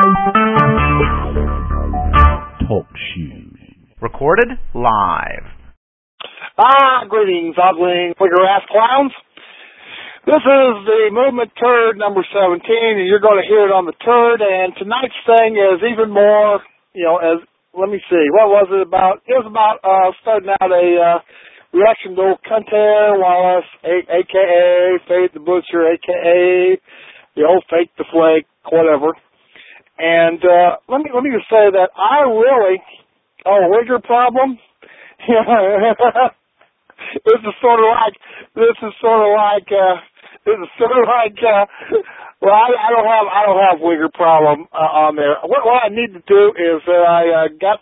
Talk shoes. Recorded live. Greetings, ogling, figure-ass clowns. This is the Movement Turd number 17, and you're going to hear it on the Turd, and tonight's thing is even more, let me see, what was it about? It was about starting out a reaction to old Cunter Wallace, a.k.a. Fade the Butcher, a.k.a. the old Fake the Flake, whatever. And let me just say that I really, Wigger problem? This is sort of like, well, I don't have Wigger problem on there. What I need to do is that I got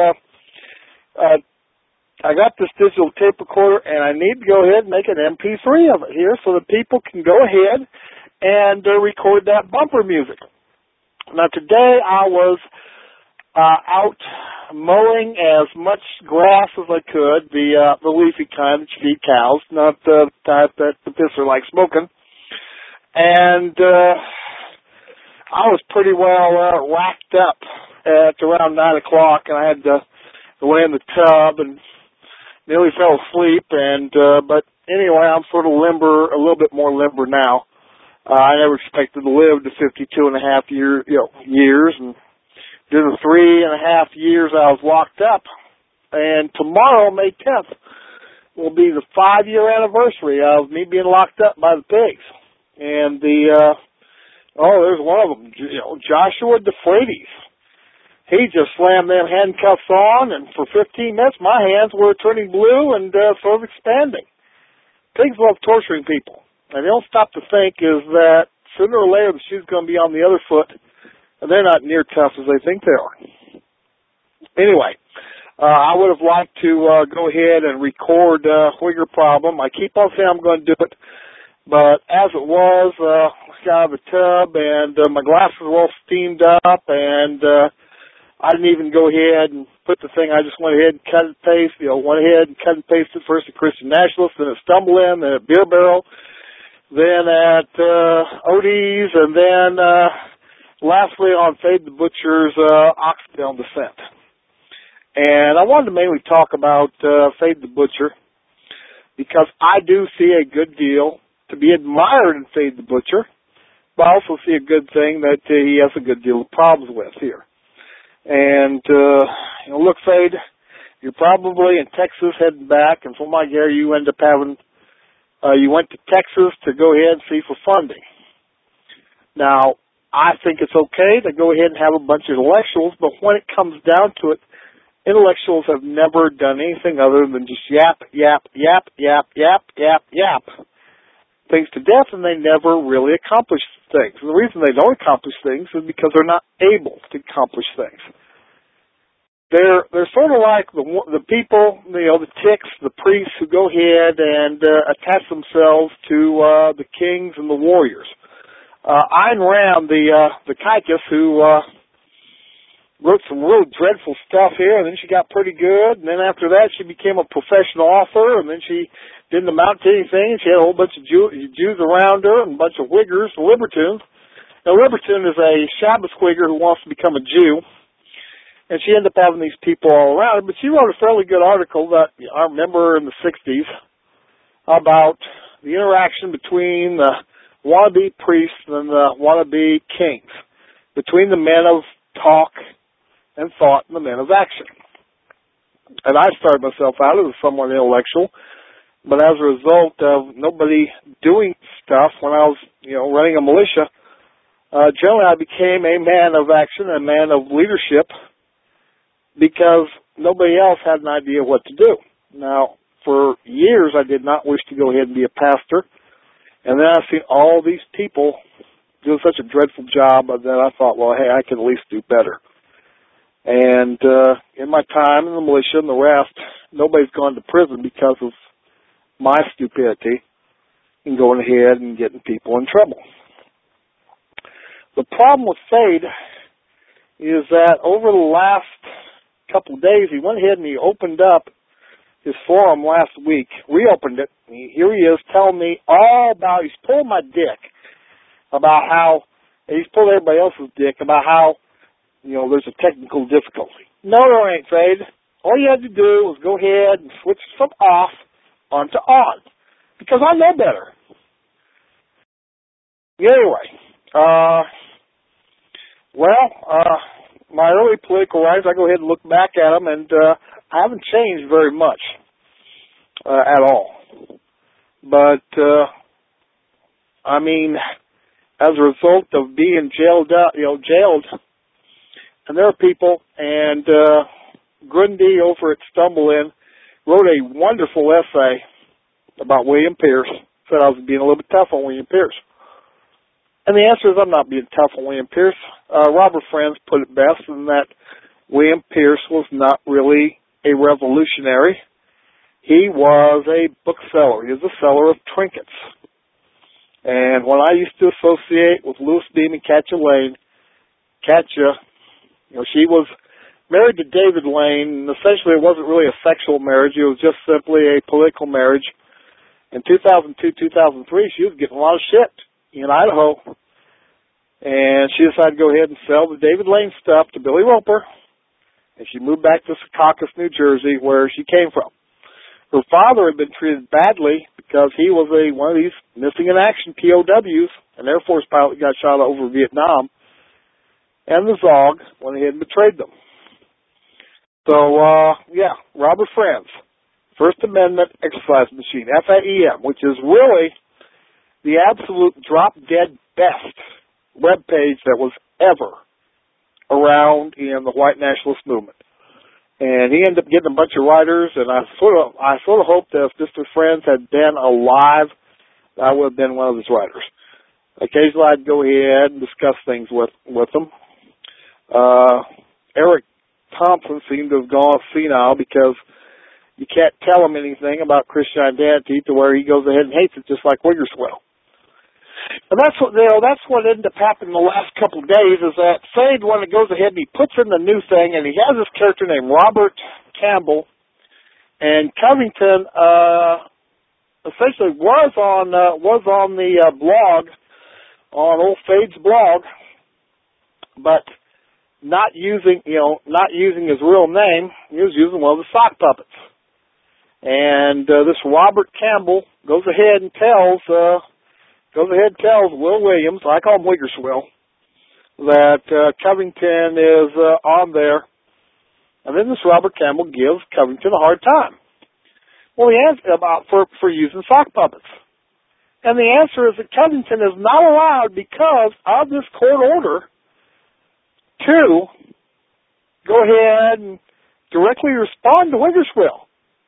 this digital tape recorder, and I need to go ahead and make an MP3 of it here so that people can go ahead and record that bumper music. Now, today I was out mowing as much grass as I could, the leafy kind that you feed cows, not the type that the pisser likes smoking. And I was pretty well whacked up at around 9 o'clock, and I had to lay in the tub and nearly fell asleep. And but anyway, I'm sort of limber, a little bit more limber now. I never expected to live to 52 and a half years, and during the 3.5 years I was locked up. And tomorrow, May 10th, will be the 5-year anniversary of me being locked up by the pigs. And there's one of them, Joshua DeFreitas. He just slammed them handcuffs on, and for 15 minutes my hands were turning blue and sort of expanding. Pigs love torturing people. And they don't stop to think is that sooner or later the shoe's going to be on the other foot, and they're not near tough as they think they are. Anyway, I would have liked to go ahead and record Wigger Problem. I keep on saying I'm going to do it, but as it was, I got out of the tub, and my glasses were all steamed up, and I didn't even go ahead and put the thing. I just went ahead and cut and paste, went ahead and cut and pasted first at Christian Nationalist, then at Stumble In, then at Beer Barrel, then at Odie's, and then lastly on Fade the Butcher's Oxtail Descent. And I wanted to mainly talk about Fade the Butcher because I do see a good deal to be admired in Fade the Butcher, but I also see a good thing that he has a good deal of problems with here. And, look, Fade, you're probably in Texas heading back, and from my gear you end up having you went to Texas to go ahead and see for funding. Now, I think it's okay to go ahead and have a bunch of intellectuals, but when it comes down to it, intellectuals have never done anything other than just yap things to death, and they never really accomplish things. And the reason they don't accomplish things is because they're not able to accomplish things. They're sort of like the people, the ticks, the priests who go ahead and attach themselves to the kings and the warriors. Ayn Rand, the Caicus, who wrote some real dreadful stuff here, and then she got pretty good, and then after that she became a professional author, and then she didn't amount to anything, and she had a whole bunch of Jews around her and a bunch of Wiggers, libertines. Now, libertine is a Shabbos Wigger who wants to become a Jew. And she ended up having these people all around her. But she wrote a fairly good article that I remember in the 60s about the interaction between the wannabe priests and the wannabe kings, between the men of talk and thought and the men of action. And I started myself out as somewhat intellectual, but as a result of nobody doing stuff when I was, running a militia, generally I became a man of action, a man of leadership, because nobody else had an idea what to do. Now, for years, I did not wish to go ahead and be a pastor, and then I see all these people doing such a dreadful job that I thought, well, hey, I can at least do better. And in my time in the militia and the rest, nobody's gone to prison because of my stupidity in going ahead and getting people in trouble. The problem with Fade is that over the last couple of days, he went ahead and he opened up his forum last week, reopened it. Here he is telling me all about, he's pulling my dick about how, he's pulling everybody else's dick about how there's a technical difficulty. No, there ain't, Fade. All you had to do was go ahead and switch from off onto on, because I know better. Anyway, my early political writings, I go ahead and look back at them, and I haven't changed very much at all. But, as a result of being jailed, and there are people, and Grundy over at Stumblein wrote a wonderful essay about William Pierce, said I was being a little bit tough on William Pierce. And the answer is I'm not being tough on William Pierce. Robert Friends put it best in that William Pierce was not really a revolutionary. He was a bookseller. He was a seller of trinkets. And when I used to associate with Louis Beam and Katja Lane, Katja, she was married to David Lane, and essentially it wasn't really a sexual marriage. It was just simply a political marriage. In 2002, 2003, she was getting a lot of shit in Idaho. And she decided to go ahead and sell the David Lane stuff to Billy Roper. And she moved back to Secaucus, New Jersey, where she came from. Her father had been treated badly because he was one of these missing in action POWs, an Air Force pilot who got shot over Vietnam. And the Zog went ahead and betrayed them. So, Robert Friends, First Amendment Exercise Machine, FAEM, which is really the absolute drop-dead best webpage that was ever around in the white nationalist movement. And he ended up getting a bunch of writers, and I sort of hoped that if Mr. Friends had been alive, I would have been one of his writers. Occasionally I'd go ahead and discuss things with them. Eric Thompson seemed to have gone senile because you can't tell him anything about Christian identity to where he goes ahead and hates it just like Wigglesworth. And that's what ended up happening the last couple of days is that Fade, when it goes ahead and he puts in the new thing, and he has this character named Robert Campbell, and Covington essentially was on the blog, on old Fade's blog, but not using his real name. He was using one of the sock puppets. And this Robert Campbell goes ahead and tells Will Williams, I call him Wiggerswill, that Covington is on there. And then this Robert Campbell gives Covington a hard time. Well, he asked about for using sock puppets. And the answer is that Covington is not allowed because of this court order to go ahead and directly respond to Wiggerswill.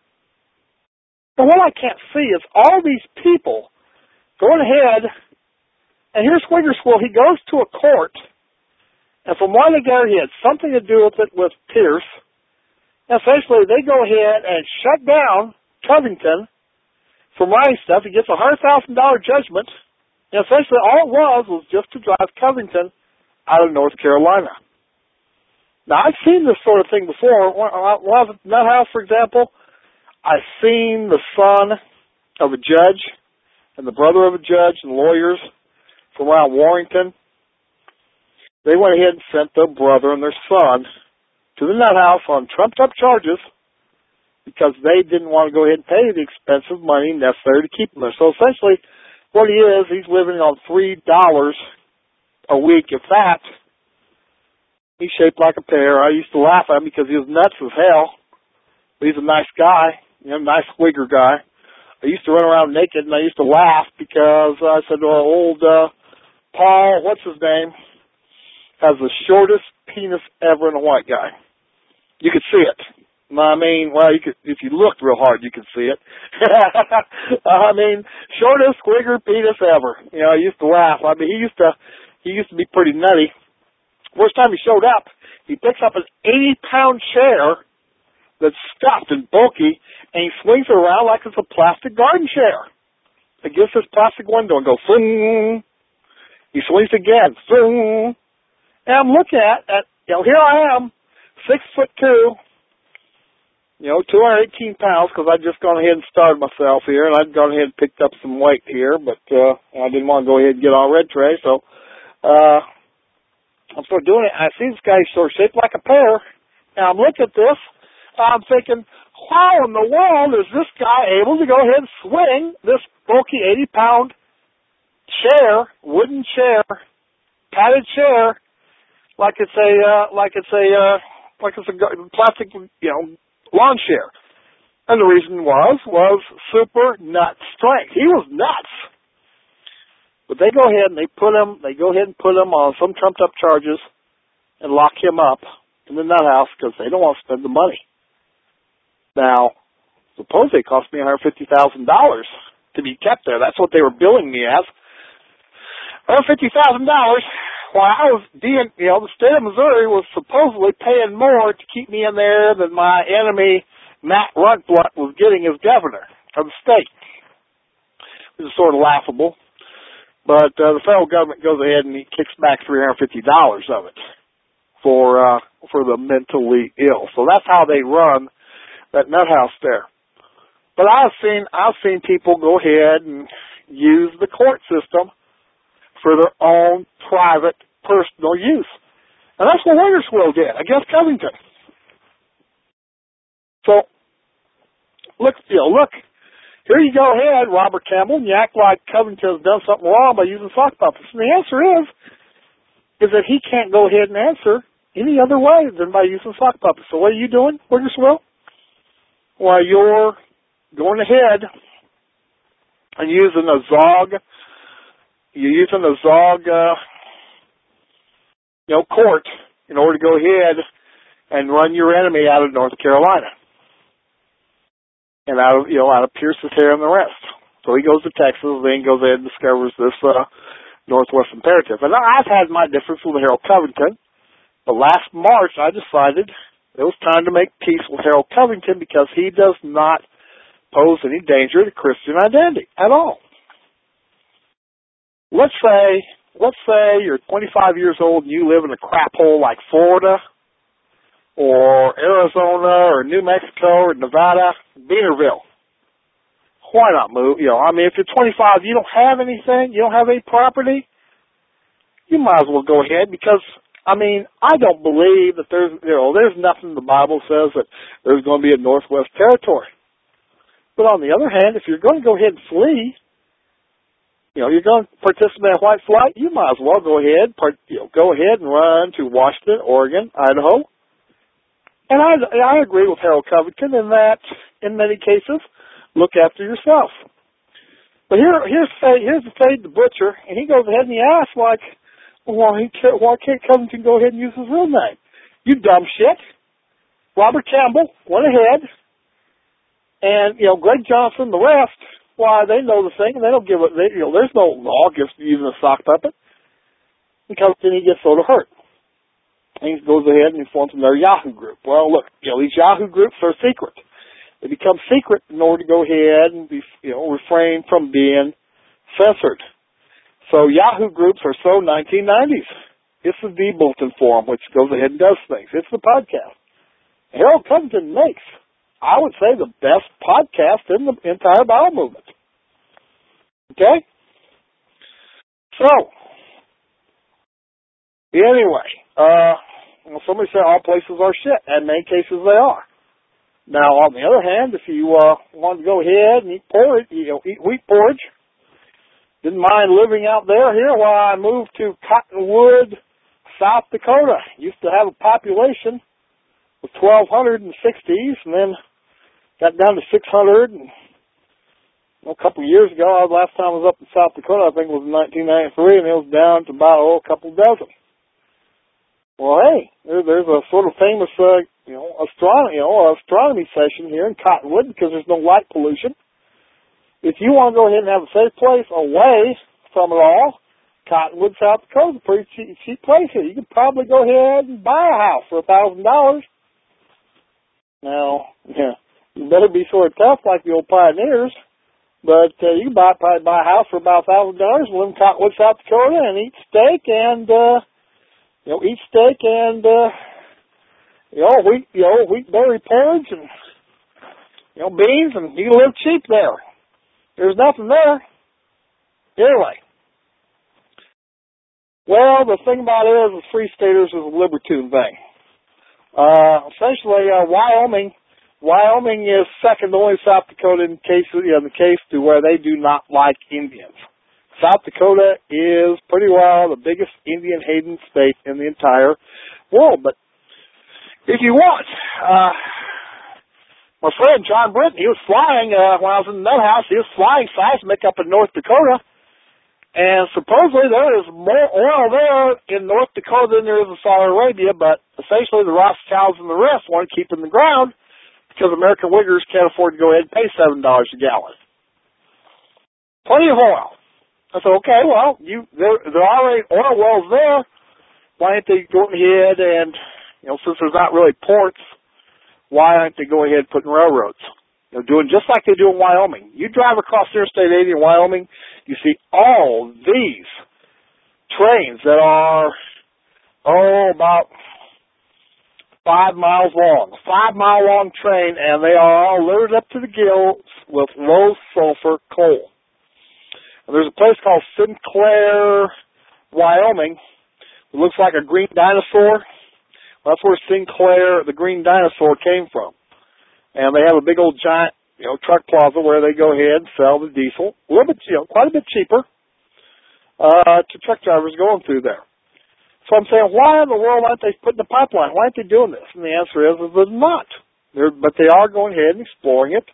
But what I can't see is all these people going ahead, and here's Wiggerswill. He goes to a court, and from what I gather, he had something to do with it with Pierce. And essentially, they go ahead and shut down Covington from writing stuff. He gets a $100,000 judgment, and essentially all it was just to drive Covington out of North Carolina. Now, I've seen this sort of thing before. When I was at Nut House, for example, I've seen the son of a judge and the brother of a judge and lawyers from around Warrington. They went ahead and sent their brother and their son to the Nut House on trumped-up charges because they didn't want to go ahead and pay the expensive money necessary to keep him there. So essentially, what he is, he's living on $3 a week, if that. He's shaped like a pear. I used to laugh at him because he was nuts as hell. But he's a nice guy, nice Wigger guy. I used to run around naked, and I used to laugh because I said, well, old Paul, what's his name, has the shortest penis ever in a white guy. You could see it. I mean, well, you could, if you looked real hard, you could see it. I mean, shortest Wigger penis ever. I used to laugh. I mean, he used to be pretty nutty. First time he showed up, he picks up an 80-pound chair that's stuffed and bulky, and he swings it around like it's a plastic garden chair. Against this plastic window and goes, swing. He swings again, swing. And I'm looking at here I am, 6'2", 218 pounds, because I'd just gone ahead and started myself here, and I'd gone ahead and picked up some weight here, but I didn't want to go ahead and get on red tray, so I'm sort of doing it, and I see this guy sort of shaped like a pear, and I'm looking at this, and I'm thinking, how in the world is this guy able to go ahead and swing this bulky 80-pound chair, wooden chair, padded chair, like it's a plastic, lawn chair? And the reason was super nut strength. He was nuts. But they go ahead and put him on some trumped up charges and lock him up in the nut house because they don't want to spend the money. Now, suppose it cost me $150,000 to be kept there. That's what they were billing me as. $150,000. While I was the state of Missouri was supposedly paying more to keep me in there than my enemy, Matt Rundblunt, was getting as governor of the state. Which is sort of laughable. But the federal government goes ahead and he kicks back $350 of it for the mentally ill. So that's how they run that nut house there. But I've seen people go ahead and use the court system for their own private, personal use. And that's what Wetherspoon did against Covington. So, look, here you go ahead, Robert Campbell, and you act like Covington's done something wrong by using sock puppets. And the answer is that he can't go ahead and answer any other way than by using sock puppets. So what are you doing, Wetherspoon? Well, you're going ahead and using a Zog, court in order to go ahead and run your enemy out of North Carolina and out of Pierce's hair and the rest. So he goes to Texas, then goes ahead and discovers this Northwest Imperative. And I've had my difference with Harold Covington, but last March I decided it was time to make peace with Harold Covington because he does not pose any danger to Christian identity at all. Let's say you're 25 years old and you live in a crap hole like Florida or Arizona or New Mexico or Nevada, Beanerville. Why not move? If you're 25, you don't have anything, you don't have any property, you might as well go ahead because, I don't believe that there's nothing the Bible says that there's going to be a Northwest Territory. But on the other hand, if you're going to go ahead and flee, you're going to participate in white flight, you might as well go ahead and run to Washington, Oregon, Idaho. And I agree with Harold Covington in that, in many cases, look after yourself. But here's Fade the Butcher, and he goes ahead and he asks, why can't Covington go ahead and use his real name? You dumb shit. Robert Campbell went ahead, and, Greg Johnson, the rest, why, they know the thing, and they don't give it, there's no law against using a sock puppet, because then he gets sort of hurt. And he goes ahead and he forms their Yahoo group. Well, look, these Yahoo groups are secret. They become secret in order to go ahead and be, refrain from being censored. So Yahoo groups are so 1990s. It's the Bulletin Forum, which goes ahead and does things. It's the podcast. Harold Covington makes, I would say, the best podcast in the entire Bible movement. Okay? So, anyway, somebody said all places are shit, and in many cases they are. Now, on the other hand, if you want to go ahead and eat porridge, eat wheat porridge, didn't mind living out there. Here, while I moved to Cottonwood, South Dakota, used to have a population of 1,200 in the 60s, and then got down to 600. And a couple of years ago, last time I was up in South Dakota, I think it was in 1993, and it was down to about a couple dozen. Well, hey, there's a sort of famous, astronomy session here in Cottonwood because there's no light pollution. If you want to go ahead and have a safe place away from it all, Cottonwood, South Dakota is a pretty cheap place here. You could probably go ahead and buy a house for $1,000. Now, you better be sort of tough like the old pioneers, but you can probably buy a house for about $1,000, live in Cottonwood, South Dakota, and eat steak and wheat berry porridge and beans, and you can live cheap there. There's nothing there. Anyway, Well, the thing about it is, the Free Staters is a libertine thing. Essentially, Wyoming is second only to South Dakota in the case to where they do not like Indians. South Dakota is pretty well the biggest Indian hating state in the entire world. But if you want, my friend John Britton, he was flying when I was in the nut house. He was flying seismic up in North Dakota. And supposedly there is more oil there in North Dakota than there is in Saudi Arabia, but essentially the Rothschilds and the rest want to keep it in the ground because American Wiggers can't afford to go ahead and pay $7 a gallon. Plenty of oil. I said, okay, well, there are already oil wells there. Why aren't they going ahead and, since there's not really ports, why aren't they going ahead and putting railroads? They're doing just like they do in Wyoming. You drive across Interstate 80 in Wyoming, you see all these trains that are, about 5 miles long. 5-mile long train, and they are all loaded up to the gills with low sulfur coal. And there's a place called Sinclair, Wyoming. It looks like a green dinosaur. Well, that's where Sinclair, the green dinosaur, came from. And they have a big old giant, truck plaza where they go ahead and sell the diesel, a little bit, quite a bit cheaper, to truck drivers going through there. So I'm saying, why in the world aren't they putting the pipeline? Why aren't they doing this? And the answer is they're not. But they are going ahead and exploring it.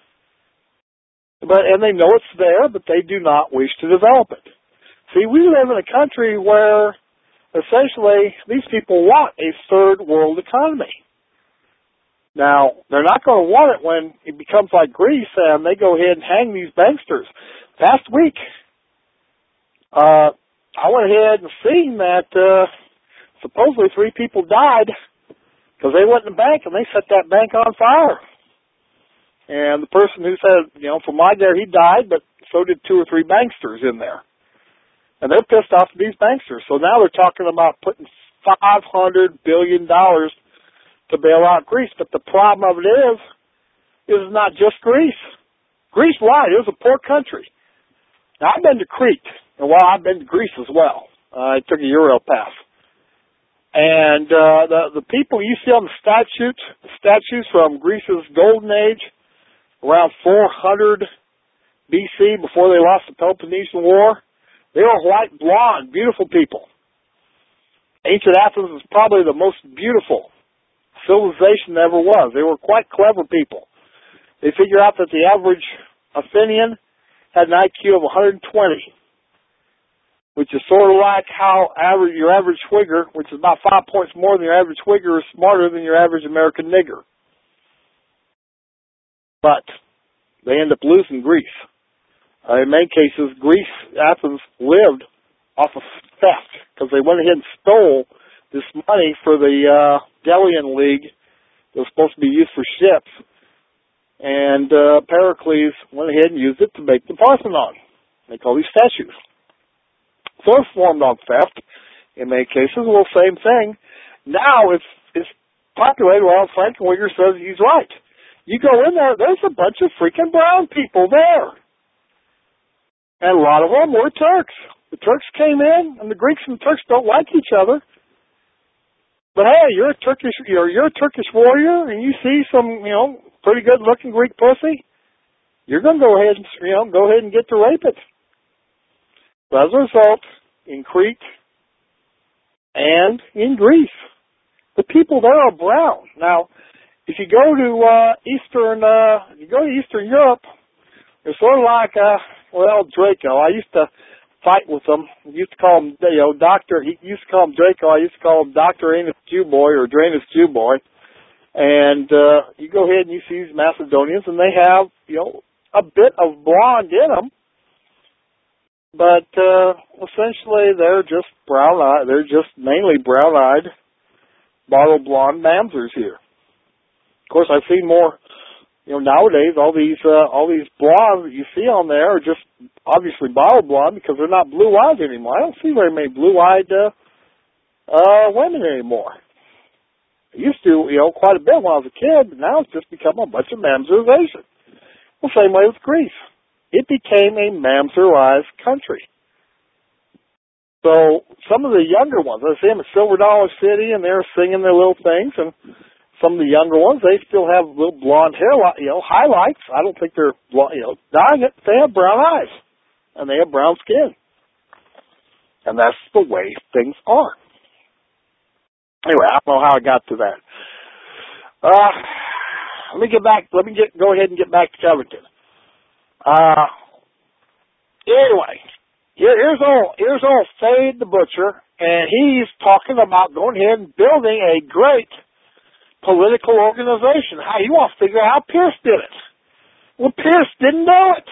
And they know it's there, but they do not wish to develop it. See, we live in a country where essentially these people want a third world economy. Now, they're not going to want it when it becomes like Greece and they go ahead and hang these banksters. Last week, I went ahead and seen that supposedly 3 people died because they went in the bank and they set that bank on fire. And the person who said, from my there, he died, but so did 2 or 3 banksters in there. And they're pissed off at these banksters. So now they're talking about putting $500 billion to bail out Greece. But the problem of it is not just Greece. Greece lied. It was a poor country. Now, I've been to Crete, and I've been to Greece as well. I took a Euro pass. And the people you see on the statues from Greece's golden age, around 400 BC, before they lost the Peloponnesian War, they were white, blonde, beautiful people. Ancient Athens is probably the most beautiful civilization there ever was. They were quite clever people. They figured out that the average Athenian had an IQ of 120, which is sort of like how your average Whigger, which is about 5 points more than your average Whigger, is smarter than your average American nigger. But they end up losing Greece. In many cases, Athens lived off of theft because they went ahead and stole this money for the Delian League that was supposed to be used for ships. And Pericles went ahead and used it to make the Parthenon. They call these statues. So it's formed on theft in many cases. Well, same thing. Now it's populated. Well, Frankenweger says he's right. You go in there, there's a bunch of freaking brown people there. And a lot of them were Turks. The Turks came in, and the Greeks and the Turks don't like each other. But hey, you're a Turkish warrior, and you see some, pretty good looking Greek pussy. You're going to go ahead and get to rape it. But as a result, in Crete and in Greece, the people there are brown. Now, if you go to Eastern Europe, it's sort of like Draco. I used to fight with them. I used to call him, Doctor. He used to call him Draco. I used to call him Dr. Anus Jew Boy or Dranus Jew Boy. And you go ahead and you see these Macedonians, and they have, a bit of blonde in them. But essentially, they're just brown-eyed. They're just mainly brown-eyed, bottle blonde mamsers here. Of course, I've seen more. Nowadays, all these blondes that you see on there are just obviously bottle blonde because they're not blue-eyed anymore. I don't see very many blue-eyed women anymore. I used to, quite a bit when I was a kid, but now it's just become a bunch of mamzerization. Well, same way with Greece. It became a mamzerized country. So some of the younger ones, I see them at Silver Dollar City, and they're singing their little things, and some of the younger ones, they still have little blonde hair, highlights. I don't think they're, dyeing it. They have brown eyes, and they have brown skin. And that's the way things are. Anyway, I don't know how I got to that. Let me go ahead and get back to Covington. Anyway, here's old Fade the Butcher, and he's talking about going ahead and building a great political organization. He wants to figure out how Pierce did it. Well, Pierce didn't do it.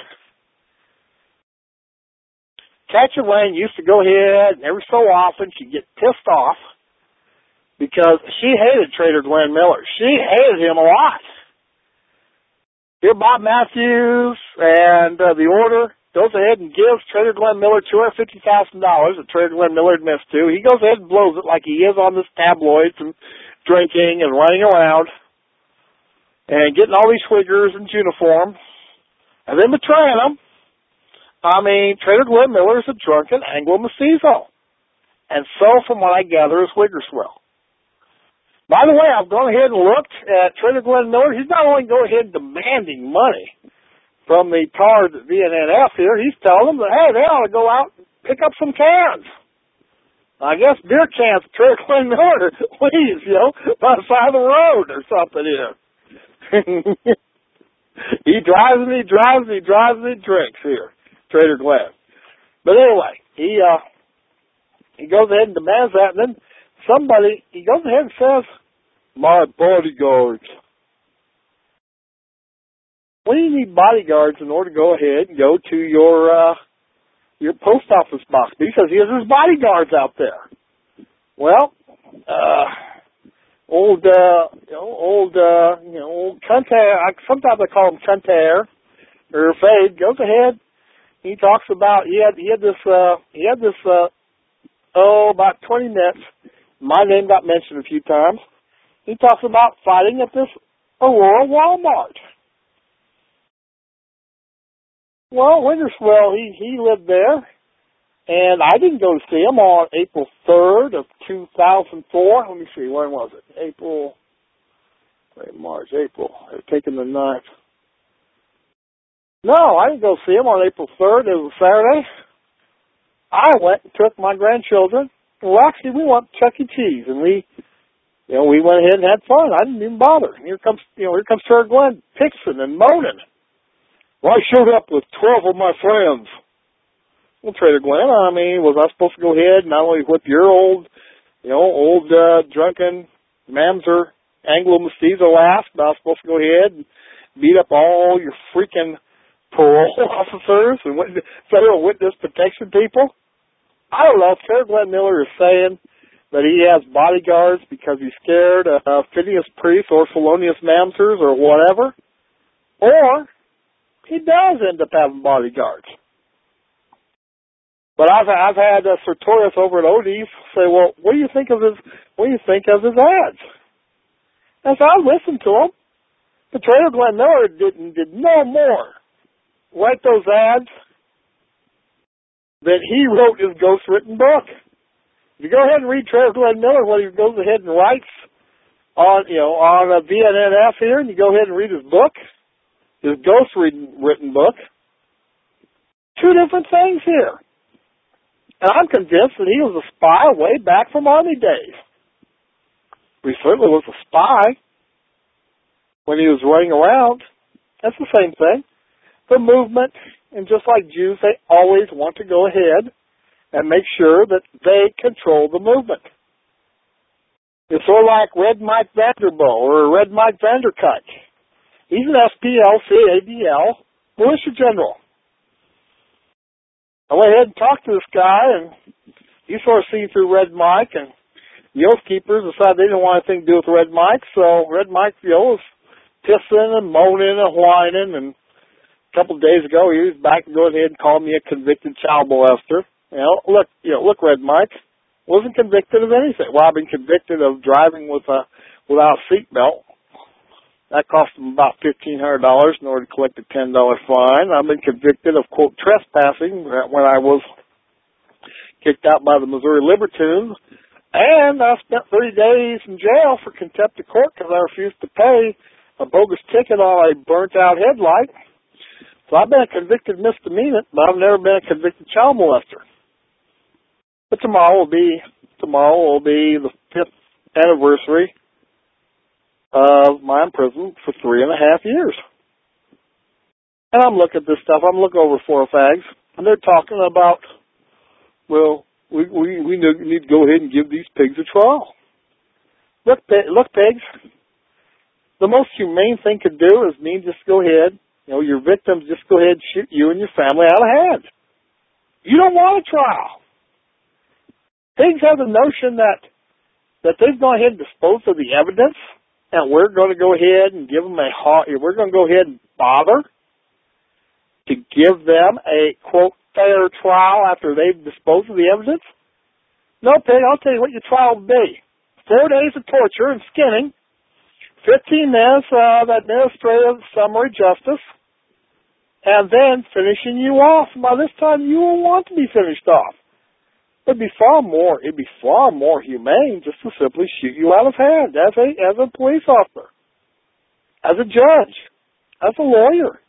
Catcher Lane used to go ahead, and every so often she'd get pissed off because she hated Trader Glenn Miller. She hated him a lot. Here, Bob Matthews and the order goes ahead and gives Trader Glenn Miller $250,000 that Trader Glenn Miller admits to. He goes ahead and blows it like he is on this tabloids and drinking and running around and getting all these swiggers in uniform and then betraying them. Trader Glenn Miller is a drunken Anglo-Mestizo. And so, from what I gather, is Wiggerswell. By the way, I've gone ahead and looked at Trader Glenn Miller. He's not only going ahead and demanding money from the cards at VNNF here, he's telling them that, hey, they ought to go out and pick up some cans. I guess beer cans at Trader Glenn Miller, please, by the side of the road or something here. He drives and he drives and he drives and he drinks here. Trader Glenn. But anyway, he goes ahead and demands that, and then he goes ahead and says, my bodyguards. When do you need bodyguards in order to go ahead and go to your post office box? Because he has his bodyguards out there. Well, old Cunter, sometimes I call him Cunter, or Fade, goes ahead. He talks about he had this about 20 minutes. My name got mentioned a few times. He talks about fighting at this Aurora Walmart. Well, Wiggerswell, he lived there, and I didn't go to see him on April 3rd of 2004. Let me see, when was it? March, April. They're taking the 9th. No, I didn't go see him on April 3rd. It was Saturday. I went and took my grandchildren. Well, actually, we went to Chuck E. Cheese, and we went ahead and had fun. I didn't even bother. Here comes Trader Glenn pixing and moaning. Well, I showed up with 12 of my friends. Well, Trader Glenn, was I supposed to go ahead and not only whip your old drunken Mamser Anglo-Mestizo ass, but I was supposed to go ahead and beat up all your freaking parole officers and federal witness protection people? I don't know if Trader Glenn Miller is saying that he has bodyguards because he's scared of Phineas Priest or Felonious Mamsers or whatever, or he does end up having bodyguards. But I've had Sartorius over at Odie's say, well, what do you think of his ads? And so I listened to him. But Trader Glenn Miller did no more write those ads that he wrote his ghostwritten book. If you go ahead and read Trader Glenn Miller, what he goes ahead and writes on a VNNF here, and you go ahead and read his book, his ghostwritten book, two different things here. And I'm convinced that he was a spy way back from Army days. He certainly was a spy when he was running around. That's the same thing. The movement, and just like Jews, they always want to go ahead and make sure that they control the movement. It's sort of like Red Mike Vanderbilt or Red Mike Vandercut. He's an SPL, CADL militia general. I went ahead and talked to this guy, and he sort of seen through Red Mike, and the Oath Keepers decided they didn't want anything to do with Red Mike, so Red Mike, was pissing and moaning and whining, and a couple of days ago, he was back and going ahead and called me a convicted child molester. Look, Red Mike, wasn't convicted of anything. Well, I've been convicted of driving without a seatbelt. That cost him about $1,500 in order to collect a $10 fine. I've been convicted of, quote, trespassing when I was kicked out by the Missouri Libertines, and I spent 30 days in jail for contempt of court because I refused to pay a bogus ticket on a burnt-out headlight. So I've been a convicted misdemeanor, but I've never been a convicted child molester. But tomorrow will be the 5th anniversary of my imprisonment for 3.5 years. And I'm looking at this stuff. I'm looking over 4 fags, and they're talking about, well, we need to go ahead and give these pigs a trial. Look, pigs, the most humane thing to do is me just go ahead, your victims just go ahead and shoot you and your family out of hand. You don't want a trial. Pigs have the notion that they've gone ahead and disposed of the evidence, and we're going to go ahead and give them we're going to go ahead and bother to give them a, quote, fair trial after they've disposed of the evidence? No, pig, I'll tell you what your trial will be. 4 days of torture and skinning, 15 minutes of administrative summary justice, and then finishing you off. By this time, you will want to be finished off. It'd be far more humane just to simply shoot you out of hand as a police officer, as a judge, as a lawyer.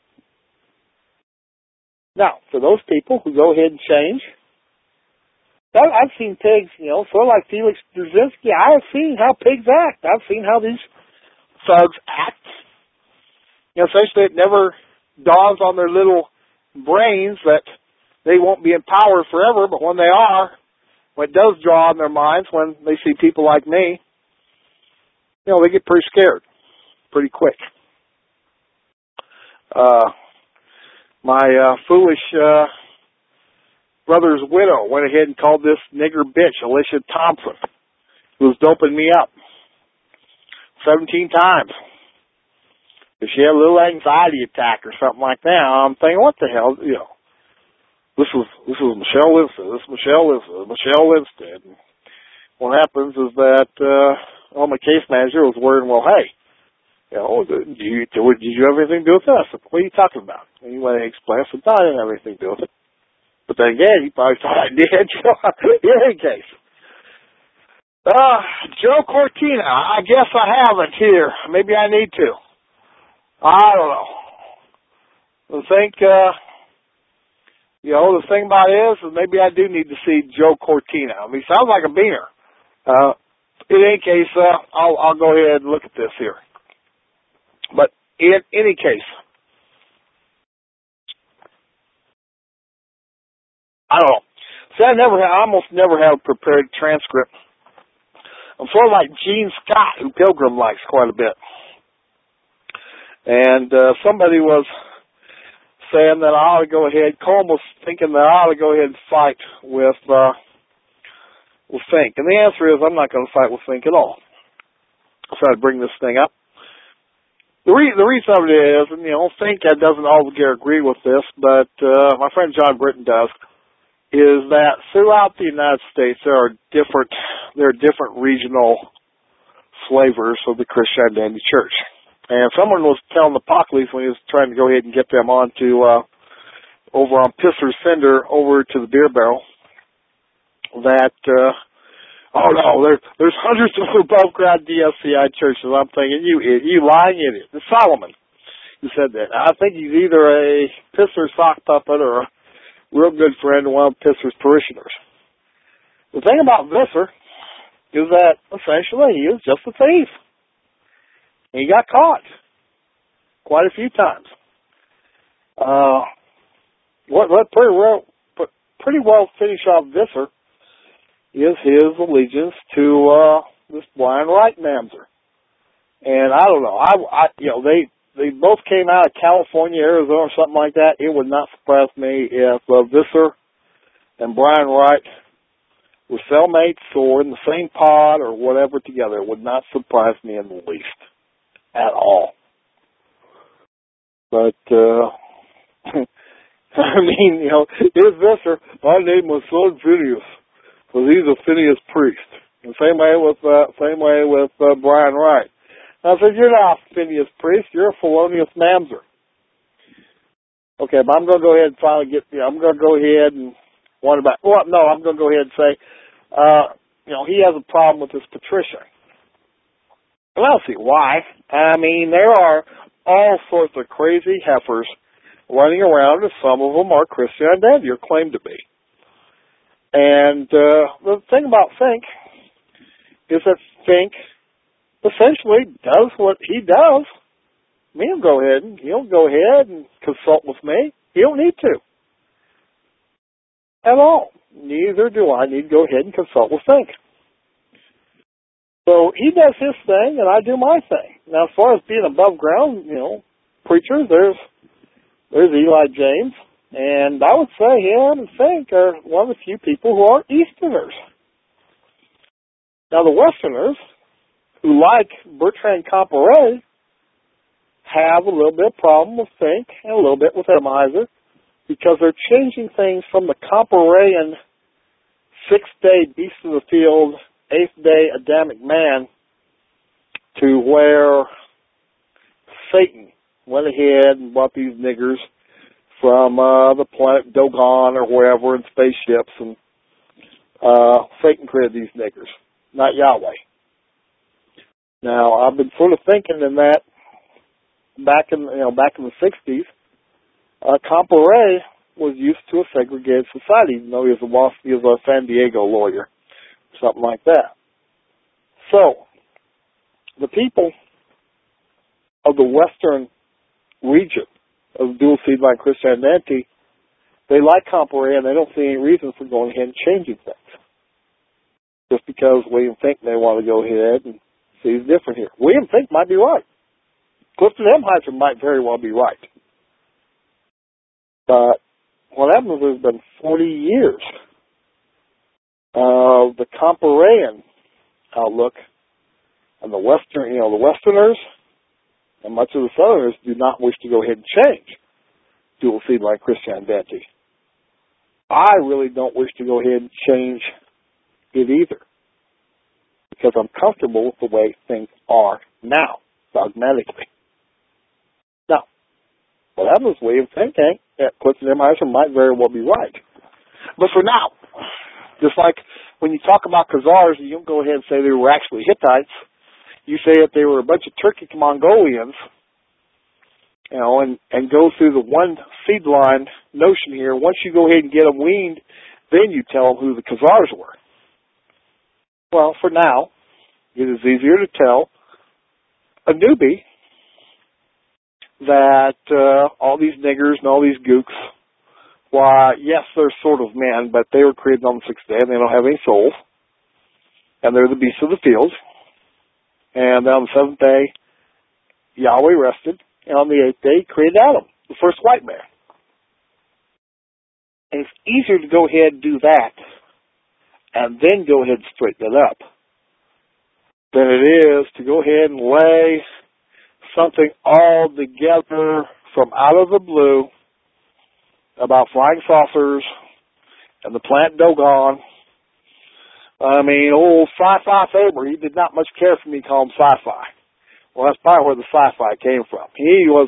Now, for those people who go ahead and change, I've seen pigs, sort of like Felix Dzerzhinsky. I have seen how pigs act. I've seen how these thugs act. Essentially it never dawns on their little brains that they won't be in power forever, but when they are, when it does draw on their minds, when they see people like me, they get pretty scared pretty quick. My foolish brother's widow went ahead and called this nigger bitch, Alicia Thompson, who was doping me up 17 times. If she had a little anxiety attack or something like that, I'm thinking, what the hell, This was Michelle Linstead. This is Michelle Linstead. And what happens is that my case manager was worried, well, hey, did you have anything to do with this? What are you talking about? And he went and explained. I said, no, I didn't have anything to do with it. But then again, he probably thought I did. In any case. Joe Cortina, I guess I haven't here. Maybe I need to. I don't know. I think, the thing about it is maybe I do need to see Joe Cortina. He sounds like a beaner. In any case, I'll go ahead and look at this here. But in any case, I don't know. See, I almost never have a prepared transcript. I'm sort of like Gene Scott, who Pilgrim likes quite a bit. And somebody was saying that I ought to go ahead, Colm was thinking that I ought to go ahead and fight with Fink. And the answer is I'm not going to fight with Fink at all. I'll try to bring this thing up. The reason of it is, and Fink doesn't altogether agree with this, but my friend John Britton does, is that throughout the United States there are different regional flavors of the Christian Identity Church. And someone was telling the Apocalypse when he was trying to go ahead and get them on to over on Pisser's Fender over to the Beer Barrel that oh no, there's hundreds of above ground DSCI churches. I'm thinking, you lying idiot. It's Solomon who said that. I think he's either a Pisser's sock puppet or a real good friend of one of Pisser's parishioners. The thing about Visser is that essentially he was just a thief. And he got caught quite a few times. What pretty well finish off Visser is his allegiance to this Brian Wright mamzer. And I don't know. They both came out of California, Arizona, or something like that. It would not surprise me if Visser and Brian Wright were cellmates or in the same pod or whatever together. It would not surprise me in the least. At all. But, here's Visser. My name was son Phineas, because he's a Phineas priest. And same way with Brian Wright. And I said, you're not a Phineas priest, you're a felonious mamzer. Okay, but I'm going to go ahead and finally I'm going to go ahead and One about, well, no, I'm going to go ahead and say, he has a problem with this Patricia. Well, I don't see why. I mean, there are all sorts of crazy heifers running around, and some of them are Christian Identity, or claim to be. And the thing about Fink is that Fink essentially does what he does. He'll go ahead and consult with me. He don't need to. At all. Neither do I need to go ahead and consult with Fink. So he does his thing, and I do my thing. Now, as far as being above ground, preachers, there's Eli James, and I would say him and Fink are one of the few people who are Easterners. Now, the Westerners, who like Bertrand Comparet, have a little bit of problem with Fink and a little bit with Emiser, because they're changing things from the Comparetian 6-day beast of the field, 8th-day Adamic man, to where Satan went ahead and brought these niggers from the planet Dogon or wherever in spaceships, and Satan created these niggers, not Yahweh. Now, I've been sort of thinking in that back in the 60s, Comparet was used to a segregated society, even though he was a San Diego lawyer, something like that. So, the people of the Western region of dual seed line Christian Identity, they like Comparet, and they don't see any reason for going ahead and changing things. Just because William Fink may want to go ahead and see it's different here. William Fink might be right. Clifton Emahiser might very well be right. But what happens is there's been 40 years of the Comparetian outlook, and the Westerners and much of the Southerners do not wish to go ahead and change dual seed line Christian Identity. I really don't wish to go ahead and change it either, because I'm comfortable with the way things are now, dogmatically. Now, what happens is William Fink, Clifton Emahiser might very well be right. But for now, just like when you talk about Khazars, you don't go ahead and say they were actually Hittites. You say that they were a bunch of Turkic Mongolians, and go through the one seed line notion here. Once you go ahead and get them weaned, then you tell them who the Khazars were. Well, for now, it is easier to tell a newbie that all these niggers and all these gooks, why, yes, they're sort of men, but they were created on the 6th day, and they don't have any souls, and they're the beasts of the field. And on the 7th day, Yahweh rested, and on the 8th day, he created Adam, the first white man. And it's easier to go ahead and do that, and then go ahead and straighten it up, than it is to go ahead and lay something all together from out of the blue about flying saucers and the planet Dogon. I mean, old Sci-Fi Faber, he did not much care for me calling him Sci-Fi. Well, that's probably where the Sci-Fi came from. He was,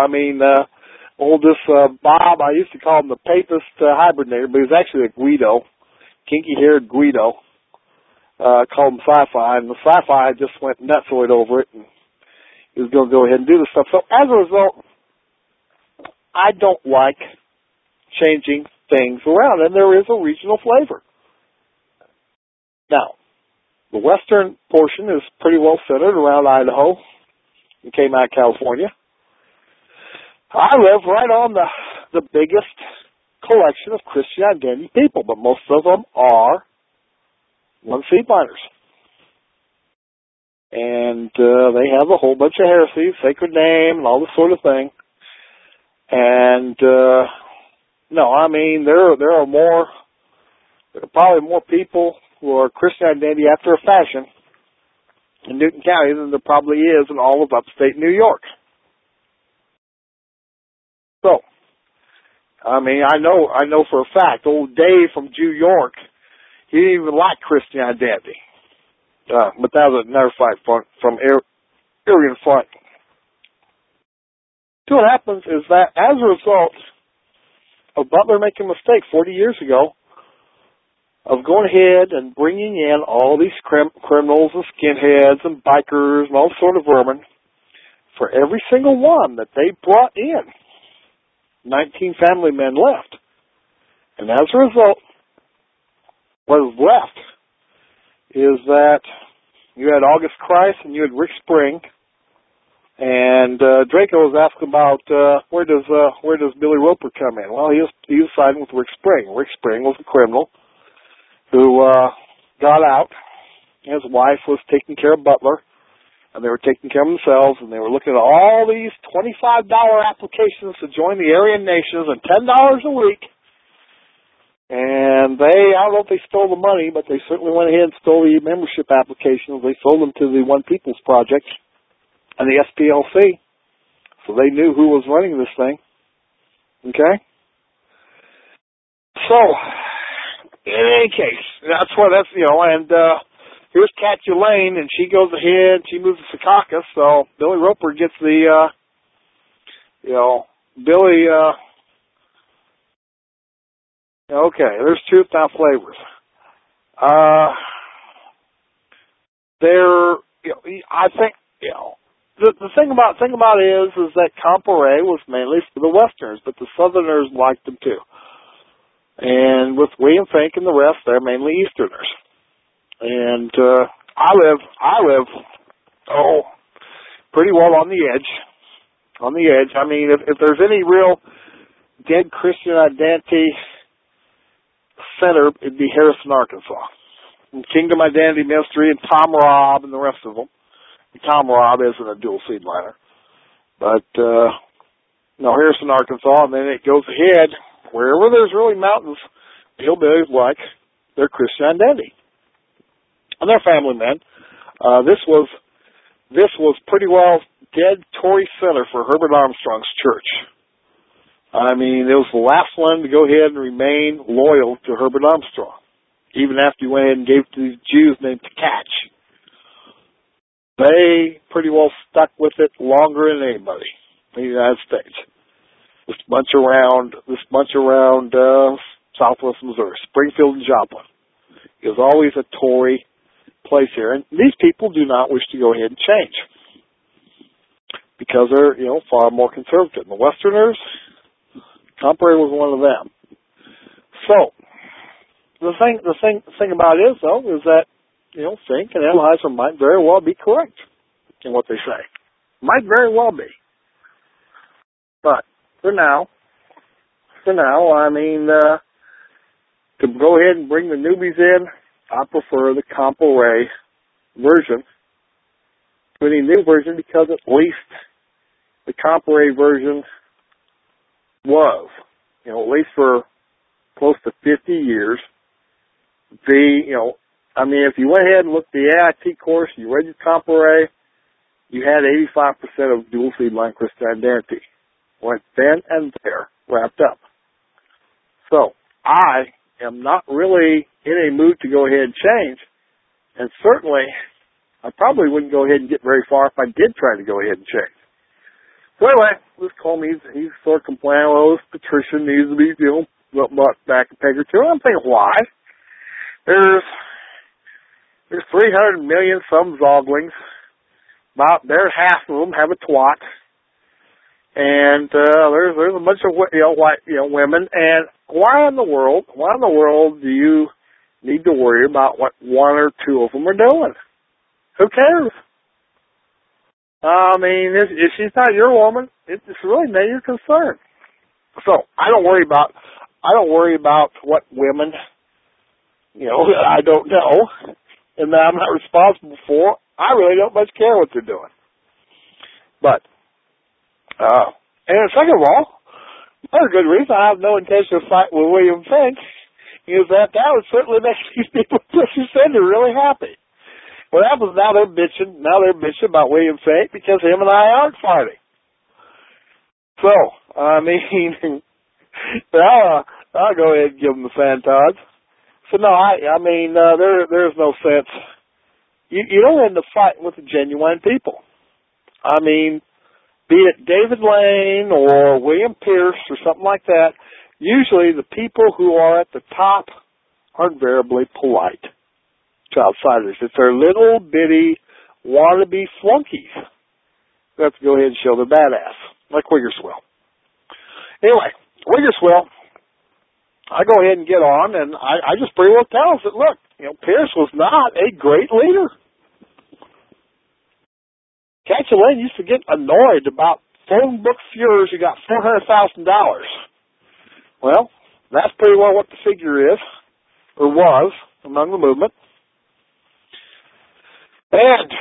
Bob, I used to call him the Papist Hibernator, but he was actually a Guido, kinky-haired Guido, called him Sci-Fi, and the Sci-Fi just went nutsoid over it, and he was going to go ahead and do this stuff. So, as a result, I don't like changing things around, and there is a regional flavor. Now, the western portion is pretty well centered around Idaho and came out of California. I live right on the biggest collection of Christian Identity people, but most of them are one seed miners. And they have a whole bunch of heresies, sacred name, and all this sort of thing. And there are probably more people who are Christian Identity after a fashion in Newton County than there probably is in all of upstate New York. So, I know for a fact, old Dave from New York, he didn't even like Christian Identity. But that was another fight from Aryan Front. So what happens is that as a result of Butler making a mistake 40 years ago of going ahead and bringing in all these criminals and skinheads and bikers and all sort of vermin. For every single one that they brought in, 19 family men left. And as a result, what is left is that you had August Christ and you had Rick Spring. And Draco was asking about where does Billy Roper come in? Well, he was siding with Rick Spring. Rick Spring was a criminal who got out. His wife was taking care of Butler, and they were taking care of themselves, and they were looking at all these $25 applications to join the Aryan Nations and $10 a week. And I don't know if they stole the money, but they certainly went ahead and stole the membership applications. They sold them to the One People's Project and the SPLC, so they knew who was running this thing. Okay? So, in any case, and here's Cat Elaine, and she goes ahead, she moves to Secaucus, so Billy Roper gets the, okay, there's truth, not flavors. I think, the thing about it is that Comparet was mainly for the Westerners, but the Southerners liked them too. And with William Finck and the rest, they're mainly Easterners. And I live pretty well on the edge. On the edge. I mean, if there's any real dead Christian identity center, it'd be Harrison, Arkansas. And Kingdom Identity Ministry and Tom Robb and the rest of them. Tom Robb isn't a dual seed liner. But, Harrison, Arkansas, and then it goes ahead. Wherever there's really mountains, hillbillies like their Christian identity. And they're family men. This was pretty well dead Tory center for Herbert Armstrong's church. I mean, it was the last one to go ahead and remain loyal to Herbert Armstrong, even after he went ahead and gave it to these Jews named Tkach. They pretty well stuck with it longer than anybody in the United States. This bunch around Southwest Missouri, Springfield and Joplin. It was always a Tory place here, and these people do not wish to go ahead and change because they're far more conservative. And the Westerners, Comparet was one of them. So the thing about it is though is that Finck and Ellheiser might very well be correct in what they say. Might very well be. But for now, I mean, to go ahead and bring the newbies in, I prefer the Comparet version to any new version because at least the Comparet version was, at least for close to 50 years, if you went ahead and looked at the AIT course, you read your Comparet, you had 85% of dual seed line Christian identity. Went then and there, wrapped up. So, I am not really in a mood to go ahead and change, and certainly, I probably wouldn't go ahead and get very far if I did try to go ahead and change. So anyway, this Colm, he's sort of complaining, this patrician needs to be, brought back a peg or two. I'm thinking, why? There's 300 million some zoglings. About half of them have a twat. And there's a bunch of white women. And why in the world do you need to worry about what one or two of them are doing? Who cares? I mean, if she's not your woman, it's really not your concern. So I don't worry about what women that I don't know and that I'm not responsible for. I really don't much care what they're doing. But and second of all, another good reason I have no intention of fighting with William Finck is that would certainly make these people really happy. What happens now? They're bitching about William Finck because him and I aren't fighting. So I mean, I'll go ahead and give them the fantods. So no, I mean, there's no sense. You don't end up fighting with the genuine people. I mean, be it David Lane or William Pierce or something like that, usually the people who are at the top are invariably polite to outsiders. It's their little bitty wannabe flunkies who have to go ahead and show their badass, like Wiggerswell. Anyway, Wiggerswell, I go ahead and get on, and I just pretty well tell us that, look, Pierce was not a great leader. Catch-a-Lane used to get annoyed about phone book furors who got $400,000. Well, that's pretty well what the figure is, or was, among the movement. And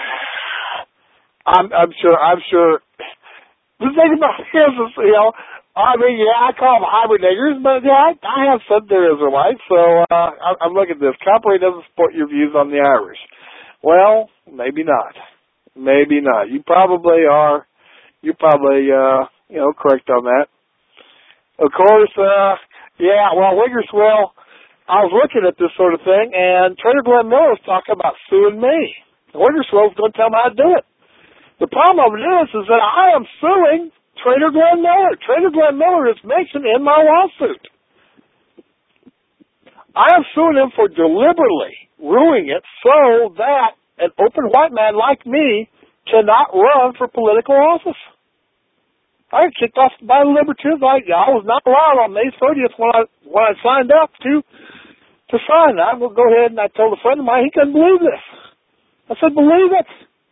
I'm sure. The thing about this is, I call them hibernators, but I have said they're Israelites, so I'm looking at this. Coppery doesn't support your views on the Irish. Well, maybe not. Maybe not. You probably are. You're probably, correct on that. Of course, Wiggerswell, I was looking at this sort of thing, and Trader Glenn Miller was talking about suing me. Wiggerswell's going to tell me how to do it. The problem of it is that I am suing Trader Glenn Miller. Trader Glenn Miller is mentioned in my lawsuit. I am suing him for deliberately ruining it so that an open white man like me cannot run for political office. I got kicked off by the Libertarians. I was not allowed on May 30th when I signed up to sign. I will go ahead and I told a friend of mine he couldn't believe this. I said, believe it.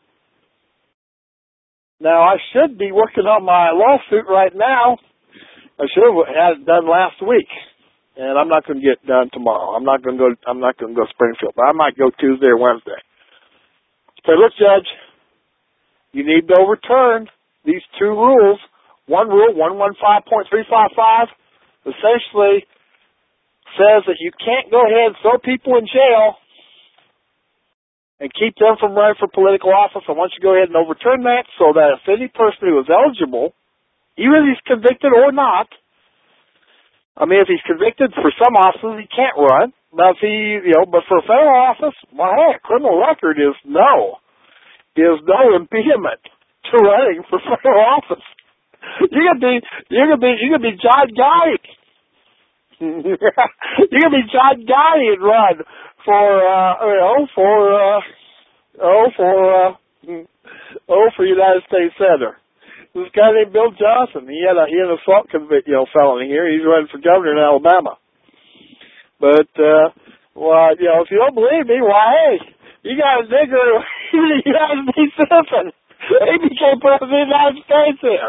Now I should be working on my lawsuit right now. I should have had it done last week, and I'm not going to get it done tomorrow. I'm not going to go to Springfield, but I might go Tuesday or Wednesday. So look, Judge, you need to overturn these two rules. One rule, 115.355, essentially says that you can't go ahead and throw people in jail and keep them from running for political office. I want you to go ahead and overturn that so that if any person who is eligible, even if he's convicted or not, if he's convicted for some offices, he can't run. But but for a federal office, well, hey, a criminal record is no impediment to running for federal office. You could be John Gotti. You could be John Gotti and run for United States Senator. This guy named Bill Johnson, he had an assault felony here. He's running for governor in Alabama. But if you don't believe me, why, hey, you got a nigger, he's a United States citizen. He became president of the United States here.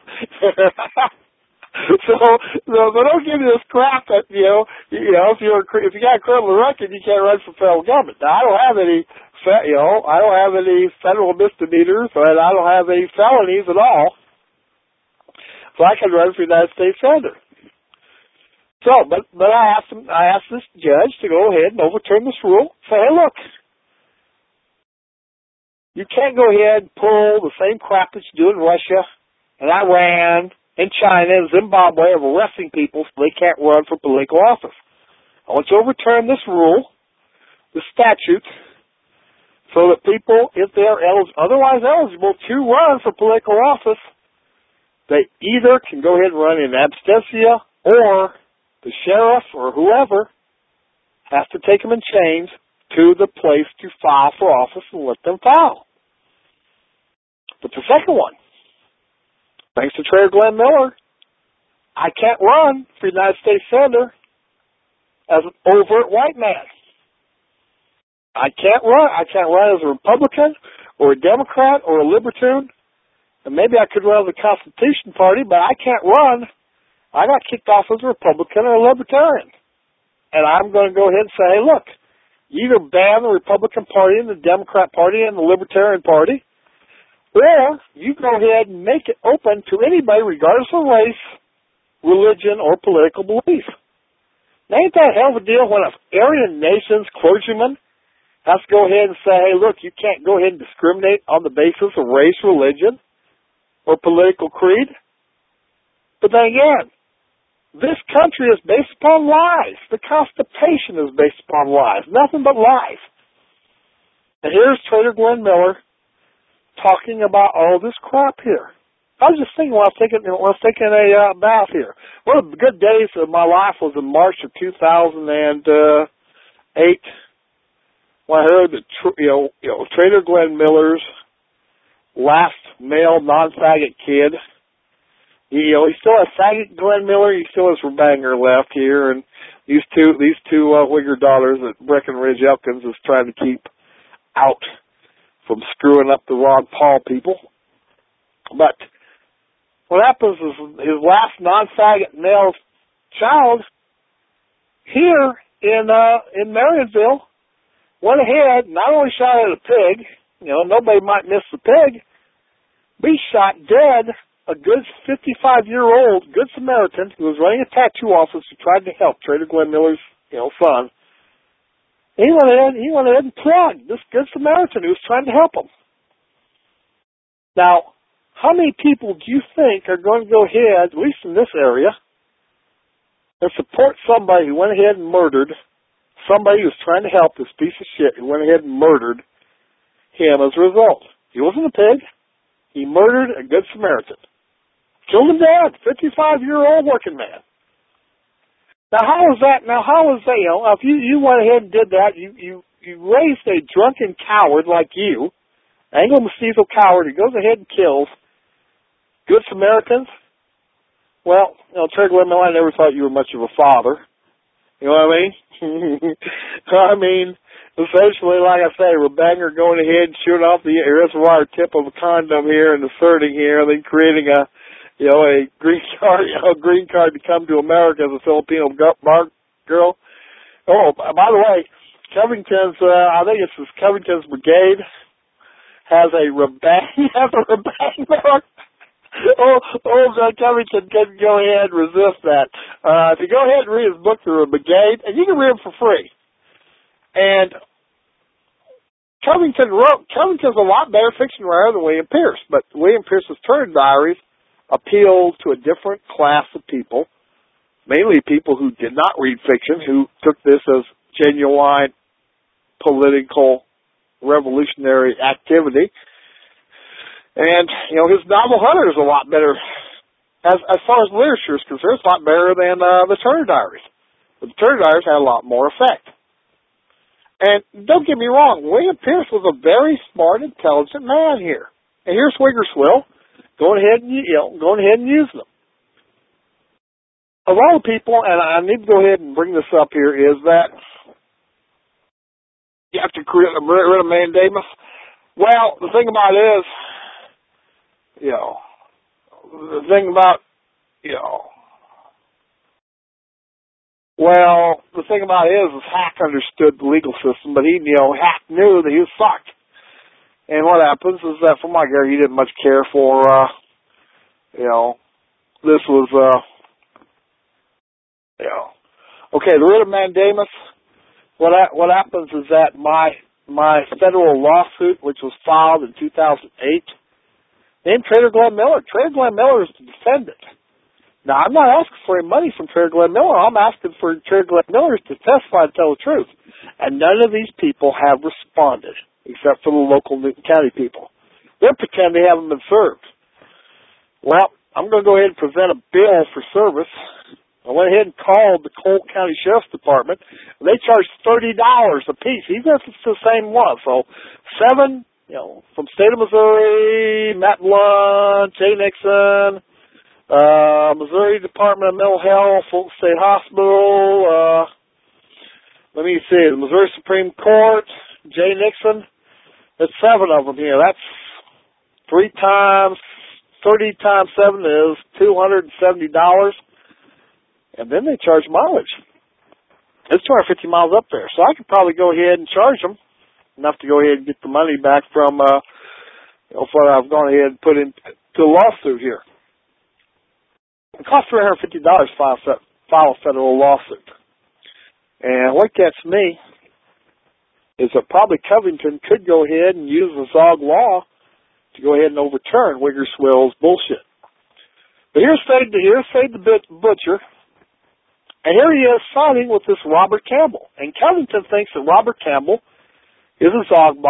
So don't give me this crap that if you got a criminal record, you can't run for federal government. Now I don't have any federal misdemeanors, and I don't have any felonies at all, so I can run for United States Senator. So, but I asked this judge to go ahead and overturn this rule. Say, hey, look, you can't go ahead and pull the same crap that you do in Russia and Iran and China and Zimbabwe of arresting people so they can't run for political office. I want you to overturn this rule, the statute, so that people, if they are otherwise eligible to run for political office, they either can go ahead and run in absentia, or the sheriff or whoever has to take them in chains to the place to file for office and let them file. But the second one, thanks to Trader Glenn Miller, I can't run for United States Senator as an overt white man. I can't run as a Republican or a Democrat or a Libertarian. And maybe I could run as the Constitution Party, but I can't run. I got kicked off as a Republican or a Libertarian. And I'm going to go ahead and say, hey, look, you either ban the Republican Party and the Democrat Party and the Libertarian Party, or you go ahead and make it open to anybody regardless of race, religion, or political belief. Now, ain't that a hell of a deal when an Aryan Nations clergyman has to go ahead and say, hey, look, you can't go ahead and discriminate on the basis of race, religion, or political creed? But then again, this country is based upon lies. The Constitution is based upon lies. Nothing but lies. And here's Trader Glenn Miller talking about all this crap here. I was just thinking when I was taking a bath here. One of the good days of my life was in March of 2008 when I heard that Trader Glenn Miller's last male non-faggot kid. He still has faggot Glenn Miller. He still has Rebanger left here, and these two Wigger daughters that Breckenridge Elkins is trying to keep out from screwing up the Ron Paul people. But what happens is his last non-faggot male child here in Marionville went ahead, not only shot at a pig, nobody might miss the pig, but he shot dead a good 55-year-old Good Samaritan who was running a tattoo office who tried to help Trader Glenn Miller's, son. And he went ahead and plugged this Good Samaritan who was trying to help him. Now, how many people do you think are going to go ahead, at least in this area, and support somebody who went ahead and murdered somebody who was trying to help this piece of shit who went ahead and murdered him as a result? He wasn't a pig. He murdered a Good Samaritan. Killed him dead. 55-year-old working man. Now, how is that? If you went ahead and did that, you raised a drunken coward like you, Anglo-mestizo coward who goes ahead and kills Good Samaritans. Well, Trader Glenn Miller, I never thought you were much of a father. You know what I mean? I mean, essentially, like I say, Rebanger going ahead and shooting off the reservoir tip of a condom here and asserting here, and then creating a green card to come to America as a Filipino girl. Oh, by the way, Covington's, I think it's Covington's Brigade has a Rebanger. John Covington can go ahead and resist that. If you go ahead and read his book, The Brigade, and you can read them for free. And Covington's a lot better fiction writer than William Pierce, but William Pierce's Turner Diaries appealed to a different class of people, mainly people who did not read fiction, who took this as genuine political revolutionary activity. And, his novel Hunter is a lot better, as far as literature is concerned, it's a lot better than the Turner Diaries. But the Turner Diaries had a lot more effect. And don't get me wrong, William Pierce was a very smart, intelligent man here. And here's Wiggerswill going ahead and using them. Of all the people, and I need to go ahead and bring this up here, is that you have to get rid of mandamus. Well, the thing about it is, Hack understood the legal system, but Hack knew that he was fucked. And what happens is that, from my guy, he didn't much care for, this was, okay, the writ of mandamus. What happens is that my federal lawsuit, which was filed in 2008, named Trader Glenn Miller. Trader Glenn Miller is the defendant. Now, I'm not asking for any money from Trader Glenn Miller. I'm asking for Trader Glenn Miller to testify and tell the truth. And none of these people have responded, except for the local Newton County people. They're pretending they haven't been served. Well, I'm going to go ahead and present a bill for service. I went ahead and called the Cole County Sheriff's Department. They charged $30 a piece, even if it's the same one. So, 7, from state of Missouri, Matt Blunt, Jay Nixon, Missouri Department of Mental Health, Fulton State Hospital, let me see, the Missouri Supreme Court, Jay Nixon. There's 7 of them here. That's 30 times 7 is $270. And then they charge mileage. It's 250 miles up there. So I could probably go ahead and charge them enough to go ahead and get the money back from what I've gone ahead and put into the lawsuit here. It costs $350 to file a federal lawsuit. And what gets me is that probably Covington could go ahead and use the Zog law to go ahead and overturn Wiggerswill's bullshit. But here's Fade the Butcher. And here he is siding with this Robert Campbell. And Covington thinks that Robert Campbell is a Zogbot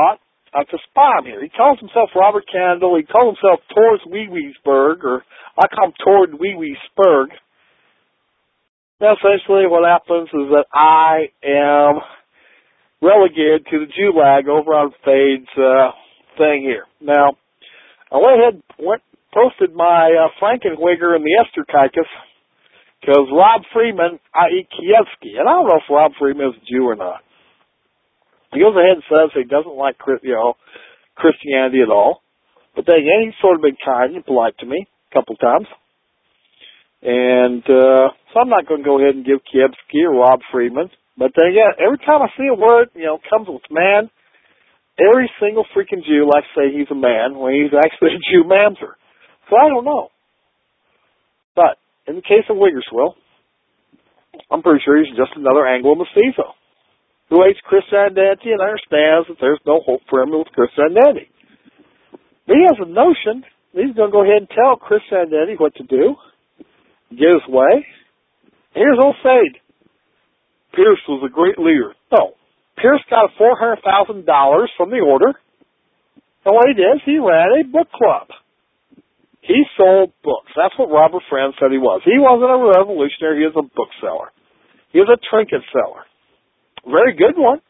to spy him here. He calls himself Robert Candle. He calls himself Tors Wee-Weesberg, or I call him Tord Wee-Weesberg. Now, essentially what happens is that I am relegated to the Gulag over on Fade's thing here. Now, I went ahead and posted my Frankenwigger in the Esterkikis because Rob Freeman, i.e. Kievsky, and I don't know if Rob Freeman is a Jew or not. He goes ahead and says he doesn't like Christianity at all. But then again, he's sort of been kind and polite to me a couple times. And so I'm not going to go ahead and give Kievsky or Rob Freeman. But then again, every time I see a word, comes with man, every single freaking Jew likes to say he's a man when he's actually a Jew-mancer. So I don't know. But in the case of Wiggersville, I'm pretty sure he's just another Anglo-Mestizo who hates Christianity and understands that there's no hope for him with Christianity. But he has a notion that he's going to go ahead and tell Christianity what to do, get his way. Here's old Fade. Pierce was a great leader. No. Pierce got $400,000 from the order, and what he did is he ran a book club. He sold books. That's what Robert Friend said he was. He wasn't a revolutionary. He was a bookseller. He was a trinket seller. Very good one.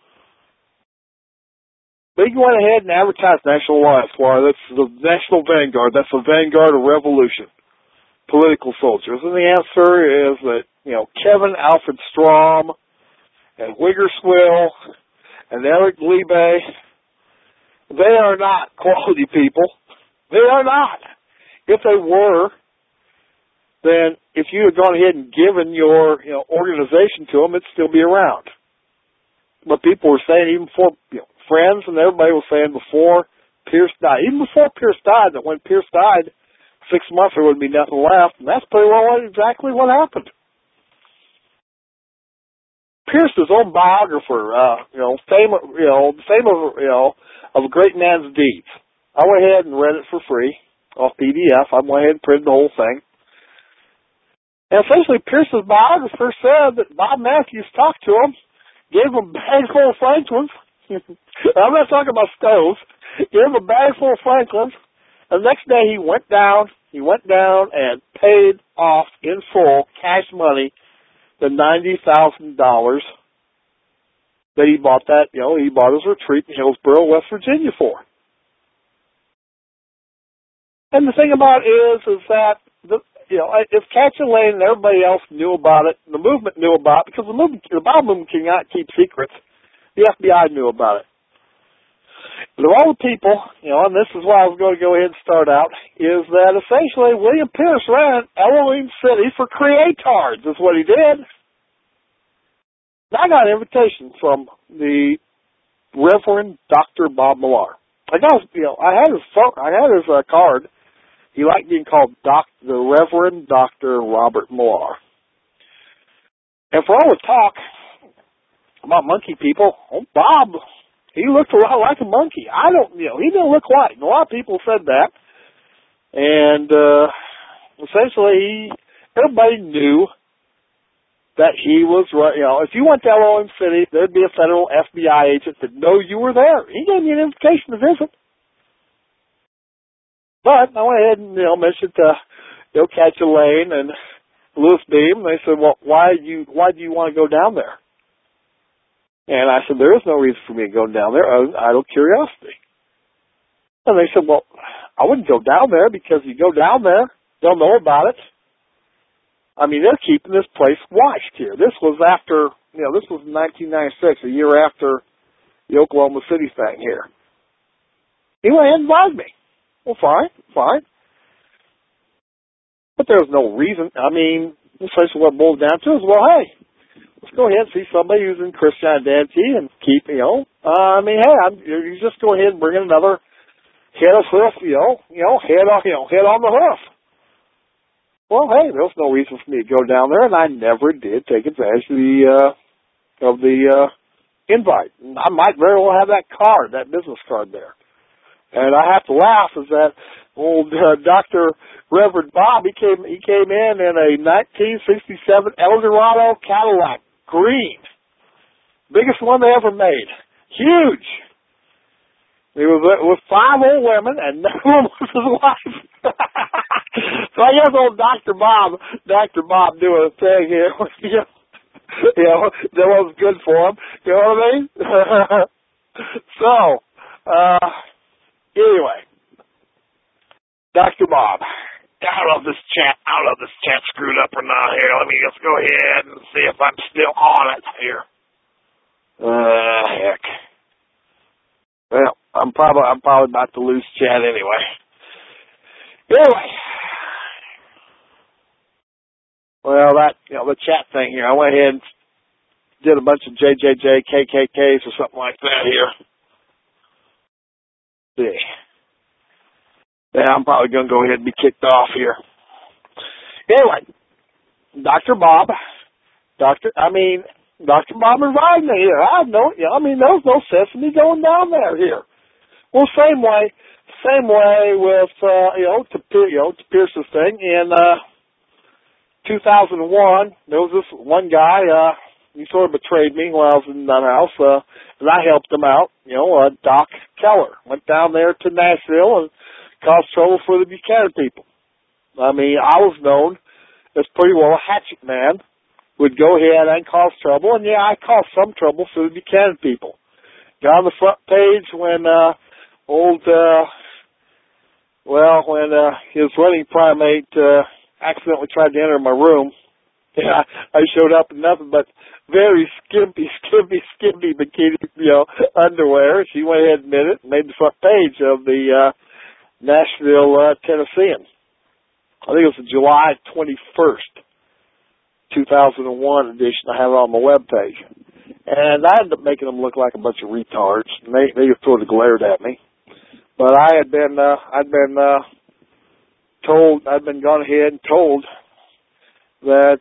But he went ahead and advertised National Alliance. Why, that's the National Vanguard. That's the vanguard of revolution. Political soldiers. And the answer is that, Kevin Alfred Strom and Wiggersville and Eric Liebe, they are not quality people. They are not. If they were, then if you had gone ahead and given your organization to them, it'd still be around. But people were saying, even before Friends and everybody was saying before Pierce died, even before Pierce died, that when Pierce died, 6 months there wouldn't be nothing left, and that's pretty well exactly what happened. Pierce's own biographer, fame of a great man's deeds. I went ahead and read it for free off PDF. I went ahead and printed the whole thing. And essentially, Pierce's biographer said that Bob Matthews talked to him, gave him a bag full of Franklins. I'm not talking about stoves. Gave him a bag full of Franklins. And the next day he went down and paid off in full, cash money, the $90,000 that he bought he bought his retreat in Hillsboro, West Virginia for. And the thing about it is that if Catch and Lane and everybody else knew about it, the movement knew about it, because the Bob movement cannot keep secrets. The FBI knew about it. But of all the people, and this is why I was going to go ahead and start out, is that essentially William Pierce ran Elohim City for creators, is what he did. And I got an invitation from the Reverend Dr. Bob Millar. I had his card. He liked being called the Reverend Dr. Robert Millar. And for all the talk about monkey people, Bob, he looked a lot like a monkey. He didn't look white. And a lot of people said that. And essentially, everybody knew that he was, if you went to Elohim City, there'd be a federal FBI agent that know you were there. He gave me an invitation to visit. But I went ahead and, mentioned to, Catch a Lane and Louis Beam. They said, well, why do you want to go down there? And I said, there is no reason for me to go down there other than idle curiosity. And they said, well, I wouldn't go down there because you go down there, they'll know about it. I mean, they're keeping this place watched here. This was after, this was 1996, a year after the Oklahoma City thing here. He went ahead and invited me. Well, fine. But there was no reason. I mean, essentially what it boiled down to is, well, hey, let's go ahead and see somebody who's in Christianity and keep, you just go ahead and bring in another head of hoof, head on the hoof. Well, hey, there was no reason for me to go down there, and I never did take advantage of the invite. I might very well have that card, that business card there. And I have to laugh is that old Dr. Reverend Bob, he came in a 1967 Eldorado Cadillac, green. Biggest one they ever made. Huge. He was with 5 old women, and none of them was his wife. So I guess old Dr. Bob doing a thing here. That was good for him. You know what I mean? So, anyway, Dr. Bob. I don't know if this chat screwed up or not here. Let me just go ahead and see if I'm still on it here. Heck. Well, I'm probably about to lose chat anyway. Anyway. Well, the chat thing here, I went ahead and did a bunch of JJJ, KKKs or something like that here. See. Yeah, I'm probably going to go ahead and be kicked off here. Anyway, Dr. Bob invited me here. There was no sense in me going down there here. Well, same way with, to Pierce's thing. In 2001, there was this one guy, he sort of betrayed me while I was in that house, and I helped him out, Doc Keller. Went down there to Nashville and caused trouble for the Buchanan people. I was known as pretty well a hatchet man, would go ahead and cause trouble, and I caused some trouble for the Buchanan people. Got on the front page when his running primate accidentally tried to enter my room. Yeah, I showed up in nothing but very skimpy bikini, underwear. She went ahead and admitted it and made the front page of the Nashville Tennessean. I think it was the July 21st, 2001 edition. I have it on my webpage. And I ended up making them look like a bunch of retards. And they sort of glared at me. But I'd been gone ahead and told that,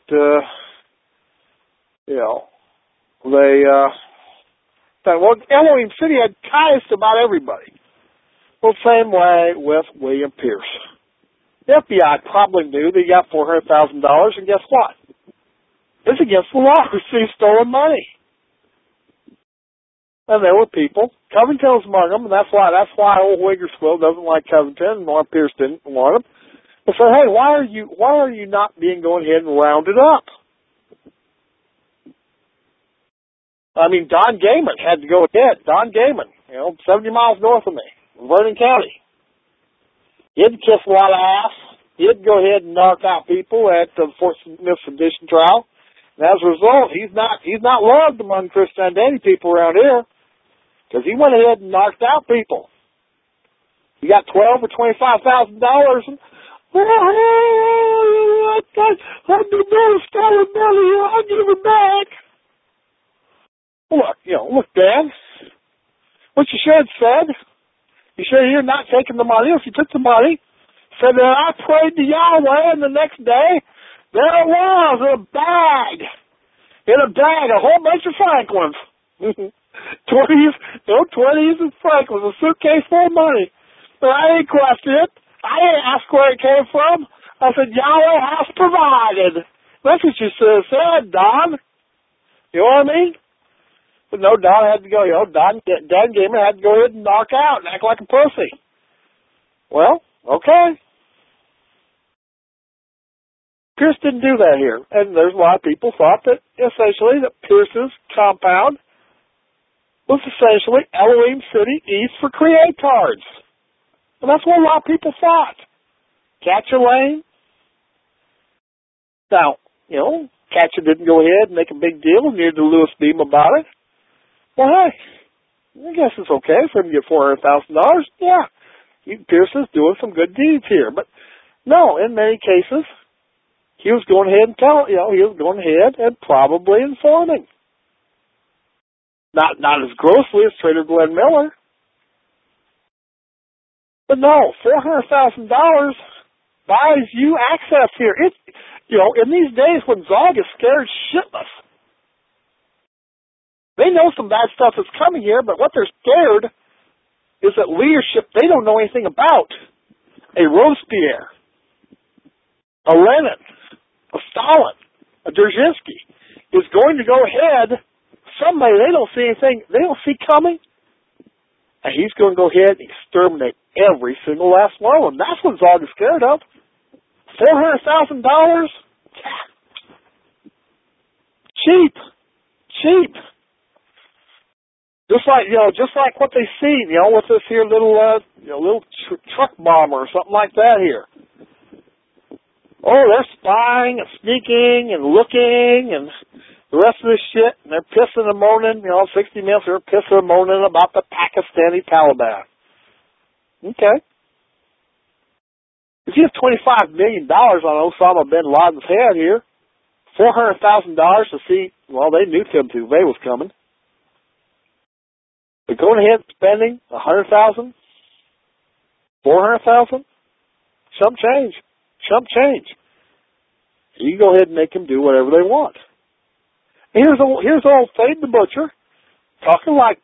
Elohim City had ties to about everybody. Well, same way with William Pierce. The FBI probably knew that he got $400,000, and guess what? It's against the law to receive stolen money. And there were people. Covington was among them, and that's why old Wiggersville doesn't like Covington, and Norm Pierce didn't want him. They said, hey, why are you not going ahead and rounded up? Don Gayman had to go ahead. Don Gayman, 70 miles north of me, Vernon County. He had to kiss a lot of ass. He had to go ahead and knock out people at the Fort Smith sedition trial. And as a result, he's not loved among Christianity people around here because he went ahead and knocked out people. He got $12,000 or $25,000. I've been stolen money. I'll give it back. Look, Dan, what you should have said, you should have not taken the money. If you took the money, said that I prayed to Yahweh, and the next day, there it was, in a bag, a whole bunch of Franklins. 20s and Franklins, a suitcase full of money. But I didn't question it. I didn't ask where it came from. I said, Yahweh has provided. That's what you should have said, Don. You know what I mean? But no, Don had to go, Dan Gayman had to go ahead and knock out and act like a pussy. Well, okay. Pierce didn't do that here. And there's a lot of people thought that essentially that Pierce's compound was essentially Elohim City East for creatards. And that's what a lot of people thought. Catcher Lane. Now, Catcher didn't go ahead and make a big deal and near to Lewis Beam about it. Well, hey, I guess it's okay for him to get $400,000. Yeah, Pierce is doing some good deeds here. But no, in many cases, he was going ahead and he was going ahead and probably informing. Not as grossly as Trader Glenn Miller. But no, $400,000 buys you access here. In these days when Zog is scared shitless, they know some bad stuff is coming here, but what they're scared is that leadership they don't know anything about. A Robespierre, a Lenin, a Stalin, a Dzerzhinsky is going to go ahead, somebody they don't see anything, they don't see coming, and he's going to go ahead and exterminate every single last one of them. That's what Zog is scared of. $400,000? Cheap. Just like what they see, with this here little truck bomber or something like that here. Oh, they're spying and sneaking and looking and the rest of this shit, and they're pissing and moaning, 60 Minutes, they're pissing and moaning about the Pakistani Taliban. Okay. If you have $25 million on Osama bin Laden's head here, $400,000 to see, they knew Tim Tuve was coming. But going ahead and spending $100,000, $400,000, some change. You go ahead and make them do whatever they want. And here's old Fade the Butcher talking like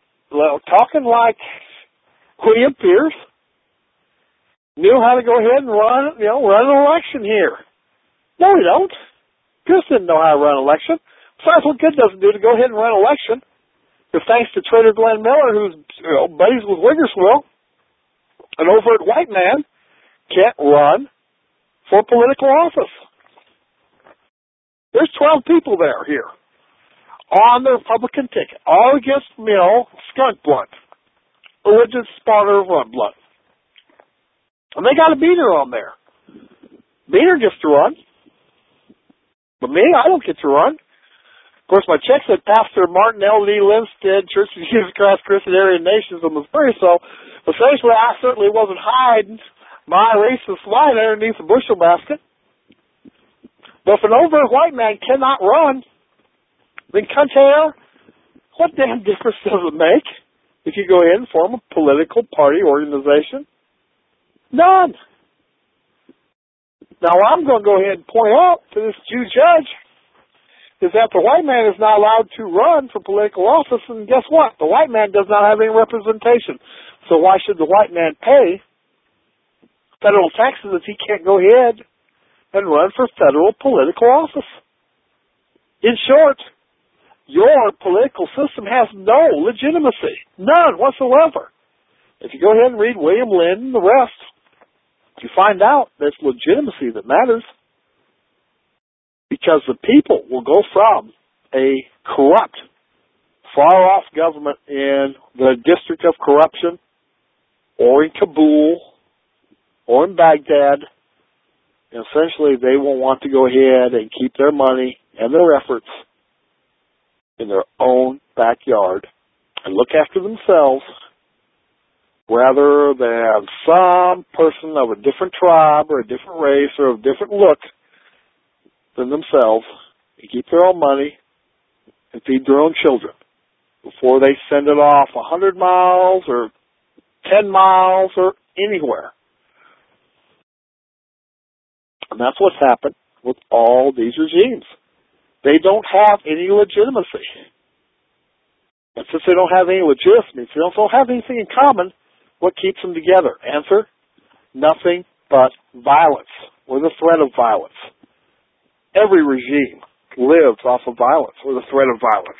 William Pierce knew how to go ahead and run an election here. No, he don't. Pierce didn't know how to run an election. Besides, what good does it do to go ahead and run an election? If thanks to Trader Glenn Miller, who's buddies with Wiggersville, an overt white man can't run for political office. There's 12 people here on the Republican ticket, all against Skunk Blunt, religious spawner of Run Blunt. And they got a Beaner on there. Beaner gets to run. But me, I don't get to run. Of course, my check said Pastor Martin L.D. Linstead, Church of Jesus Christ Christian Aryan Nations of Missouri, so essentially I certainly wasn't hiding my racist line underneath a bushel basket. But if an overt white man cannot run, then what damn difference does it make if you go ahead and form a political party organization? None. Now, what I'm going to go ahead and point out to this Jew judge is that the white man is not allowed to run for political office, and guess what? The white man does not have any representation. So why should the white man pay federal taxes if he can't go ahead and run for federal political office? In short, your political system has no legitimacy. None whatsoever. If you go ahead and read William Lynn and the rest, you find out that it's legitimacy that matters. Because the people will go from a corrupt, far-off government in the District of Corruption, or in Kabul, or in Baghdad, and essentially they will want to go ahead and keep their money and their efforts in their own backyard and look after themselves rather than some person of a different tribe or a different race or a different look than themselves and keep their own money and feed their own children before they send it off 100 miles or 10 miles or anywhere. And that's what's happened with all these regimes. They don't have any legitimacy. And since they don't have any legitimacy, they don't have anything in common, what keeps them together? Answer, nothing but violence or the threat of violence. Every regime lives off of violence or the threat of violence.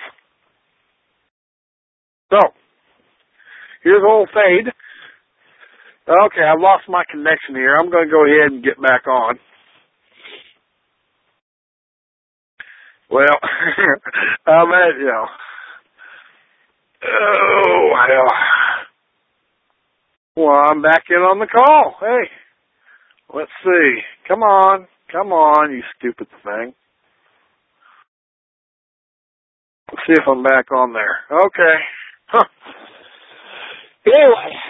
So, here's old Fade. Okay, I've lost my connection here. I'm going to go ahead and get back on. Well, well, I'm back in on the call. Hey, let's see. Come on, you stupid thing. Let's see if I'm back on there. Okay. Huh. Anyway.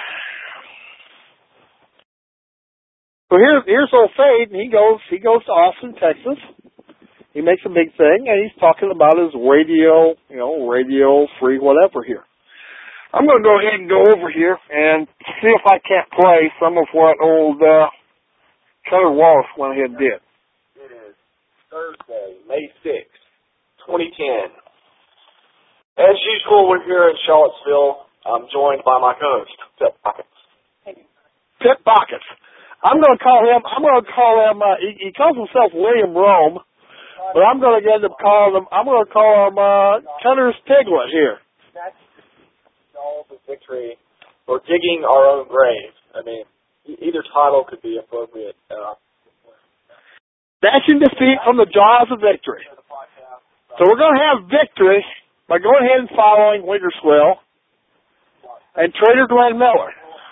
So here's old Fade, and he goes to Austin, Texas. He makes a big thing, and he's talking about his radio free whatever here. I'm going to go ahead and go over here and see if I can't play some of what old Cutter Wallace went ahead and did. It is Thursday, May 6th, 2010. As usual, we're here in Charlottesville. I'm joined by my co-host, Pip Pockets. Pip Pockets. I'm going to call him, he calls himself William Rome, but I'm going to get him call him Cutter's Piglet here. All the victory or digging our own grave. I mean, either title could be appropriate. Snatching defeat from the jaws of victory. So we're going to have victory by going ahead and following Winterswell and Trader Glenn Miller.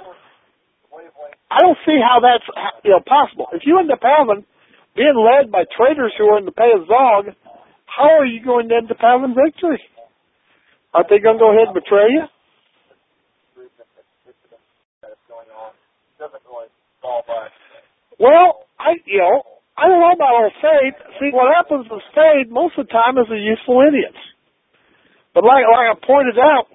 I don't see how that's possible. If you end up being led by traders who are in the pay of Zog, how are you going to end up having victory? Aren't they going to go ahead and betray you? Well, I don't know about old Fade. See, what happens with Fade most of the time is the useful idiots. But like I pointed out,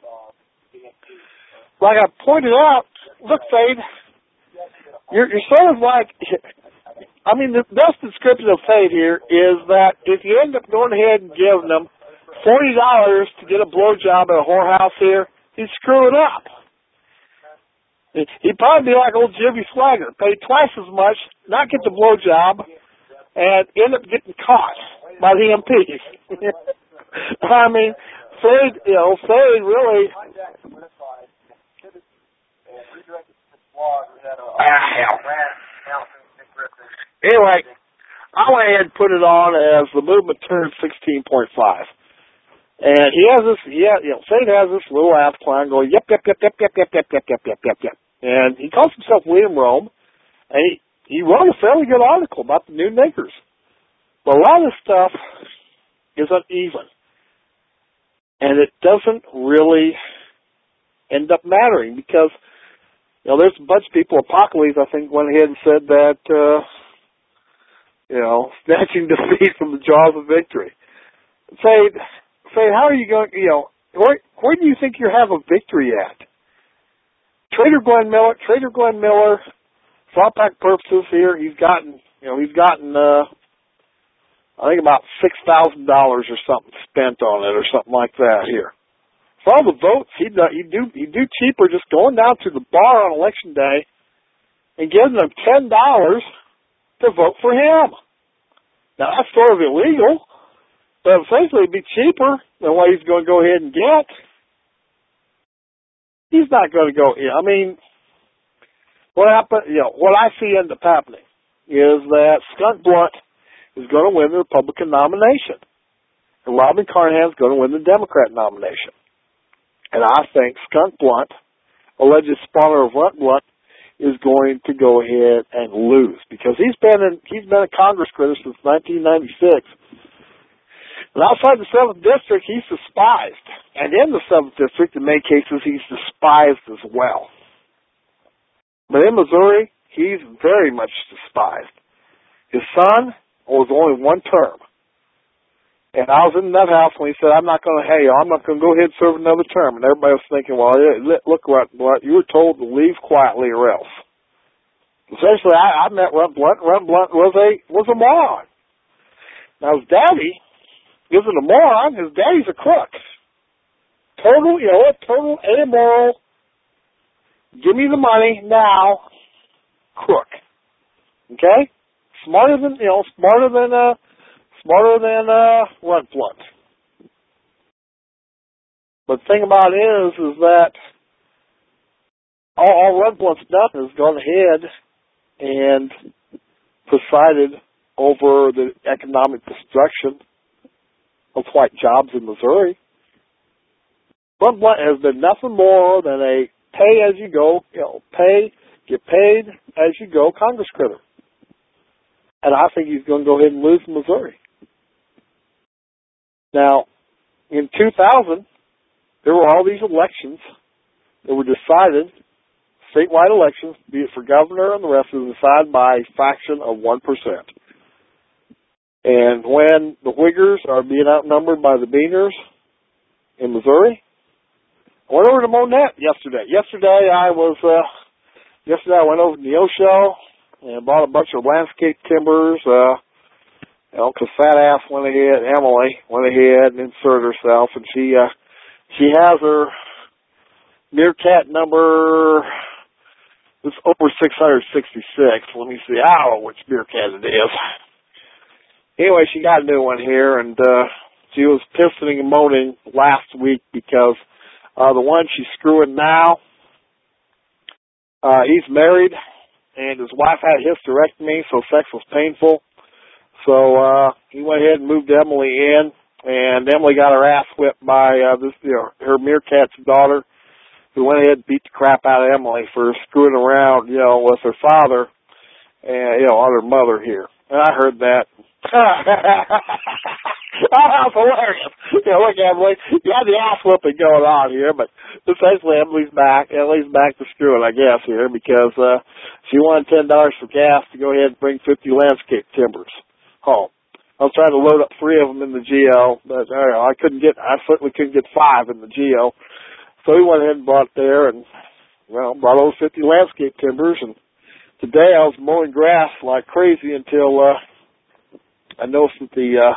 look, Fade, you're sort of like, I mean, the best description of Fade here is that if you end up going ahead and giving them $40 to get a blowjob at a whorehouse here, he's screwing up. He'd probably be like old Jimmy Swagger, pay twice as much, not get the blowjob, and end up getting caught by the MPs. I mean, Fade really. Hell. Anyway, I went ahead and put it on as the movement turned 16.5. And he has this, Fade has this little outline going, yep. And he calls himself William Rome, and he wrote a fairly good article about the new niggers. But a lot of this stuff is uneven. And it doesn't really end up mattering because, there's a bunch of people, Apocalypse, I think, went ahead and said that, snatching defeat from the jaws of victory. Say, how are you going, where do you think you have a victory at? Trader Glenn Miller, for all practical purposes here, he's gotten, I think about $6,000 or something spent on it or something like that here. For all the votes, he'd do cheaper just going down to the bar on election day and giving them $10 to vote for him. Now, that's sort of illegal, but essentially it'd be cheaper than what he's going to go ahead and get. He's not going to go, what I see end up happening is that Skunk Blunt is going to win the Republican nomination, and Robin Carnahan's going to win the Democrat nomination. And I think Skunk Blunt, alleged spawner of Runt Blunt, is going to go ahead and lose because he's been a Congress critter since 1996. And outside the 7th District, he's despised. And in the 7th District, in many cases, he's despised as well. But in Missouri, he's very much despised. His son was only one term. And I was in that house when he said, I'm not going to go ahead and serve another term. And everybody was thinking, well, look, Runt Blunt, you were told to leave quietly or else. Essentially, I met Runt Blunt. Runt Blunt was a moron. Now, his daddy isn't a moron. His daddy's a crook. Total amoral, give me the money now, crook. Okay? Smarter than Runt Blunt. But the thing about it is that all Runt Blunt's done is gone ahead and presided over the economic destruction of white jobs in Missouri. Runt Blunt has been nothing more than a get paid as you go Congress critter. And I think he's going to go ahead and lose in Missouri. Now, in 2000, there were all these elections that were decided, statewide elections, be it for governor and the rest, was decided by a fraction of 1%. And when the Whiggers are being outnumbered by the Beaners in Missouri, I went over to Monette yesterday. Yesterday I went over to the Neosho and bought a bunch of landscape timbers, because Emily went ahead and inserted herself, and she has her Meerkat number, it's over 666. Let me see, I don't know which Meerkat it is. Anyway, she got a new one here, and she was pissing and moaning last week because the one she's screwing now He's married, and his wife had a hysterectomy, so sex was painful. So he went ahead and moved Emily in, and Emily got her ass whipped by her meerkat's daughter, who went ahead and beat the crap out of Emily for screwing around, with her father and, on her mother here. And I heard that. That was hilarious. Look, Emily, you had the ass whipping going on here, but essentially Emily's back. Emily's back to screwing, I guess, here, because she wanted $10 for gas to go ahead and bring 50 landscape timbers home. I was trying to load up 3 of them in the GL, but I certainly couldn't get 5 in the GL. So we went ahead and bought there and, brought over 50 landscape timbers. And today I was mowing grass like crazy until I noticed that the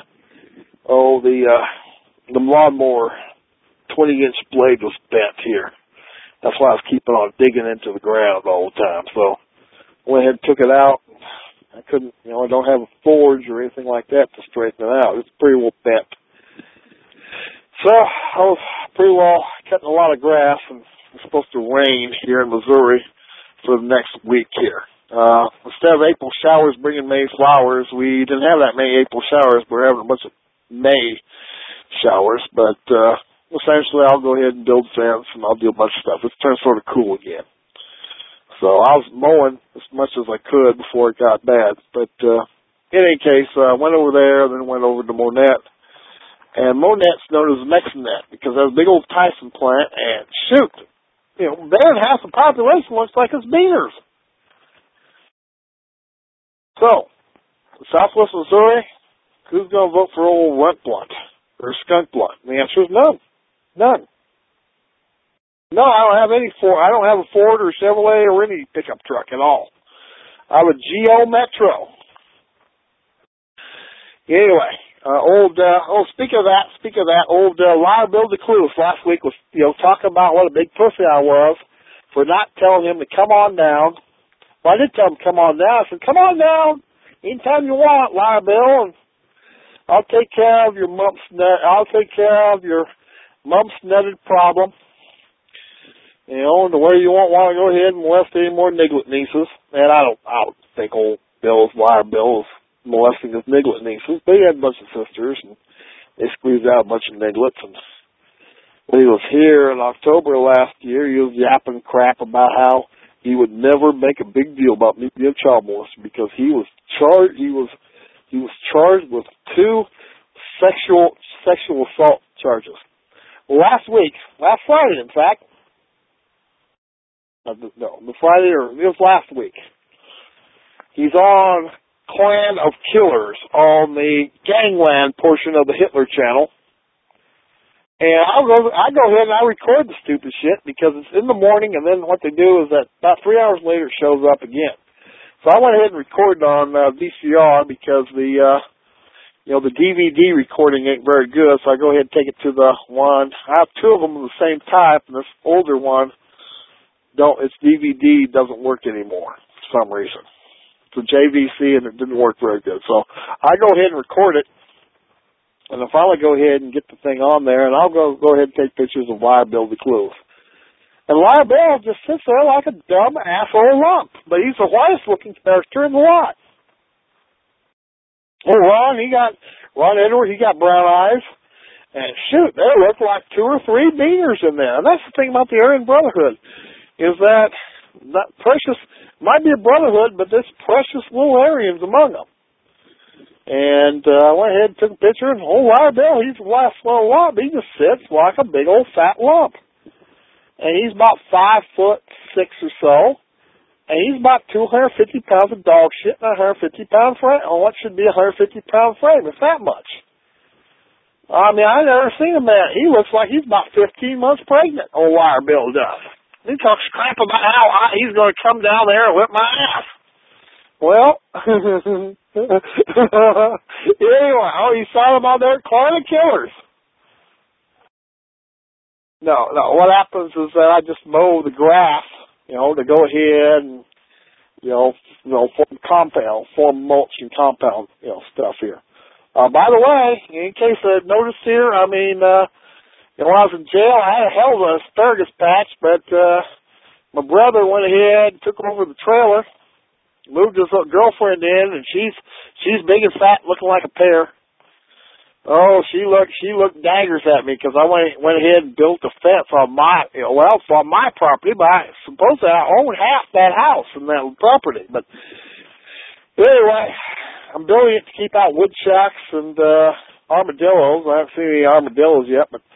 lawnmower 20-inch blade was bent here. That's why I was keeping on digging into the ground all the time. So I went ahead and took it out. I couldn't, I don't have a forge or anything like that to straighten it out. It's pretty well bent. So I was pretty well cutting a lot of grass, and it's supposed to rain here in Missouri for the next week here. Instead of April showers bringing May flowers, we didn't have that many April showers. We're having a bunch of May showers, but essentially I'll go ahead and build fence, and I'll do a bunch of stuff. It's turned sort of cool again. So I was mowing as much as I could before it got bad. But in any case, I went over there, then went over to Monette. And Monette's known as Mexinet because there's a big old Tyson plant, and shoot, there half the population looks like it's beaners. So, Southwest Missouri, who's going to vote for old Runt Blunt or Skunk Blunt? And the answer is none. None. No, I don't have any Ford. I don't have a Ford or Chevrolet or any pickup truck at all. I have a Geo Metro. Anyway, speaking of that, old liar Bill DeCluse last week was, talking about what a big pussy I was for not telling him to come on down. Well, I did tell him to come on down. I said, come on down anytime you want, liar Bill, and I'll take care of your mumps nutted problem. To where you won't want to go ahead and molest any more Niglet nieces. And I don't think old liar Bill is molesting his Niglet nieces, but he had a bunch of sisters, and they squeezed out a bunch of Niglets. And when he was here in October last year, he was yapping crap about how he would never make a big deal about me being a child molester because he was charged with 2 sexual assault charges. Well, last Friday, in fact, it was last week. He's on Clan of Killers on the Gangland portion of the Hitler channel. And I go ahead and I record the stupid shit because it's in the morning, and then what they do is that about 3 hours later it shows up again. So I went ahead and recorded on VCR because the DVD recording ain't very good, so I go ahead and take it to the one. I have 2 of them of the same type, and this older one, its DVD doesn't work anymore for some reason. It's a JVC, and it didn't work very good. So I go ahead and record it, and I'll finally go ahead and get the thing on there, and I'll go ahead and take pictures of Liar Bill DeCluse. And Liar Bill just sits there like a dumb asshole lump, but he's the whitest-looking character in the lot. Oh, Ron Edward, he got brown eyes, and shoot, there look like 2 or 3 beaners in there. And that's the thing about the Aryan Brotherhood. Is that precious, might be a brotherhood, but there's precious little Aryans among them. And I went ahead and took a picture, and old Liar Bill, he's the last little lump. He just sits like a big old fat lump. And he's about 5'6" or so, and he's about 250 pounds of dog shit and a 150-pound frame, on what should be a 150-pound frame, if that much. I mean, I've never seen a man. He looks like he's about 15 months pregnant, old Liar Bill does. He talks crap about how he's going to come down there and whip my ass. Well, anyway, you saw him out there at Clan of Killers. No, what happens is that I just mow the grass, to go ahead and, form mulch and compound, stuff here. By the way, in case I noticed here, I mean, when I was in jail, I had a hell of an asparagus patch, but my brother went ahead, took over the trailer, moved his girlfriend in, and she's big and fat, looking like a pear. Oh, she looked daggers at me because I went ahead and built a fence on on my property, but I supposedly I own half that house and that property. But anyway, I'm building it to keep out woodchucks and armadillos. I haven't seen any armadillos yet, but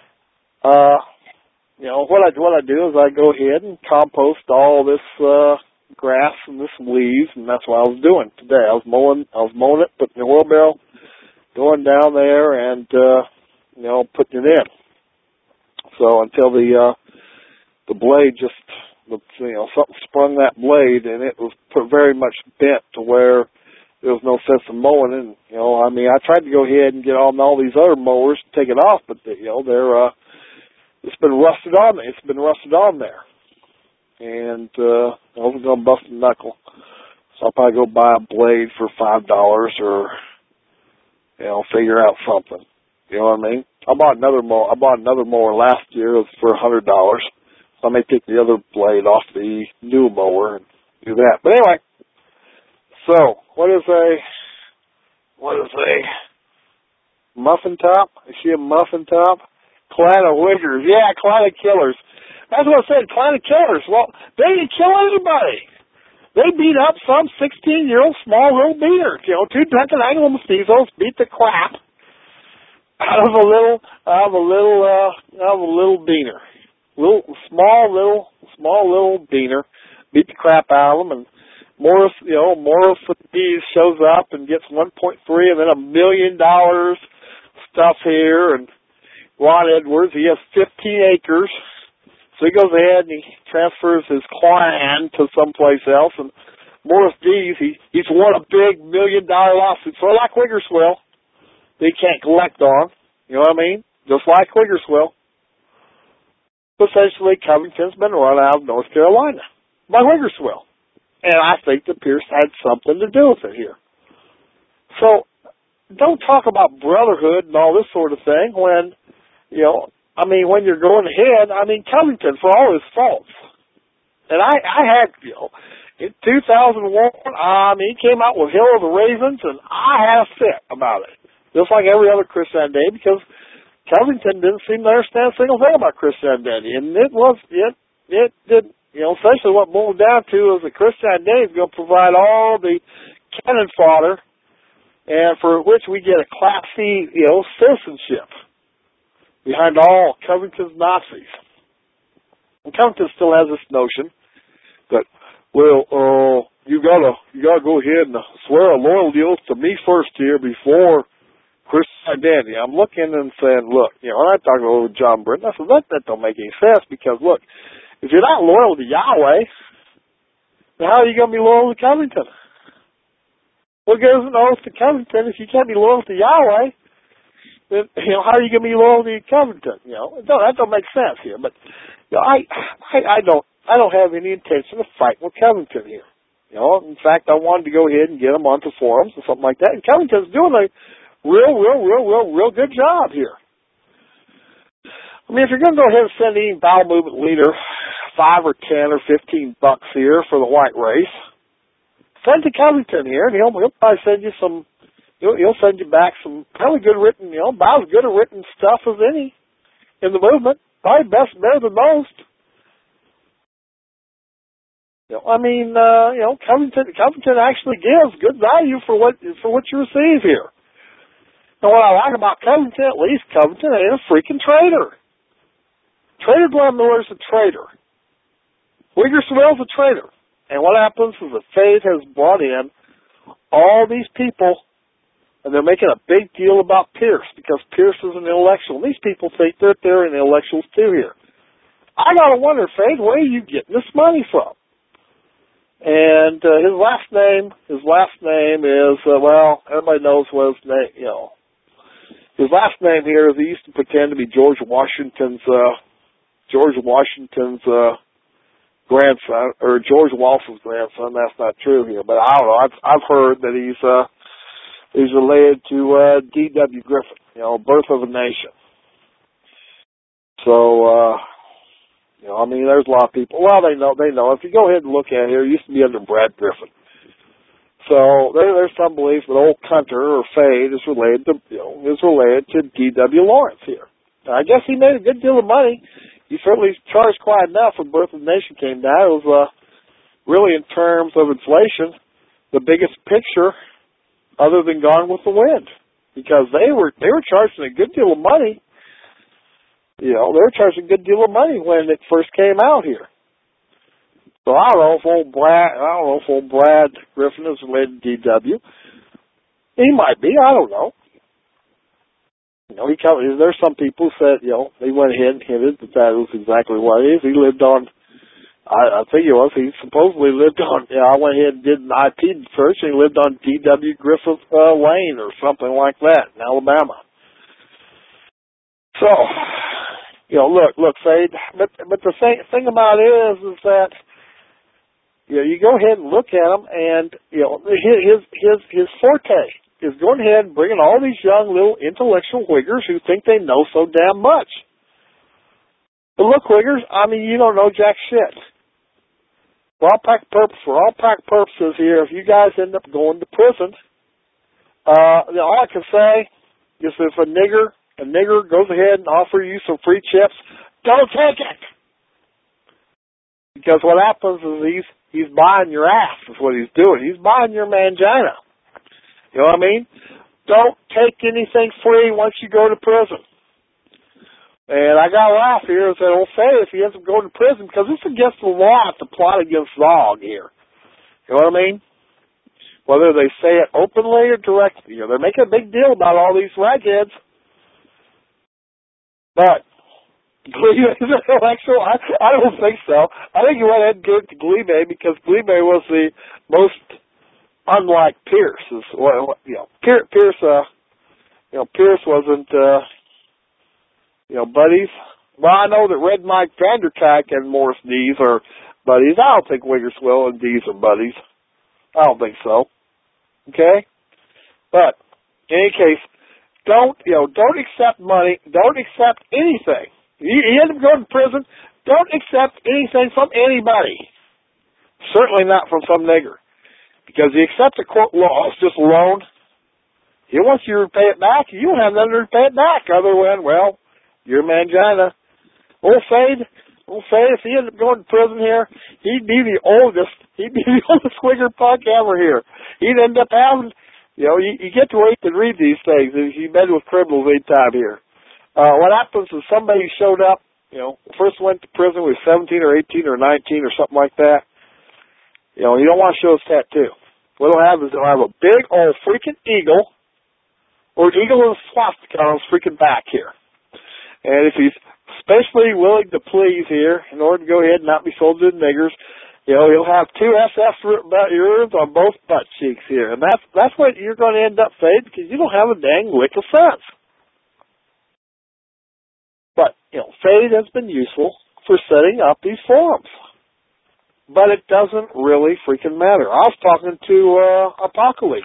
what I do is I go ahead and compost all this grass and this leaves, and that's what I was doing today. I was mowing it, putting the wheelbarrow, going down there and, putting it in. So until the blade just, something sprung that blade and it was very much bent to where there was no sense of mowing. And, I tried to go ahead and get on all these other mowers to take it off, but, it's been rusted on. It's been rusted on there. And, I wasn't going to bust a knuckle. So I'll probably go buy a blade for $5 or, figure out something. You know what I mean? I bought another mower last year. It was for $100. So I may take the other blade off the new mower and do that. But anyway, so what is a muffin top? Is she a muffin top? Clan of Wiggers. Yeah, Clan of Killers. That's what I said, Clan of Killers. Well, they didn't kill anybody. They beat up some 16-year-old small little beater. Two drunken Anglo mestizos beat the crap out of a little beaner. Small little beaner beat the crap out of them, and Morris shows up and gets 1.3 and then $1 million stuff here, and Ron Edwards, he has 15 acres. So he goes ahead and he transfers his clan to someplace else. And Morris Dees, he's won a big $1 million lawsuit, sort of like Wiggersville, that he can't collect on. You know what I mean? Just like Wiggersville. Essentially, Covington's been run out of North Carolina by Wiggersville. And I think that Pierce had something to do with it here. So don't talk about brotherhood and all this sort of thing when, when you're going ahead, Covington, for all his faults, and I had, in 2001, he came out with Hill of the Ravens, and I had a fit about it, just like every other Chris Identity, because Covington didn't seem to understand a single thing about Chris Identity, and it did, essentially what boiled down to is that Chris Identity is going to provide all the cannon fodder, and for which we get a Class C, citizenship behind all Covington's Nazis. And Covington still has this notion that, you gotta go ahead and swear a loyalty oath to me first here before Chris Identity. I'm looking and saying, look, and I talked over John Britton. I said, that don't make any sense because, look, if you're not loyal to Yahweh, then how are you going to be loyal to Covington? What gives an oath to Covington if you can't be loyal to Yahweh? Then, how are you going to be loyal to Covington? That don't make sense here. But I don't have any intention of fighting with Covington here. In fact, I wanted to go ahead and get him onto forums or something like that. And Covington's doing a real good job here. If you're going to go ahead and send any bowel movement leader $5 or $10 or $15 here for the white race, send to Covington here, and he'll probably send you some. He'll send you back some really good written, about as good a written stuff as any in the movement. Probably better than most. Covington actually gives good value for what you receive here. And what I like about Covington, at least Covington ain't a freaking traitor. Trader Glenn Miller's a traitor. Wiggersville's a traitor. And what happens is that Faith has brought in all these people. And they're making a big deal about Pierce because Pierce is an intellectual. And these people think that they're intellectuals too here. I gotta wonder, Faith, where are you getting this money from? And his last name is everybody knows what his name. His last name here is he used to pretend to be George Washington's grandson or George Walsh's grandson. That's not true here, but I don't know. I've heard that he's related to D.W. Griffith, Birth of a Nation. So, You know, I mean, there's a lot of people. Well, they know. If you go ahead and look at it here, it used to be under Brad Griffin. So there's some belief that old Hunter or Fade is related to D.W. Lawrence here. Now, I guess he made a good deal of money. He certainly charged quite enough when Birth of the Nation came down. It was really, in terms of inflation, the biggest picture other than Gone with the Wind, because they were charging a good deal of money. You know, they were charging a good deal of money when it first came out here. So I don't know if old Brad Griffin is related to D.W. He might be. I don't know. You know, there's some people who said, you know, they went ahead and hinted that was exactly what it is. He lived on, I think it was, he supposedly lived on, I went ahead and did an IP search, and he lived on D.W. Griffith Lane or something like that in Alabama. So, you know, look, Fade, but the thing about it is that, you know, you go ahead and look at him, and, you know, his forte is going ahead and bringing all these young little intellectual Wiggers who think they know so damn much. But look, Wiggers, I mean, you don't know jack shit. For all practical purposes here, if you guys end up going to prison, you know, all I can say is if a nigger goes ahead and offers you some free chips, don't take it. Because what happens is he's buying your ass is what he's doing. He's buying your mangina. You know what I mean? Don't take anything free once you go to prison. And I got to laugh here and say, well, say if he ends up going to prison, because it's against the law to plot against Zog here. You know what I mean? Whether they say it openly or directly. You know, they're making a big deal about all these ragheads. But Glebe is intellectual? I don't think so. I think he went ahead and gave it to Glebe because Glebe was the most unlike Pierce. Pierce wasn't, buddies. Well, I know that Red Mike Vanderkijk and Morris Dees are buddies. I don't think Wiggersville and Dees are buddies. I don't think so. Okay? But, in any case, don't accept money. Don't accept anything. You end up going to prison. Don't accept anything from anybody. Certainly not from some nigger. Because you accept the court laws just alone. He wants you to repay it back. You don't have nothing to repay it back other than, well, your mangina. Old Fade, if he ended up going to prison here, he'd be the oldest Wigger punk ever here. He'd end up having, you get to wait to read these things. You've been with criminals anytime here. What happens is somebody showed up, first went to prison with 17 or 18 or 19 or something like that. You don't want to show his tattoo. What he'll have is he'll have a big old freaking eagle, or an eagle with a swastika on his freaking back here. And if he's especially willing to please here, in order to go ahead and not be sold to the niggers, he'll have 2 SS earrings on both butt cheeks here. And that's what you're going to end up saying, because you don't have a dang lick of sense. But, Fade has been useful for setting up these forums. But it doesn't really freaking matter. I was talking to Apocalypse.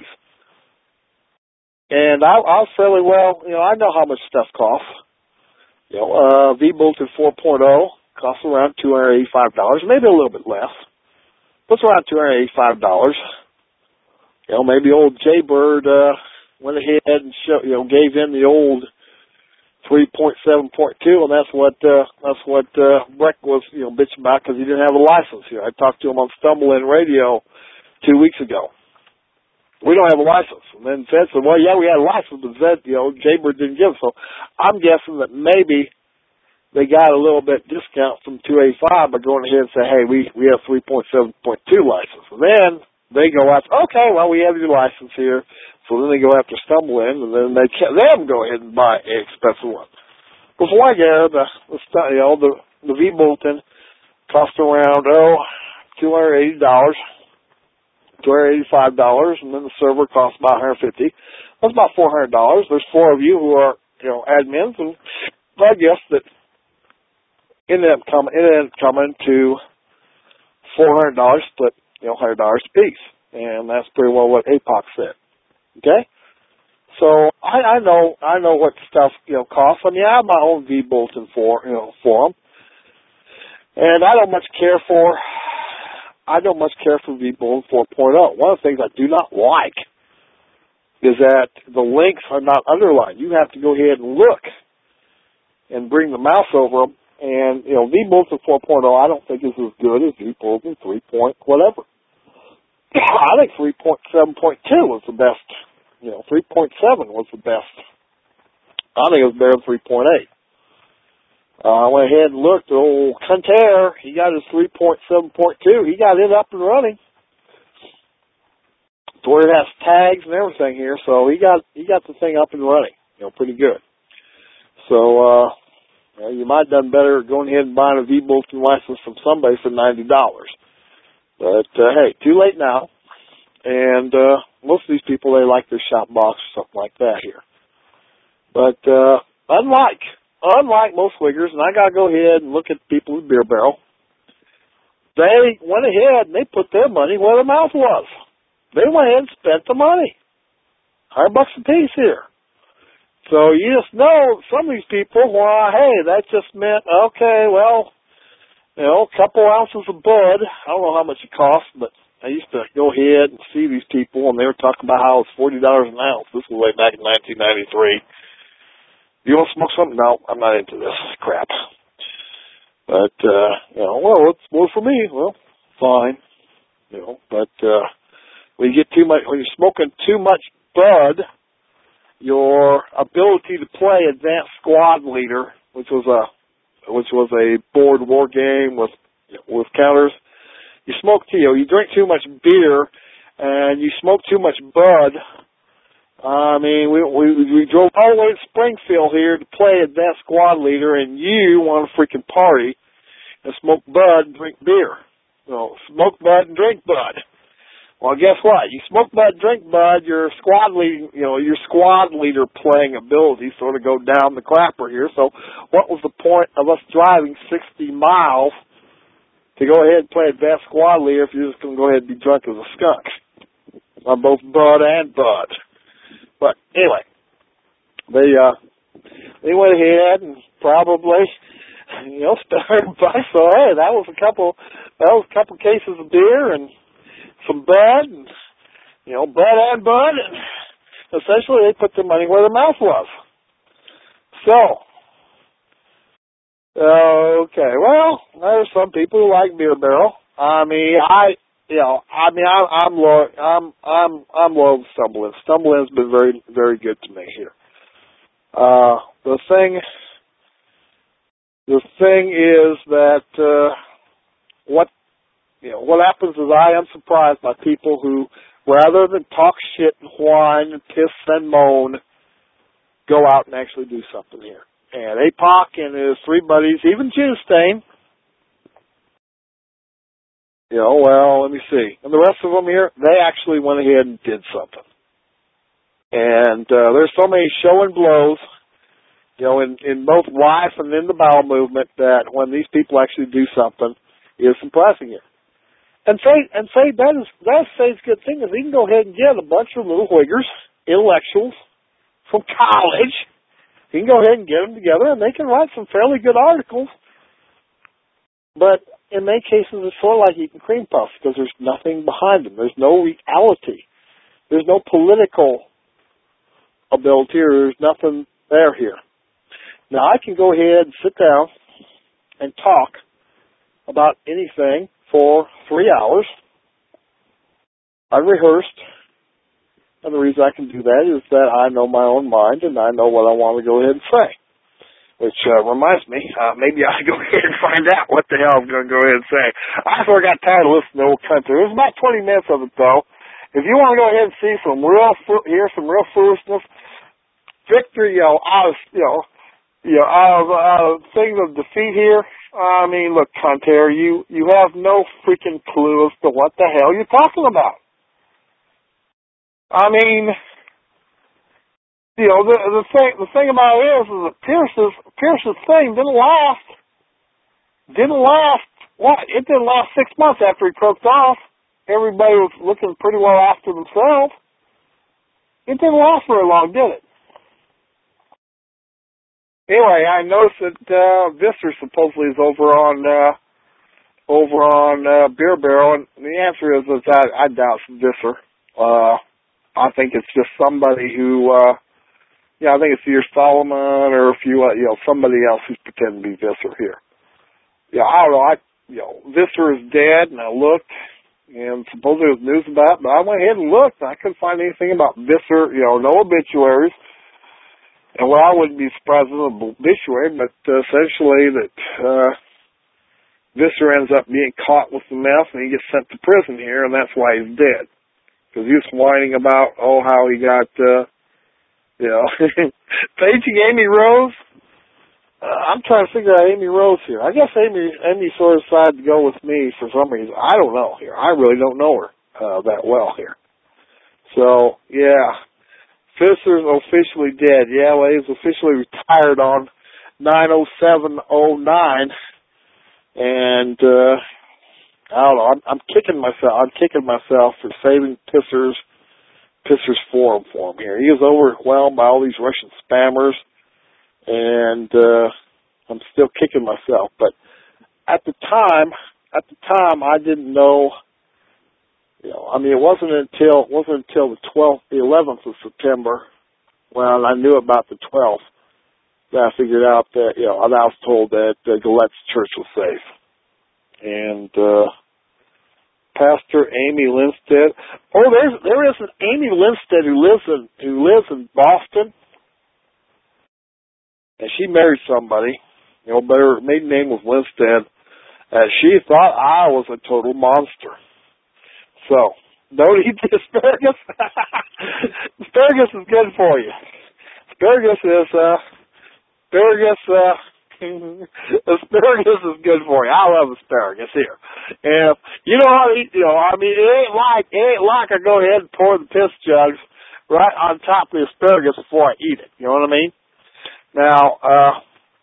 And I was fairly well, I know how much stuff costs. V-Bolted 4.0 costs around $285, maybe a little bit less. But it's around $285. Maybe old Jaybird went ahead and gave in the old 3.7.2, and that's what Breck was bitching about because he didn't have a license here. I talked to him on Stumble In Radio 2 weeks ago. We don't have a license. And then Zed said, well, yeah, we had a license, but Zed, Jaybird didn't give it. So I'm guessing that maybe they got a little bit discount from 285 by going ahead and saying, hey, we have 3.7.2 license. And then they go out, okay, well, we have your license here. So then they go after Stumble In, and then they go ahead and buy an expensive one. Before I get the V-Bolton cost around, $280. $285, and then the server costs about $150. That's about $400. There's 4 of you who are, admins, and I guess that it ended up coming to $400 split, $100 a piece, and that's pretty well what APOC said. Okay, so I know what stuff costs. I mean, I have my own V-Bolton forum. And I don't much care for V-Bulletin 4.0. One of the things I do not like is that the links are not underlined. You have to go ahead and look and bring the mouse over them. And, V-Bulletin 4.0 I don't think is as good as V-Bulletin 3. Whatever. I think 3.7.2 was the best. 3.7 was the best. I think it was better than 3.8. I went ahead and looked at old Conter. He got his 3.7.2. He got it up and running. To where it has tags and everything here, so he got the thing up and running, pretty good. So you might have done better going ahead and buying a V-Bulletin license from somebody for $90. But hey, too late now. And most of these people, they like their shop box or something like that here. But unlike most wiggers, and I got to go ahead and look at people with Beer Barrel, they went ahead and they put their money where their mouth was. They went ahead and spent the money. $100 a piece here. So you just know some of these people, well, hey, that just meant, okay, well, a couple ounces of bud. I don't know how much it costs, but I used to go ahead and see these people, and they were talking about how it's $40 an ounce. This was way back in 1993. You want to smoke something? No, I'm not into this crap. But, well, it's more for me. Well, fine. But, when you're smoking too much bud, your ability to play Advanced Squad Leader, which was a board war game with counters, you drink too much beer and you smoke too much bud. I mean, we drove all the way to Springfield here to play Advanced Squad Leader, and you want to freaking party and smoke bud and drink beer. Smoke bud and drink bud. Well, guess what? You smoke bud, drink bud, your squad leader playing ability sort of go down the clapper here. So what was the point of us driving 60 miles to go ahead and play Advanced Squad Leader if you're just going to go ahead and be drunk as a skunk on both bud and bud? But anyway, they went ahead and probably, spent $100. So hey, that was a couple cases of beer and some bud and, bud and bud, and essentially they put their money where their mouth was. So, okay, well, there's some people who like Beer Barrel. I'm loyal to Stumbling. Stumbling's been very, very good to me here. The thing is that, what happens is I am surprised by people who, rather than talk shit and whine and piss and moan, go out and actually do something here. And APOC and his three buddies, even Juice Stain, let me see. And the rest of them here, they actually went ahead and did something. And there's so many show and blows, in both life and in the bowel movement, that when these people actually do something, it's impressing here. And say that's a good thing is he can go ahead and get a bunch of little wiggers, intellectuals from college. He can go ahead and get them together, and they can write some fairly good articles. But in many cases, it's sort of like eating cream puffs because there's nothing behind them. There's no reality. There's no political ability, or there's nothing there here. Now, I can go ahead and sit down and talk about anything for 3 hours. I've rehearsed, and the reason I can do that is that I know my own mind and I know what I want to go ahead and say. Which reminds me, maybe I should go ahead and find out what the hell I'm going to go ahead and say. I sort of got tired of listening to old country. There's about 20 minutes of it, though. If you want to go ahead and see some real foolishness, Victor, out of things of defeat here. I mean, look, Conter, you have no freaking clue as to what the hell you're talking about. I mean, the thing about it is that Pierce's thing didn't last. What? It didn't last 6 months after he croaked off. Everybody was looking pretty well after themselves. It didn't last very long, did it? Anyway, I noticed that Visser supposedly is over on over on Beer Barrel, and the answer is I doubt it's Visser. I think it's just somebody who, I think it's either Solomon or if you, somebody else who's pretending to be Visser here. Yeah, I don't know. Visser is dead, and I looked, and supposedly there was news about it, but I went ahead and looked, and I couldn't find anything about Visser, no obituaries. And well, I wouldn't be surprised with an obituary, but essentially that Visser ends up being caught with the meth, and he gets sent to prison here, and that's why he's dead. Because he was whining about, how he got, paging Amy Rose. I'm trying to figure out Amy Rose here. I guess Amy sort of decided to go with me for some reason. I don't know here. I really don't know her that well here. So, yeah. Visser's officially dead. Yeah, well, he was officially retired on 9/07/09. And, I don't know. I'm kicking myself for saving Pisser's forum for him here. He was overwhelmed by all these Russian spammers, and I'm still kicking myself. But at the time, I didn't know. It wasn't until the 11th of September when I knew about the 12th that I figured out that I was told that Galette's church was safe. And Pastor Amy Lindstedt. Oh, there is an Amy Lindstedt who lives in Boston, and she married somebody. But her maiden name was Lindstedt, and she thought I was a total monster. So don't eat the asparagus. Asparagus is good for you. Asparagus is good for you. I love asparagus here. And you know how to eat, it ain't like I go ahead and pour the piss jugs right on top of the asparagus before I eat it. You know what I mean? Now,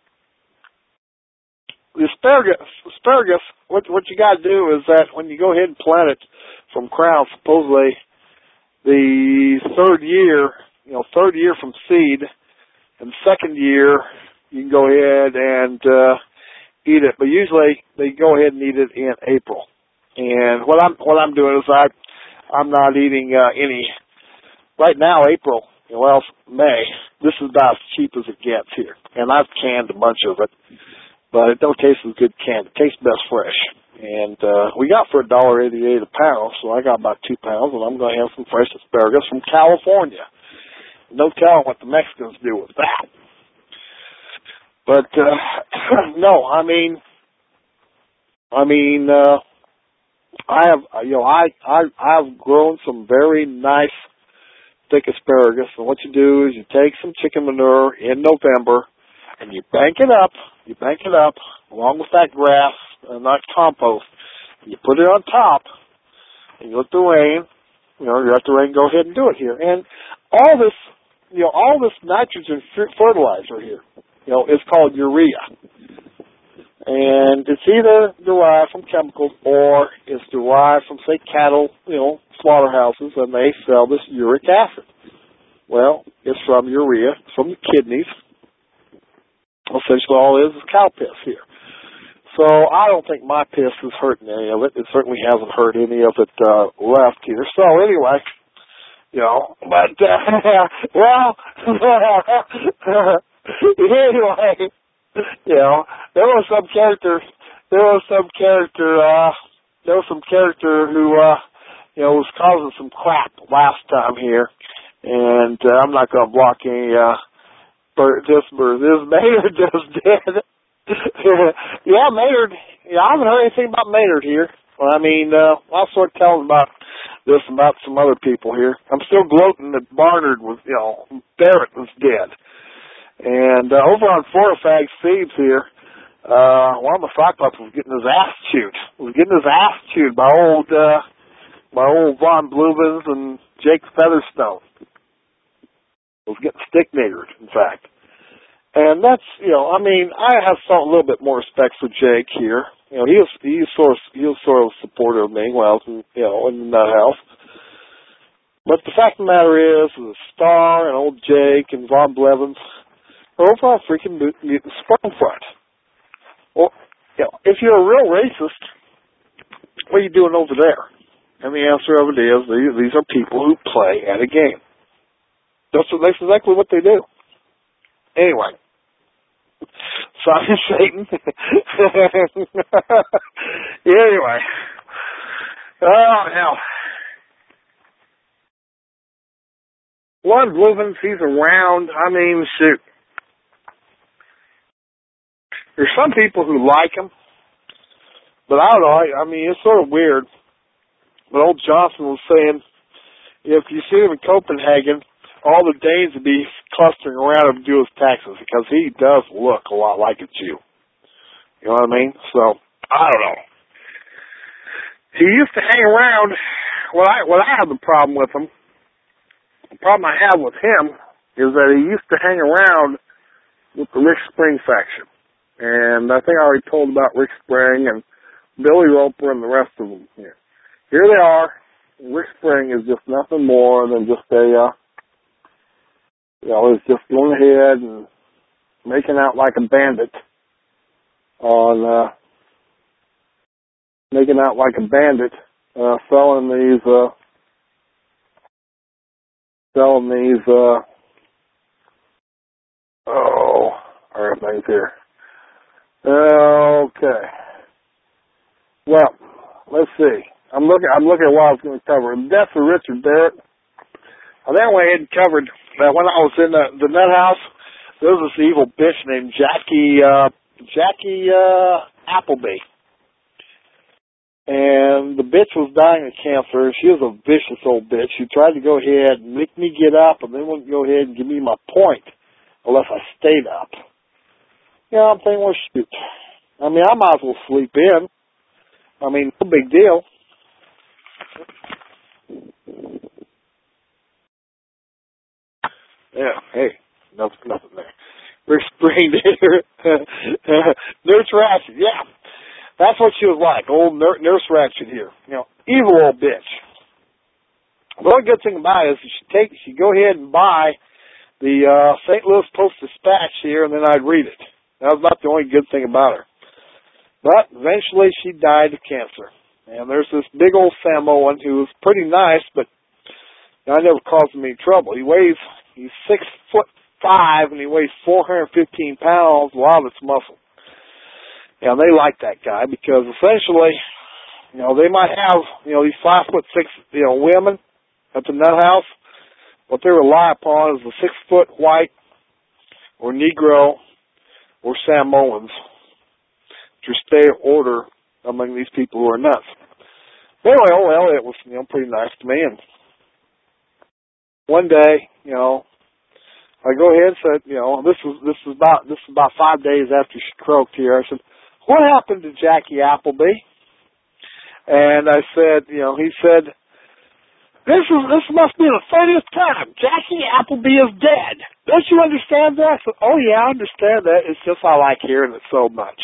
the asparagus, what you gotta do is that when you go ahead and plant it from crown, supposedly the third year from seed, and the second year you can go ahead and eat it. But usually they go ahead and eat it in April. And what I'm doing is I'm not eating any right now. April, May. This is about as cheap as it gets here, and I've canned a bunch of it, but it don't taste as good canned. It tastes best fresh. And we got for $1.88 a pound, so I got about 2 pounds, and I'm going to have some fresh asparagus from California. No telling what the Mexicans do with that. But no, I have grown some very nice thick asparagus, and what you do is you take some chicken manure in November, and you bank it up along with that grass and that compost. And you put it on top, and you let the rain. You let the rain go ahead and do it here, and all this nitrogen fertilizer here. It's called urea. And it's either derived from chemicals or it's derived from, say, cattle, slaughterhouses, and they sell this uric acid. Well, it's from urea, it's from the kidneys. Essentially all it is cow piss here. So I don't think my piss is hurting any of it. It certainly hasn't hurt any of it left here. So anyway, anyway, there was some character who, was causing some crap last time here, and I'm not going to block any, this Maynard just did. Yeah, Maynard, I haven't heard anything about Maynard here. Well, I'll sort of tell about this about some other people here. I'm still gloating that Barnard was, Barrett was dead. And over on Fortifag Seeds here, one of the sock pups was getting his ass chewed. By old Von Bluvens and Jake Featherstone. Was getting stick niggered, in fact. And that's, I have a little bit more respect for Jake here. He was sort of supportive of me when I was in the nut house. But the fact of the matter is, the Star and old Jake and Von Blevins are over on freaking Mutant Sperm Front. Well, if you're a real racist, what are you doing over there? And the answer of it is, these are people who play at a game. That's exactly what they do. Anyway, Simon Satan. Anyway. Oh, hell. Lud Bluvens, he's around. I mean, shoot. There's some people who like him, but I don't know. I mean, it's sort of weird. But old Johnson was saying, if you see him in Copenhagen, all the Danes would be clustering around him to do his taxes because he does look a lot like a Jew. You know what I mean? So, I don't know. He used to hang around. What I have the problem with him, the problem I have with him is that he used to hang around with the Rick Spring faction. And I think I already told about Rick Spring and Billy Roper and the rest of them here. Here they are. Rick Spring is just nothing more than just is just going ahead and making out like a bandit selling these everything's here. Okay. Well, let's see. I'm looking at what I was going to cover. The death of Richard Barrett. I then went ahead and covered that when I was in the nut house, there was this evil bitch named Jackie Appleby. And the bitch was dying of cancer. She was a vicious old bitch. She tried to go ahead and make me get up and then wouldn't go ahead and give me my point unless I stayed up. You know, I'm thinking, well, shoot. I mean, I might as well sleep in. I mean, no big deal. Yeah, hey, nothing there. Rick Spring there. Nurse Ratchet, yeah. That's what she was like, old Nurse Ratchet here. You know, evil old bitch. The only good thing about it is she'd go ahead and buy the St. Louis Post-Dispatch here, and then I'd read it. That was not the only good thing about her. But eventually she died of cancer. And there's this big old Samoan who was pretty nice, but I never caused him any trouble. He's 6'5", and he weighs 415 pounds, a lot of it's muscle. And they like that guy because essentially, you know, they might have, you know, these 5'6", you know, women at the nut house. What they rely upon is the 6-foot white or Negro or Samoans to stay in order among these people who are nuts. Anyway, old Elliot was, you know, pretty nice to me. And one day, you know, I go ahead and said, you know, this is about 5 days after she croaked here. I said, what happened to Jackie Appleby? And I said, you know, he said, this must be the 30th time. Jackie Appleby is dead. Don't you understand that? I said, oh yeah, I understand that. It's just I like hearing it so much.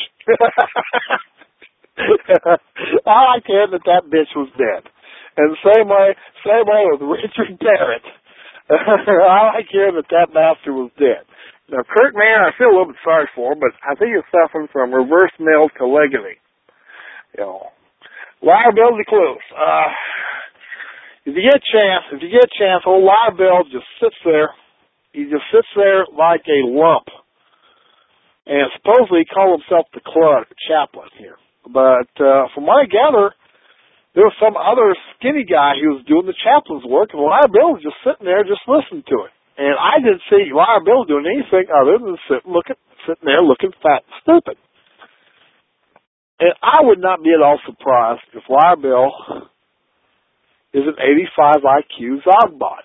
I like hearing that bitch was dead. And same way with Richard Barrett. I like hearing that bastard was dead. Now, Kurt Mann, I feel a little bit sorry for him, but I think he's suffering from reverse male telegamy. You know, Liar Bill DeCluse. If you get a chance, old Liar Bill just sits there. He just sits there like a lump. And supposedly he called himself the chaplain here. But from what I gather, there was some other skinny guy who was doing the chaplain's work, and Liar Bill was just sitting there just listening to it. And I didn't see Liar Bill doing anything other than sitting there looking fat and stupid. And I would not be at all surprised if Liar Bill is an 85 IQ Zogbot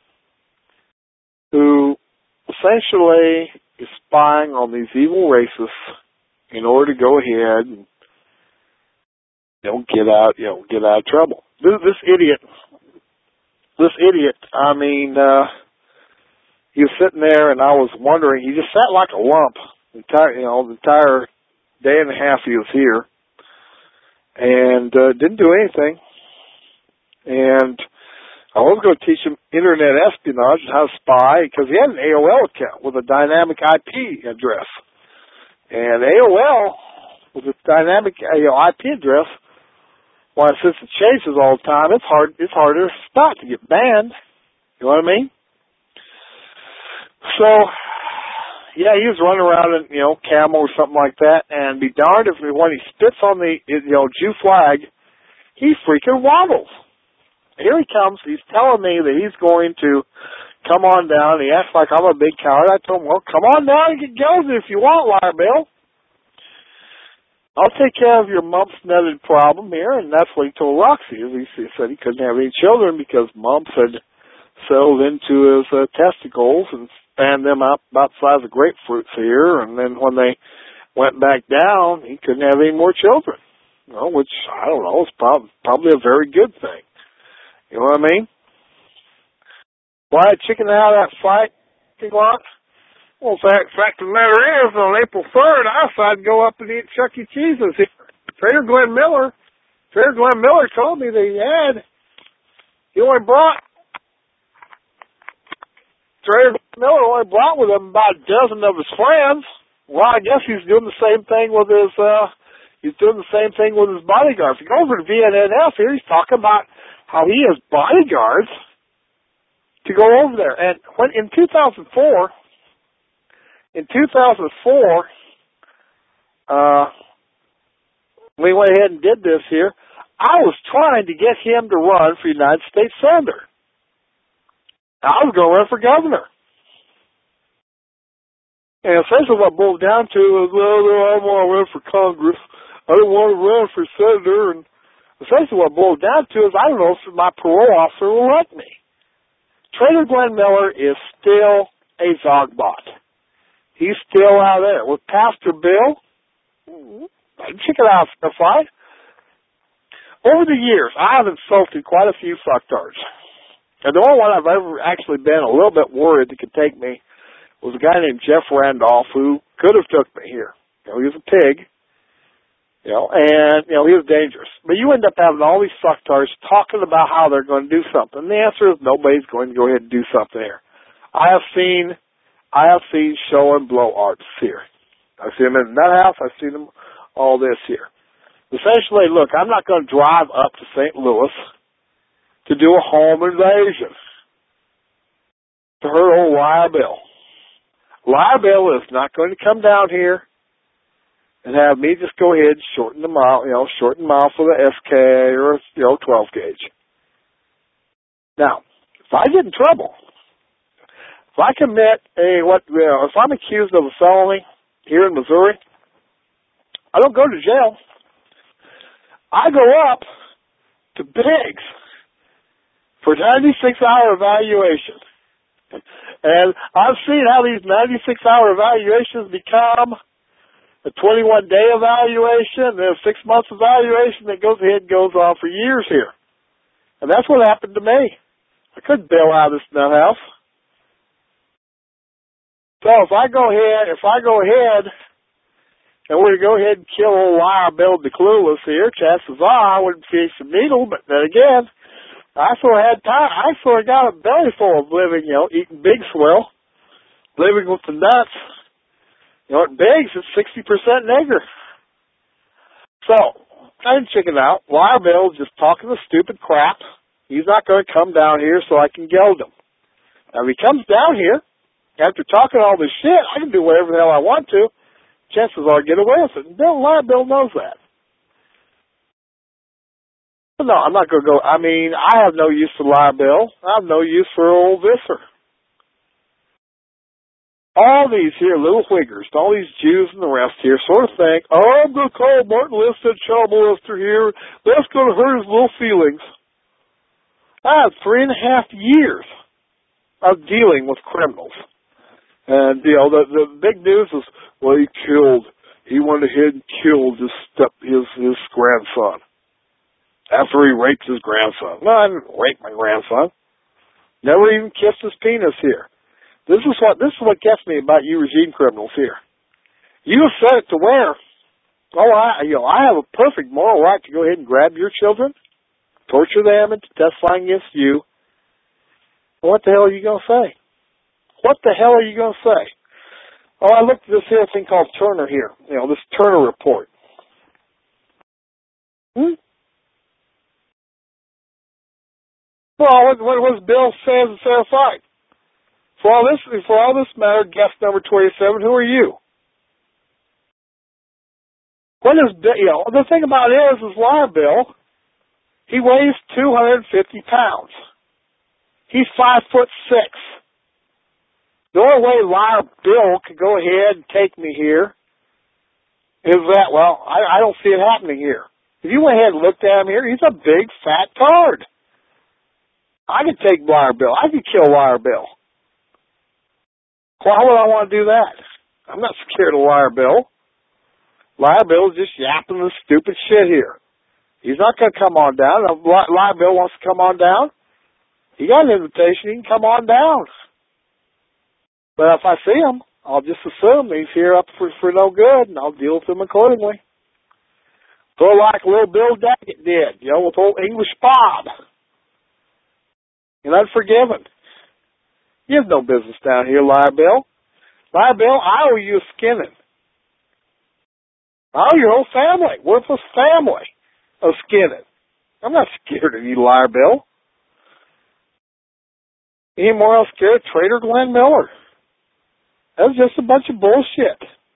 who essentially is spying on these evil racists in order to go ahead and get out of trouble. This idiot, I mean, he was sitting there and I was wondering, he just sat like a lump the entire day and a half he was here and didn't do anything. And I was going to teach him internet espionage and how to spy because he had an AOL account with a dynamic IP address. And AOL with its dynamic IP address Well, since it chases all the time, it's harder not to get banned. You know what I mean? So, yeah, he was running around in, camel or something like that, and be darned if when he spits on the, Jew flag, he freaking wobbles. Here he comes. He's telling me that he's going to come on down. He acts like I'm a big coward. I told him, well, come on down and get Gelson if you want, Liar Bill. I'll take care of your mumps-netted problem here, and that's what he told Roxy. He said he couldn't have any children because mumps had settled into his testicles and spanned them out about the size of grapefruits here, and then when they went back down, he couldn't have any more children. Which, I don't know, is probably a very good thing. You know what I mean? Why chicken out of that fight, Lot? Well, the fact of the matter is, on April 3rd, I decided to go up and eat Chuck E. Cheese's. Trader Glenn Miller told me that Trader Glenn Miller only brought with him about a dozen of his friends. Well, I guess he's doing the same thing with his bodyguards. If you go over to VNNF here, he's talking about how he has bodyguards to go over there. And in 2004, we went ahead and did this here. I was trying to get him to run for United States Senator. I was going to run for governor. And essentially what it boiled down to is, well, I don't want to run for Congress. I don't want to run for senator. And essentially what it boiled down to is I don't know if my parole officer will let me. Trader Glenn Miller is still a Zogbot. He's still out there. With Pastor Bill, check it out, Fight. Over the years, I have insulted quite a few fucktards. And the only one I've ever actually been a little bit worried that could take me was a guy named Jeff Randolph who could have took me here. He was a pig. And he was dangerous. But you end up having all these fucktards talking about how they're going to do something. And the answer is nobody's going to go ahead and do something here. I have seen show and blow arts here. I've seen them in the nut house. I've seen them all this here. Essentially, look, I'm not going to drive up to St. Louis to do a home invasion to hurt old Liar Bill. Liar Bill is not going to come down here and have me just go ahead and shorten the mile for the SK or 12 gauge. Now, if I get in trouble, if I commit if I'm accused of a felony here in Missouri, I don't go to jail. I go up to Biggs for 96-hour evaluation. And I've seen how these 96-hour evaluations become a 21-day evaluation, and a 6 months evaluation that goes ahead and goes on for years here. And that's what happened to me. I couldn't bail out of this nut house. So if I go ahead and we're to go ahead and kill old Liar Bill DeClueless here, chances are I wouldn't fish a needle, but then again, I sort of had time. I sort of got a belly full of living, eating big swell, living with the nuts. At Biggs, it's 60% nigger. So, I didn't chicken out. Liar Bill's just talking the stupid crap. He's not going to come down here so I can geld him. Now, if he comes down here, after talking all this shit, I can do whatever the hell I want to. Chances are I get away with it. And Liar Bill knows that. But no, I'm not going to go. I have no use for Liar Bill. I have no use for old Visser. All these here little Whiggers, all these Jews and the rest here sort of think, I'm going to call Martin List and child molester here. That's going to hurt his little feelings. I have 3.5 years of dealing with criminals. And, the big news is, well, he went ahead and killed his grandson. After he raped his grandson. No, I didn't rape my grandson. Never even kissed his penis here. This is what gets me about you regime criminals here. You have set it to where, I have a perfect moral right to go ahead and grab your children, torture them into testifying against you. What the hell are you going to say? What the hell are you going to say? Oh, I looked at this here thing called Turner here. This Turner report. Well, what Bill says is fair fight. For all this matter, guest number 27, who are you? What is Bill? The thing about it is Liar Bill, he weighs 250 pounds. He's 5'6". The only way Liar Bill could go ahead and take me here is that, well, I don't see it happening here. If you went ahead and looked at him here, he's a big, fat tard. I could take Liar Bill. I could kill Liar Bill. Why would I want to do that? I'm not scared of Liar Bill. Liar Bill is just yapping the stupid shit here. He's not going to come on down. If Liar Bill wants to come on down, he got an invitation. He can come on down. But if I see him, I'll just assume he's here up for no good, and I'll deal with him accordingly. So like little Bill Daggett did, with old English Bob. And Unforgiven. You have no business down here, Liar Bill. Liar Bill, I owe you a skinning. I owe your whole family, worthless family, a skinning. I'm not scared of you, Liar Bill. Any more else scared of Traitor Glenn Miller? That was just a bunch of bullshit.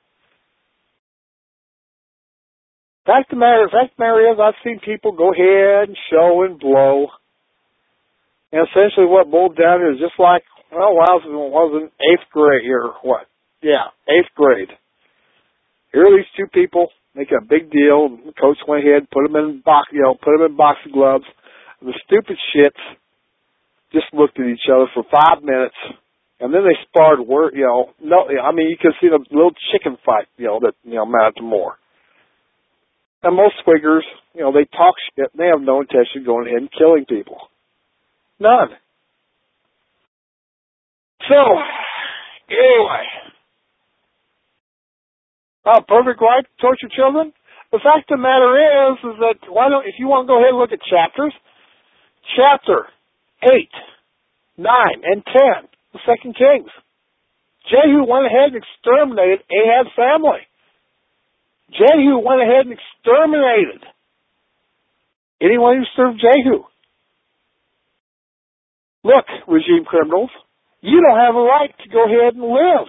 Fact of the matter is, I've seen people go ahead and show and blow. And essentially what boiled down to is just like, well, it was in 8th grade or what? Yeah, 8th grade. Here are these two people making a big deal. The coach went ahead, put them in boxing gloves. And the stupid shits just looked at each other for 5 minutes. And then they sparred you can see the little chicken fight, that amounted to more. And most swiggers, they talk shit, and they have no intention of going ahead and killing people. None. So, anyway. Perfect right to torture children? The fact of the matter is that if you want to go ahead and look at chapters, chapter 8, 9, and 10, the 2 Kings. Jehu went ahead and exterminated Ahab's family. Jehu went ahead and exterminated anyone who served Jehu. Look, regime criminals, you don't have a right to go ahead and live.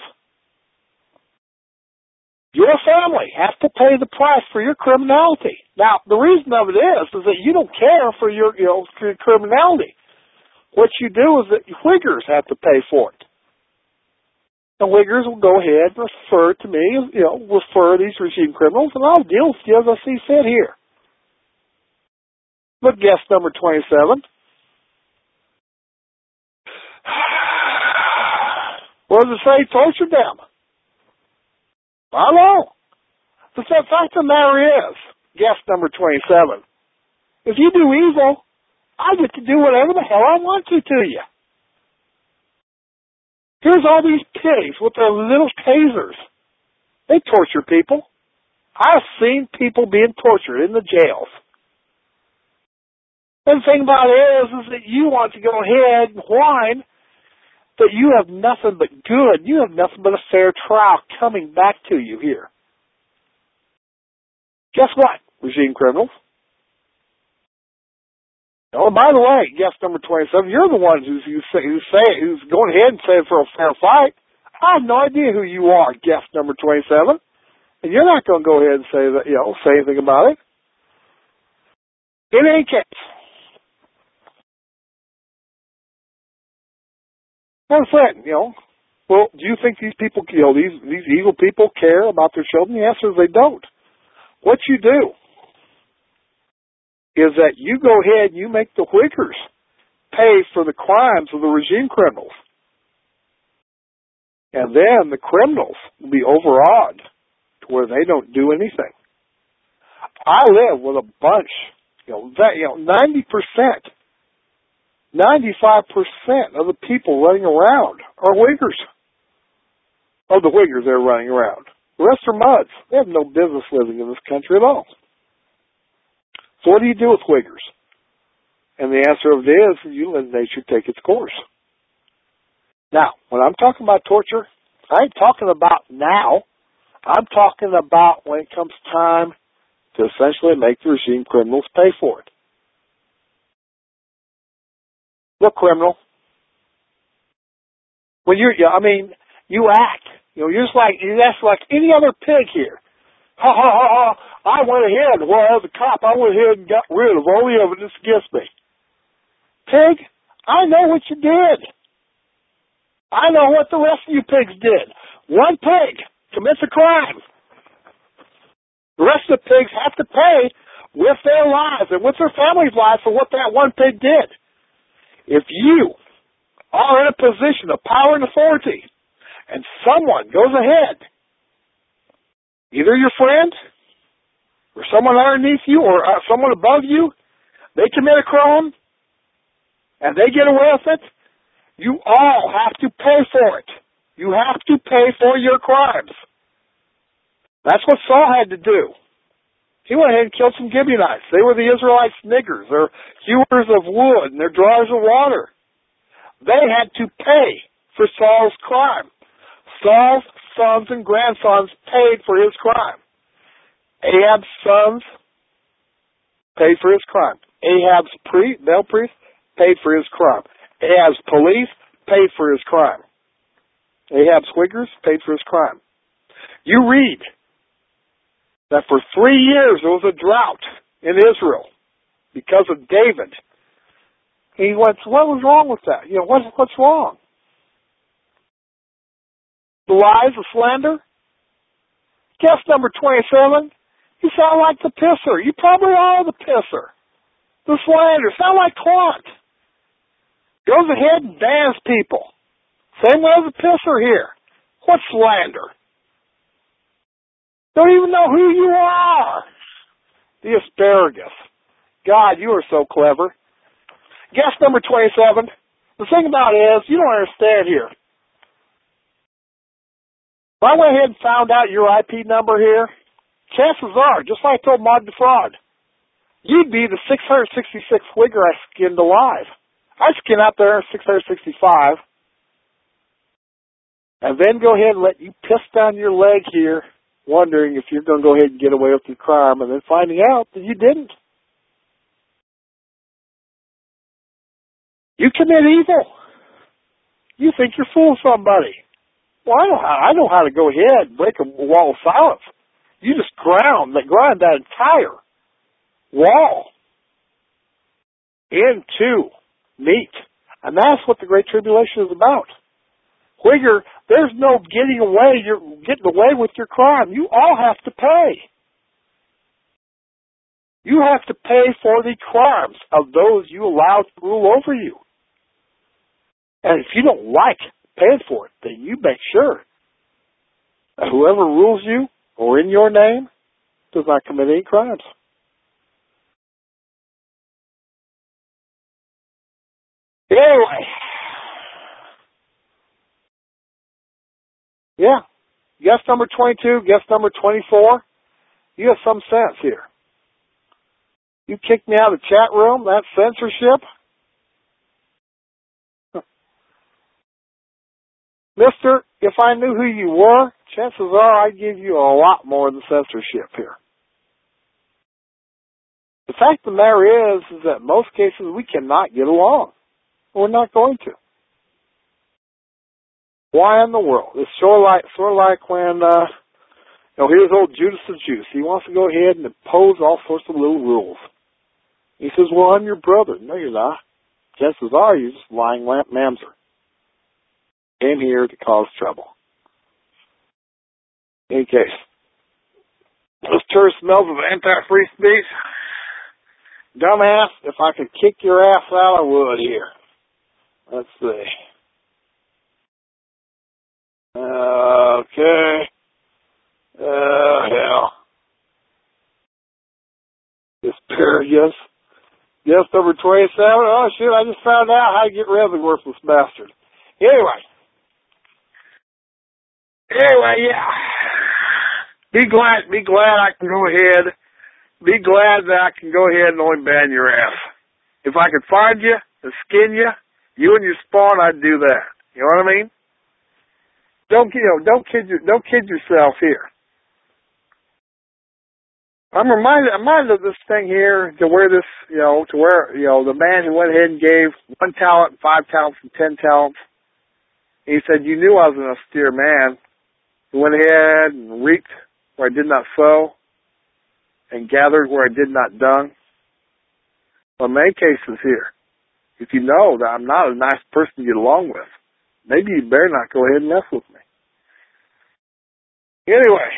Your family has to pay the price for your criminality. Now, the reason of it is that you don't care for your criminality. What you do is that Whiggers have to pay for it. And Whiggers will go ahead and refer to me, refer these regime criminals, and I'll deal with you as I see fit here. Look, guest number 27. What does it say? Torture them. I know. The fact of the matter is, guest number 27, if you do evil, I get to do whatever the hell I want to you. Here's all these pigs with their little tasers. They torture people. I've seen people being tortured in the jails. And the thing about it is that you want to go ahead and whine that you have nothing but good. You have nothing but a fair trial coming back to you here. Guess what, regime criminals? Oh, by the way, guest number 27, you're the one who's going ahead and saying for a fair fight. I have no idea who you are, guest number 27, and you're not going to go ahead and say that, say anything about it. In any case, I'm saying, well, do you think these people, these evil people care about their children? The answer is they don't. What you do is that you go ahead and you make the Whiggers pay for the crimes of the regime criminals. And then the criminals will be overawed to where they don't do anything. I live with a bunch, 90%, 95% of the people running around are Whiggers. Of the Whiggers that are running around. The rest are muds. They have no business living in this country at all. So what do you do with Whiggers? And the answer of it is you let nature take its course. Now, when I'm talking about torture, I ain't talking about now. I'm talking about when it comes time to essentially make the regime criminals pay for it. Look, criminal, when you act, you're just like any other pig here. Ha, ha, ha, ha. I went ahead, as a cop, I went ahead and got rid of all the evidence against me. Pig, I know what you did. I know what the rest of you pigs did. One pig commits a crime. The rest of the pigs have to pay with their lives and with their family's lives for what that one pig did. If you are in a position of power and authority and someone goes ahead, either your friend or someone underneath you or someone above you, they commit a crime and they get away with it, you all have to pay for it. You have to pay for your crimes. That's what Saul had to do. He went ahead and killed some Gibeonites. They were the Israelites' niggers. They're hewers of wood and they're drawers of water. They had to pay for Saul's crime. Saul's sons and grandsons paid for his crime. Ahab's sons paid for his crime. Ahab's male priest paid for his crime. Ahab's police paid for his crime. Ahab's Whiggers paid for his crime. You read that for 3 years there was a drought in Israel because of David. He went, what was wrong with that? What's wrong? The lies, the slander? Guess number 27, you sound like the pisser. You probably are the pisser. The slander, sound like Clark. Goes ahead and damns people. Same way as the pisser here. What slander? Don't even know who you are. The asparagus. God, you are so clever. Guess number 27. The thing about it is, you don't understand here. If I went ahead and found out your IP number here, chances are, just like I told Mod Defraud, you'd be the 666th Whigger I skinned alive. I skin out there 665, and then go ahead and let you piss down your leg here, wondering if you're going to go ahead and get away with your crime, and then finding out that you didn't. You commit evil. You think you're fooling somebody. Well, I know how to go ahead and break a wall of silence. You just grind that entire wall into meat. And that's what the Great Tribulation is about. Whigger, there's no getting away. You're getting away with your crime. You all have to pay. You have to pay for the crimes of those you allow to rule over you. And if you don't like paying for it, then you make sure that whoever rules you or in your name does not commit any crimes. Anyway. Yeah. Guess number 22, guess number 24. You have some sense here. You kicked me out of the chat room. That's censorship. Mister, if I knew who you were, chances are I'd give you a lot more than censorship here. The fact of the matter is that in most cases we cannot get along. We're not going to. Why in the world? It's sort of like when, here's old Judas the Juice. He wants to go ahead and impose all sorts of little rules. He says, well, I'm your brother. No, you're not. Chances are you're just lying mamzer. Came here to cause trouble. In any case, this tour smells of anti-free speech. Dumbass, if I could kick your ass out, I would here. Let's see. Okay. Hell. Asparagus. Guess number 27. Oh, shit, I just found out how to get rid of the worthless bastard. Anyway, yeah. Be glad I can go ahead. Be glad that I can go ahead and only ban your ass. If I could find you and skin you, you and your spawn, I'd do that. You know what I mean? Don't kid yourself here. I'm reminded of this thing here to where this, the man who went ahead and gave 1 talent, 5 talents, and 10 talents. He said, "You knew I was an austere man who went ahead and reaped where I did not sow and gathered where I did not dung." Well, in many cases here, if you know that I'm not a nice person to get along with, maybe you better not go ahead and mess with me. Anyway,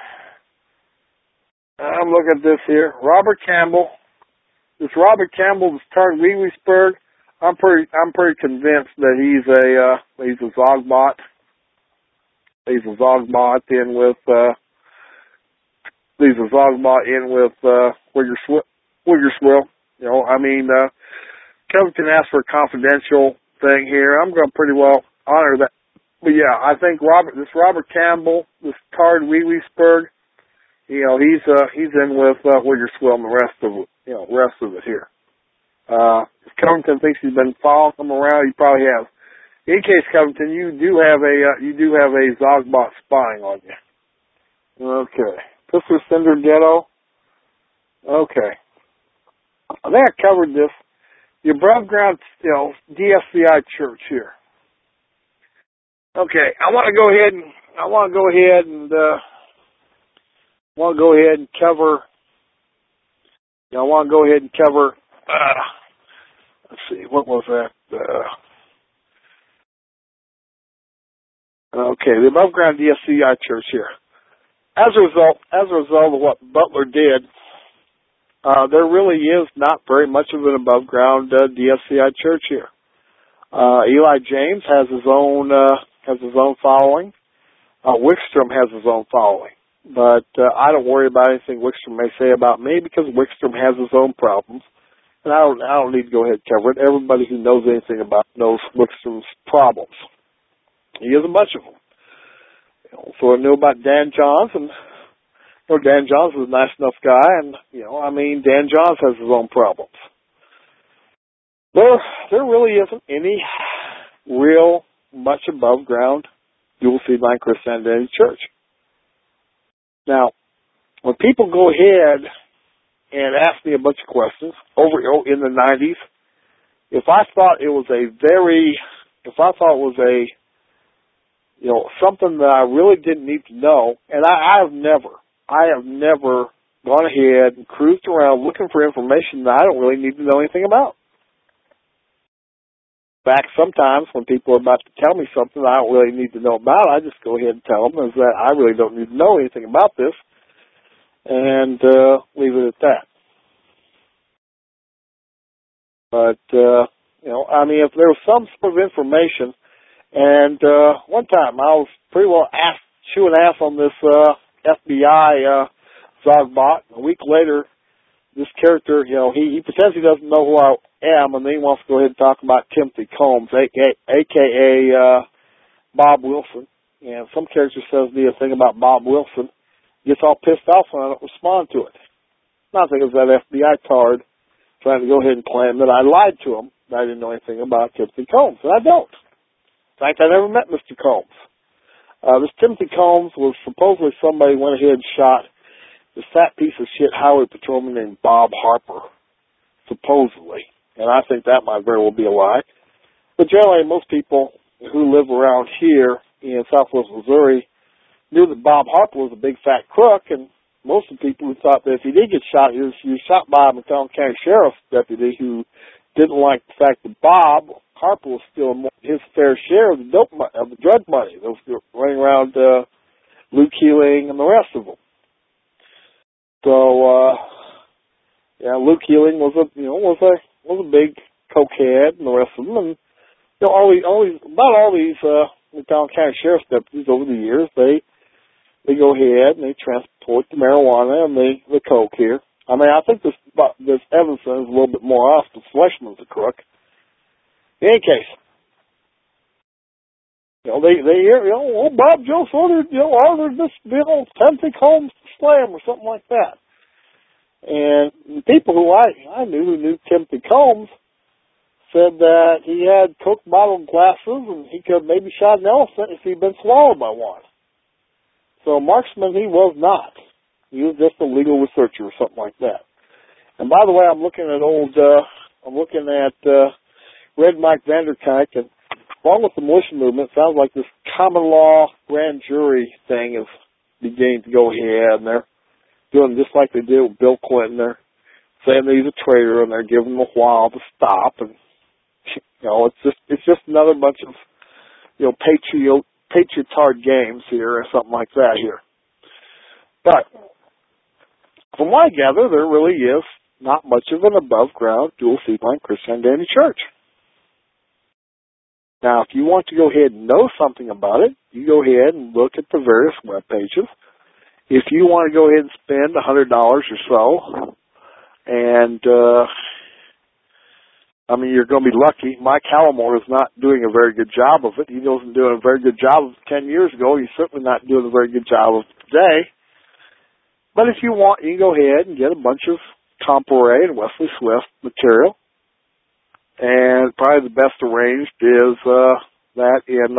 I'm looking at this here. Robert Campbell. This Robert Campbell, this Tard Wee-Weesburg, I'm pretty convinced that he's a Zogbot. He's a Zogbot in with Wiggerswill. Covington asked for a confidential thing here. I'm going to pretty well honor that. But yeah, I think this Robert Campbell, this Tard Wee-Weesburg, he's in with Wiggerswill and the rest of it here. If Covington thinks he's been following him around, he probably has. In case, Covington, you do have a Zogbot spying on you. Okay. Pistol Cinder Ghetto. Okay. I think I covered this. The above ground, DSCI church here. Okay, I want to go ahead and cover. Let's see, what was that? Okay, the above ground DSCI church here. As a result of what Butler did, there really is not very much of an above ground DSCI church here. Eli James has his own following. Wickstrom has his own following. But I don't worry about anything Wickstrom may say about me because Wickstrom has his own problems. And I don't need to go ahead and cover it. Everybody who knows anything about it knows Wickstrom's problems. He has a bunch of them. So I knew about Dan Johns, and Dan Johns is a nice enough guy, and Dan Johns has his own problems. There really isn't any real much above ground dual seed line Christianity church. Now, when people go ahead and ask me a bunch of questions in the 90s, if I thought it was something that I really didn't need to know, and I have never gone ahead and cruised around looking for information that I don't really need to know anything about. In fact, sometimes when people are about to tell me something I don't really need to know about, I just go ahead and tell them is that I really don't need to know anything about this, and leave it at that. But, if there was some sort of information, and one time I was pretty well chewing ass on this FBI Zogbot. A week later, this character, he pretends he doesn't know who I am, and then he wants to go ahead and talk about Timothy Combs, a.k.a. Bob Wilson. And some character says me a thing about Bob Wilson. Gets all pissed off when I don't respond to it. I think it was that FBI tard trying to go ahead and claim that I lied to him, that I didn't know anything about Timothy Combs, and I don't. In fact, I never met Mr. Combs. This Timothy Combs was supposedly somebody who went ahead and shot this fat piece of shit highway patrolman named Bob Harper, supposedly. And I think that might very well be a lie. But generally, most people who live around here in southwest Missouri knew that Bob Harper was a big fat crook, and most of the people who thought that if he did get shot, he was shot by a McDonald County Sheriff's deputy who didn't like the fact that Bob Harper was stealing his fair share of the drug money that was running around Luke Keeling and the rest of them. So, Luke Keeling was a big cokehead and the rest of them, and all these McDonald County Sheriff's deputies over the years, they go ahead and they transport the marijuana and the coke here. I think this Evanson is a little bit more off, but Fleshman's a crook. In any case, Bob Jones ordered this Timothy Combs to slam or something like that. And the people who I knew who knew Timothy Combs said that he had Coke bottle glasses and he could have maybe shot an elephant if he'd been swallowed by one. So marksman he was not. He was just a legal researcher or something like that. And by the way, I'm looking at Red Mike Vanderkijk, and along with the militia movement, it sounds like this common law grand jury thing is beginning to go ahead, and they're doing just like they did with Bill Clinton. They're saying that he's a traitor, and they're giving him a while to stop. And it's just another bunch of patriotard games here or something like that here. But from what I gather, there really is not much of an above-ground dual seed line Christian Identity church. Now, if you want to go ahead and know something about it, you go ahead and look at the various web pages. If you want to go ahead and spend $100 or so, and you're going to be lucky. Mike Hallamore is not doing a very good job of it. He wasn't doing a very good job of it 10 years ago. He's certainly not doing a very good job of it today. But if you want, you can go ahead and get a bunch of Comparet and Wesley Swift material. And probably the best arranged is that in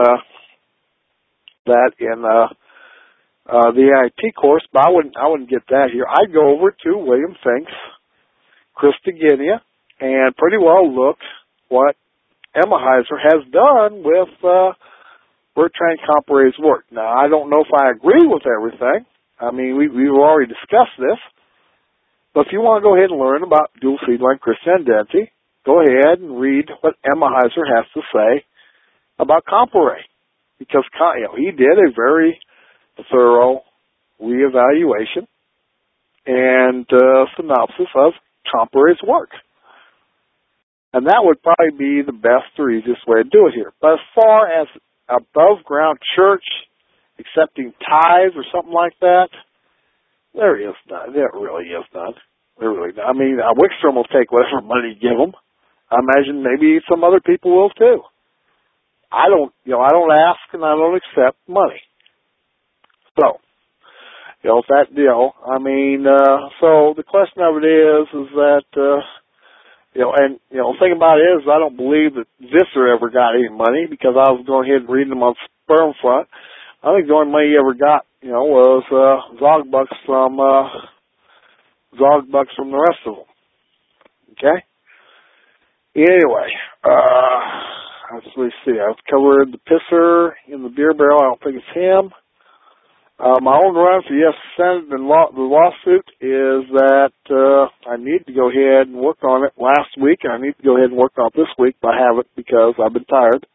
the AIT course, but I wouldn't get that here. I'd go over to William Finks, Christogenea, and pretty well look what Emma Heiser has done with Bertrand Comparet's work. Now, I don't know if I agree with everything. I mean, we've already discussed this. But if you want to go ahead and learn about dual seed line Christian Identity, go ahead and read what Emma Heiser has to say about Comparet. Because he did a very thorough reevaluation and synopsis of Comparet's work. And that would probably be the best or easiest way to do it here. But as far as above ground church accepting tithes or something like that, there is none. There really is none. There really none. I mean, Wickstrom will take whatever money you give them. I imagine maybe some other people will too. I don't ask and I don't accept money. So, so the question of it is that, the thing about it is I don't believe that Visser ever got any money because I was going ahead and reading them on Sperm Front. I think the only money he ever got, was Zogbucks from the rest of them. Okay? Anyway, let's see. I've covered the pisser in the beer barrel. I don't think it's him. My own run for U.S. Senate and the lawsuit is that I need to go ahead and work on it last week. I need to go ahead and work on it this week, but I haven't because I've been tired.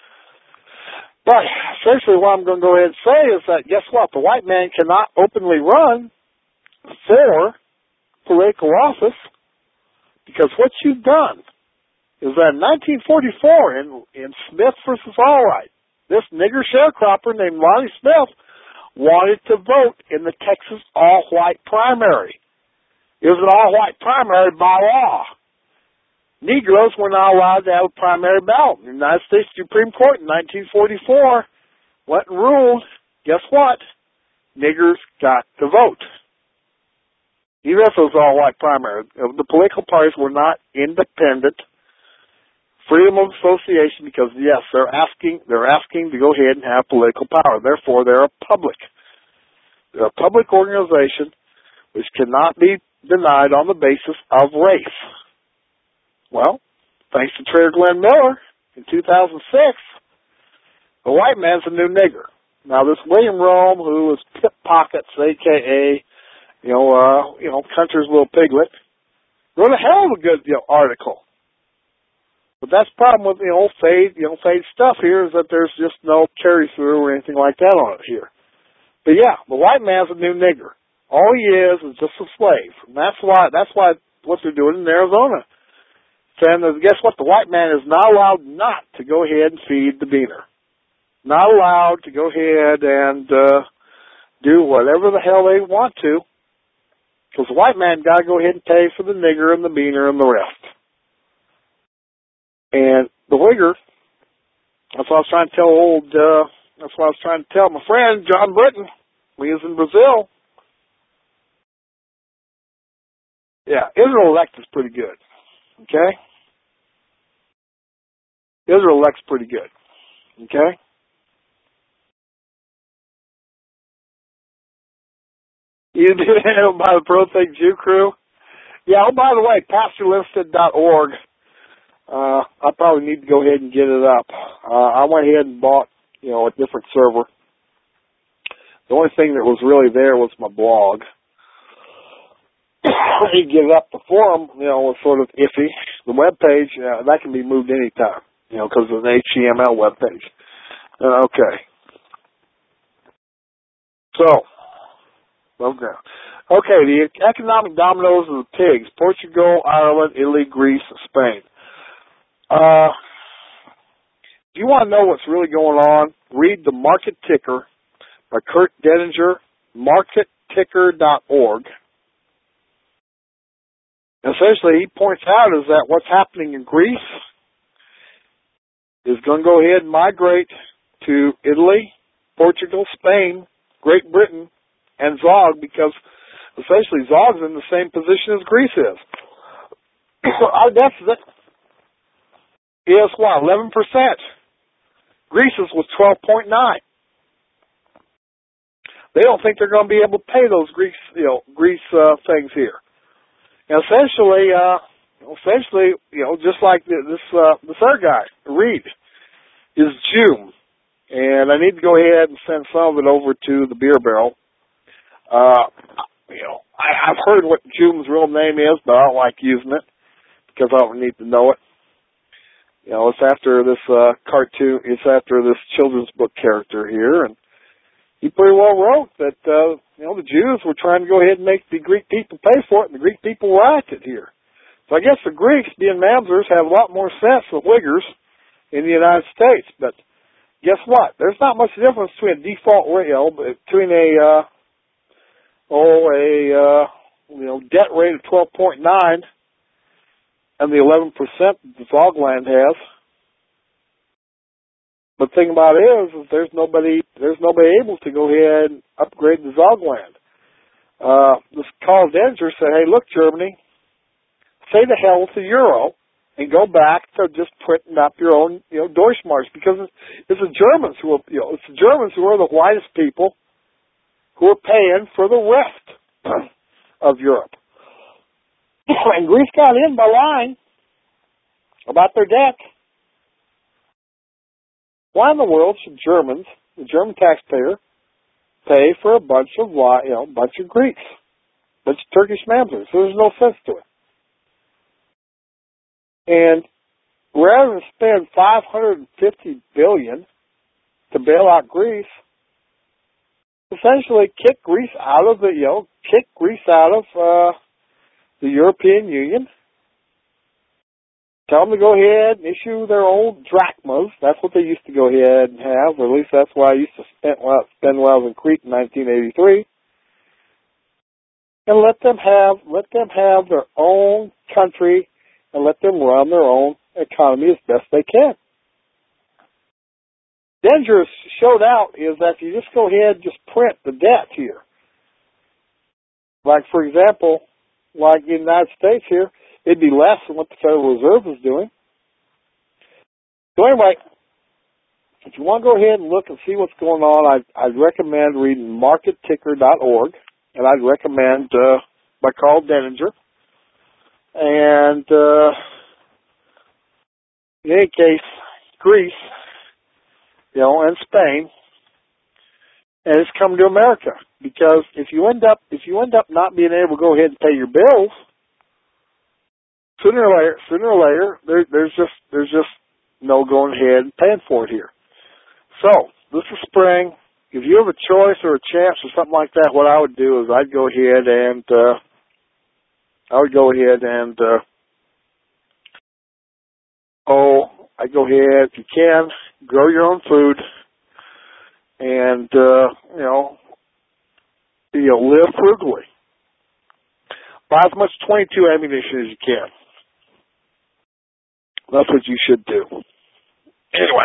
But essentially what I'm going to go ahead and say is that, guess what? The white man cannot openly run for political office because what you've done is that in 1944 in Smith versus Allwright, this nigger sharecropper named Lonnie Smith wanted to vote in the Texas all-white primary. It was an all-white primary by law. Negroes were not allowed to have a primary ballot. The United States Supreme Court in 1944 went and ruled, guess what? Niggers got to vote. Even if it was all-white primary. The political parties were not independent. Freedom of association because, yes, they're asking to go ahead and have political power. Therefore, they're a public. They're a public organization which cannot be denied on the basis of race. Well, thanks to Trader Glenn Miller in 2006, the white man's a new nigger. Now, this William Rome, who was Pip Pockets, a.k.a., country's little piglet, wrote a hell of a good article. But that's the problem with fade stuff here is that there's just no carry through or anything like that on it here. But yeah, the white man's a new nigger. All he is just a slave. And that's why what they're doing in Arizona. Saying that, guess what? The white man is not allowed not to go ahead and feed the beaner. Not allowed to go ahead and do whatever the hell they want to. Because the white man got to go ahead and pay for the nigger and the beaner and the rest. And the Wigger, that's what I was trying to tell my friend John Britton when he was in Brazil. Yeah, Israel elect is pretty good. Okay? Israel elect's pretty good. Okay? He's being handled by the ProThink Jew crew. Yeah, oh, by the way, PastorListed.org. I probably need to go ahead and get it up. I went ahead and bought, a different server. The only thing that was really there was my blog. You get it up. The forum, was sort of iffy. The web page, that can be moved anytime, because it's an HTML web page. Okay. Okay, the economic dominoes of the pigs: Portugal, Ireland, Italy, Greece, Spain. If you want to know what's really going on, read The Market Ticker by Kurt Denninger, marketticker.org. Essentially, he points out is that what's happening in Greece is going to go ahead and migrate to Italy, Portugal, Spain, Great Britain, and Zog, because essentially Zog's in the same position as Greece is. Our deficit is what, 11%. Greece's was 12.9. They don't think they're going to be able to pay those Greece things here. And essentially, just like this other guy, Reed, is Jew, and I need to go ahead and send some of it over to the Beer Barrel. I've heard what Jum's real name is, but I don't like using it because I don't need to know it. It's after this cartoon. It's after this children's book character here, and he pretty well wrote that the Jews were trying to go ahead and make the Greek people pay for it, and the Greek people rioted here. So I guess the Greeks, being mamzers, have a lot more sense than Uyghurs in the United States. But guess what? There's not much difference between a default rate, between a debt rate of 12.9 and the 11% that the Zogland has. But the thing about it is there's nobody able to go ahead and upgrade the Zogland. This Carl Denninger said, "Hey, look, Germany, say the hell to euro and go back to just printing up your own, Deutschmarks, because it's the Germans who are, the whitest people who are paying for the rest of Europe." And Greece got in by lying about their debt. Why in the world should Germans, the German taxpayer, pay for a bunch of Greeks, a bunch of Turkish mamzers? There's no sense to it. And rather than spend $550 billion to bail out Greece, essentially kick Greece out of the European Union. Tell them to go ahead and issue their old drachmas. That's what they used to go ahead and have, or at least that's what I used to spend while I was in Crete in 1983. And let them have their own country and let them run their own economy as best they can. Denninger showed out is that if you just go ahead and just print the debt here, like for example, like in the United States here, it'd be less than what the Federal Reserve is doing. So anyway, if you want to go ahead and look and see what's going on, I'd recommend reading marketticker.org, and I'd recommend by Carl Denninger. And in any case, Greece, and Spain, and it's coming to America. Because if you end up not being able to go ahead and pay your bills, sooner or later, there's just no going ahead and paying for it here. So this is spring. If you have a choice or a chance or something like that, what I would do is I'd go ahead and if you can, grow your own food and live frugally. Buy as much .22 ammunition as you can. That's what you should do. Anyway,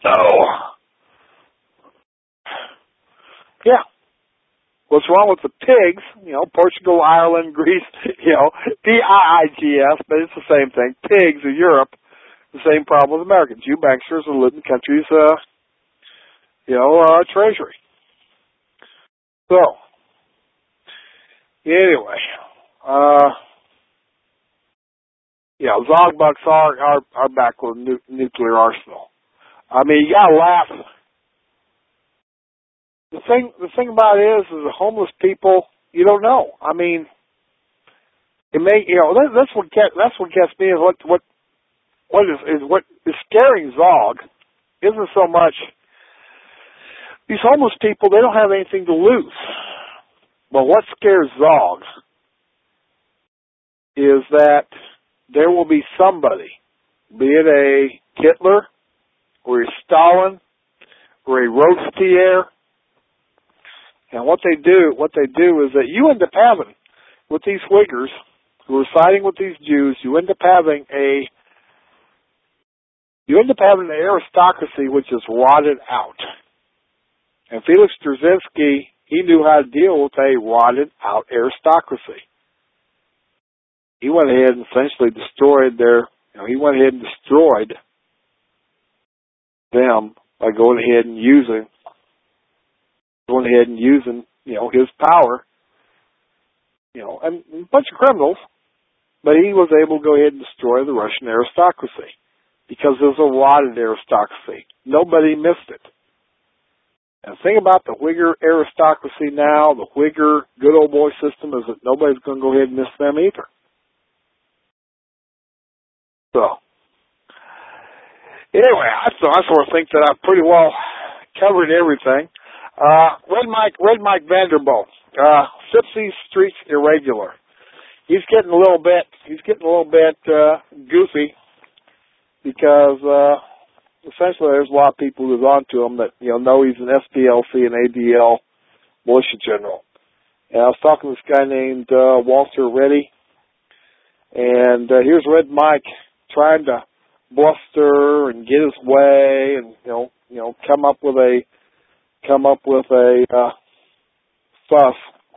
yeah. What's wrong with the pigs? Portugal, Ireland, Greece, PIIGS, but it's the same thing. Pigs in Europe, the same problem with Americans. You banksters are living the country's, treasury. So, Anyway, Zog Bucks are back with a nuclear arsenal. I mean, you gotta laugh. The thing about it is the homeless people, you don't know. I mean, it may, that's what gets me is what is scaring Zog isn't so much these homeless people. They don't have anything to lose. But what scares Zog is that there will be somebody, be it a Hitler or a Stalin or a Robespierre, and what they do is that you end up having with these Uyghurs who are siding with these Jews, you end up having an aristocracy which is rotted out. And Felix Dzerzhinsky, he knew how to deal with a rotted out aristocracy. He went ahead and essentially destroyed them by going ahead and using his power, and a bunch of criminals, but he was able to go ahead and destroy the Russian aristocracy because it was a rotted aristocracy. Nobody missed it. And the thing about the Uyghur aristocracy now, the Uyghur good old boy system, is that nobody's going to go ahead and miss them either. So, anyway, I sort of think that I've pretty well covered everything. Red Mike Vanderbilt, sips these streets irregular. He's getting a little bit goofy because essentially there's a lot of people who's on to him that know he's an SPLC and ADL militia general. And I was talking to this guy named Walter Reddy, and here's Red Mike trying to bluster and get his way, and come up with a fuss.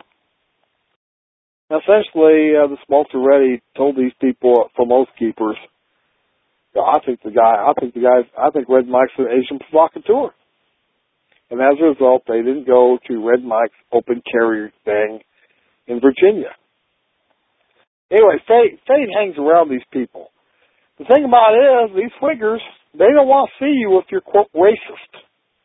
Essentially, this Walter Reddy told these people from Oath Keepers, I think Red Mike's an Asian provocateur. And as a result, they didn't go to Red Mike's open carry thing in Virginia. Anyway, fate hangs around these people. The thing about it is, these Uyghurs, they don't want to see you if you're, quote, racist.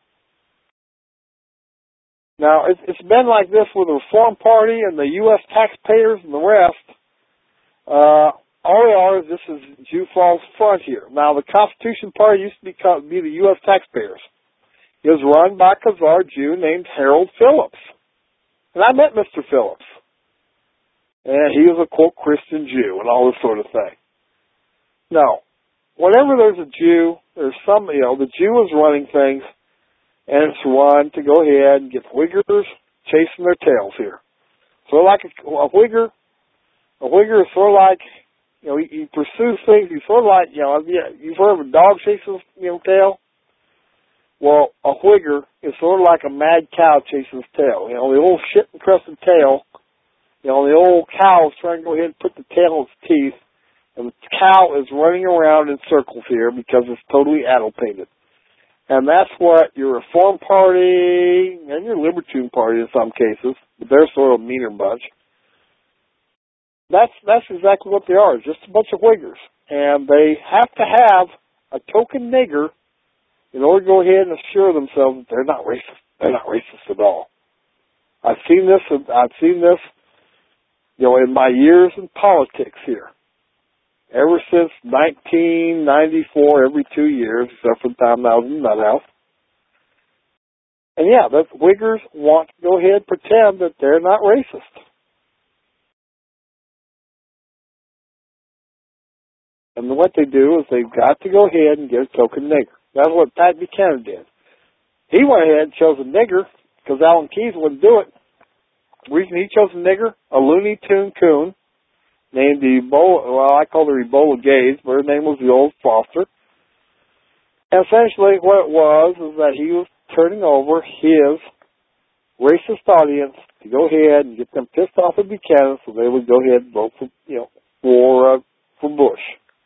Now, it's been like this with the Reform Party and the U.S. taxpayers and the rest. All they are, this is Jew Falls Front here. Now, the Constitution Party used to be the U.S. taxpayers. It was run by a Khazar Jew named Harold Phillips. And I met Mr. Phillips. And he was a, quote, Christian Jew and all this sort of thing. No. Whenever there's a Jew, there's the Jew is running things, and it's run to go ahead and get the Uyghurs chasing their tails here. So like a Uyghur is sort of like, he pursues things, he's sort of like, you've heard of a dog chasing his tail? Well, a Uyghur is sort of like a mad cow chasing his tail. The old shit-encrusted tail, the old cow is trying to go ahead and put the tail in its teeth, and the cow is running around in circles here because it's totally addle-painted. And that's what your Reform Party and your Libertarian Party in some cases, but they're sort of a meaner bunch. That's exactly what they are, just a bunch of Uyghurs. And they have to have a token nigger in order to go ahead and assure themselves that they're not racist. They're not racist at all. I've seen this in my years in politics here. Ever since 1994, every 2 years, except for the time I was in the nut house. And the Uyghurs want to go ahead and pretend that they're not racist. And what they do is they've got to go ahead and get a token nigger. That's what Pat Buchanan did. He went ahead and chose a nigger because Alan Keyes wouldn't do it. The reason he chose a nigger, a Looney Tune coon, named I call her Ebola Gaze, but her name was the old Foster. And essentially what it was is that he was turning over his racist audience to go ahead and get them pissed off at Buchanan so they would go ahead and vote for Bush.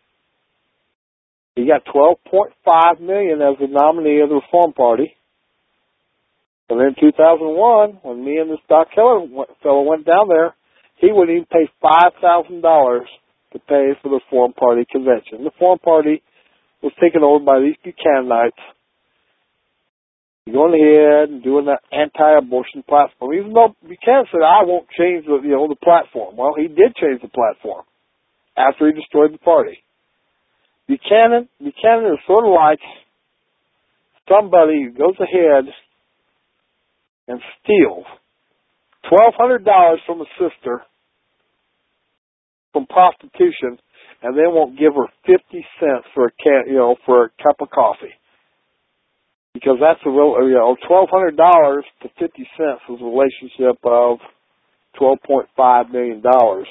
He got $12.5 million as the nominee of the Reform Party. And then in 2001, when me and this Doc Keller fellow went down there, he wouldn't even pay $5,000 to pay for the Forum Party convention. The Forum Party was taken over by these Buchananites, going ahead and doing that anti-abortion platform. Even though Buchanan said, I won't change the platform. Well, he did change the platform after he destroyed the party. Buchanan is sort of like somebody who goes ahead and steals $1,200 from a sister from prostitution, and then won't give her 50 cents for a cup of coffee. Because that's the real, $1,200 to 50 cents is a relationship of $12.5 million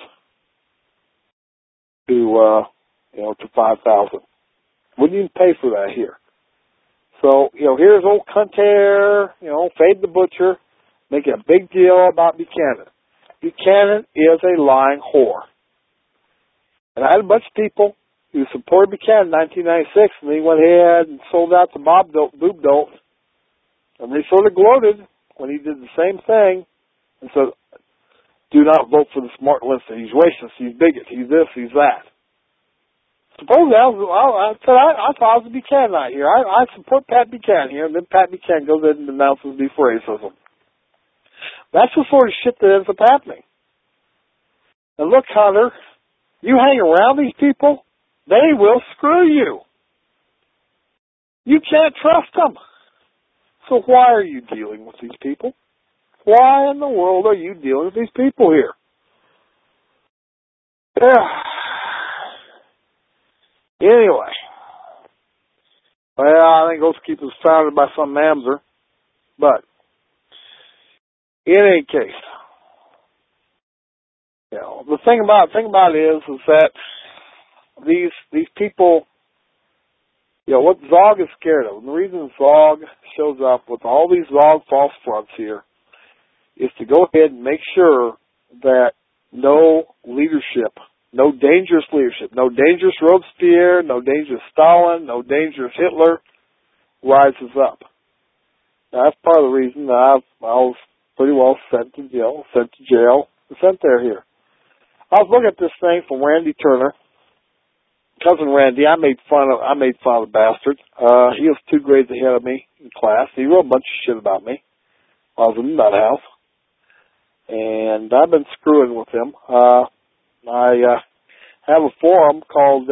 to 5,000. Wouldn't even pay for that here. So, here's old Cunter, Fade the Butcher, making a big deal about Buchanan. Buchanan is a lying whore. And I had a bunch of people who supported Buchanan in 1996, and he went ahead and sold out to Boob Dolt. And they sort of gloated when he did the same thing and said, do not vote for the smart Lindsay. He's racist, he's bigot, he's this, he's that. Supposedly, I thought I was a Buchananite here. I support Pat Buchanan here, and then Pat Buchanan goes in and denounces me for racism. That's the sort of shit that ends up happening. And look, Hunter, you hang around these people, they will screw you. You can't trust them. So why are you dealing with these people? Why in the world are you dealing with these people here? Anyway. Well, I think Ghost Keep was founded by some mamzer. But, in any case, the thing about it is that these people, what Zog is scared of, and the reason Zog shows up with all these Zog false fronts here is to go ahead and make sure that no leadership, no dangerous leadership, no dangerous Robespierre, no dangerous Stalin, no dangerous Hitler rises up. Now, that's part of the reason that I was pretty well sent to jail, and sent there here. I was looking at this thing from Randy Turner, cousin Randy. I made fun of the bastard. He was 2 grades ahead of me in class. He wrote a bunch of shit about me while I was in the nut house, and I've been screwing with him. I have a forum called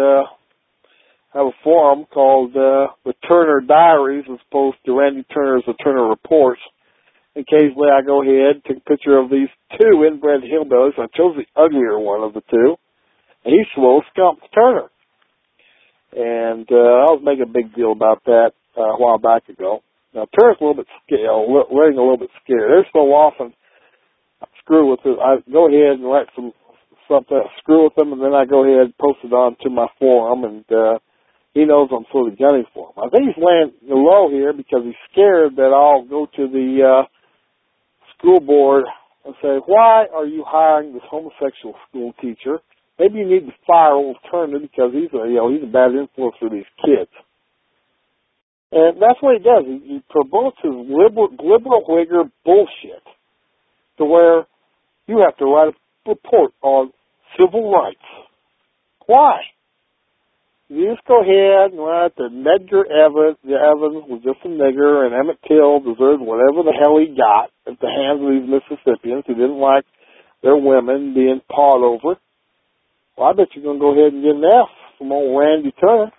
the Turner Diaries, as opposed to Randy Turner's The Turner Reports. Occasionally I go ahead, take a picture of these 2 inbred hillbillies. I chose the uglier one of the 2, and he slow skumped Turner. And I was making a big deal about that a while back ago. Now, Turner's a little bit scared, running a little bit scared. There's so often I screw with it. I go ahead and write something, screw with them, and then I go ahead and post it on to my forum, and he knows I'm sort of gunning for him. I think he's laying low here because he's scared that I'll go to the school board and say, why are you hiring this homosexual school teacher? Maybe you need to fire old Turner because he's a bad influence for these kids. And that's what he does. He promotes his liberal wigger bullshit to where you have to write a report on civil rights. Why? You just go ahead and write that Medgar Evans was just a nigger, and Emmett Till deserved whatever the hell he got at the hands of these Mississippians who didn't like their women being pawed over. Well, I bet you're going to go ahead and get an F from old Randy Turner.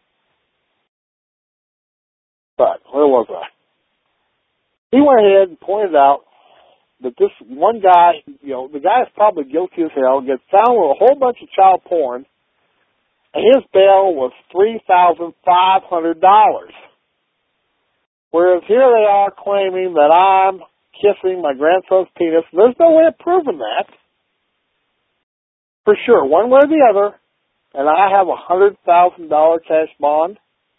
But, where was I? He went ahead and pointed out that this one guy, the guy is probably guilty as hell, gets found with a whole bunch of child porn, and his bail was $3,500. Whereas here they are claiming that I'm kissing my grandson's penis. There's no way of proving that. For sure, one way or the other, and I have a $100,000 cash bond.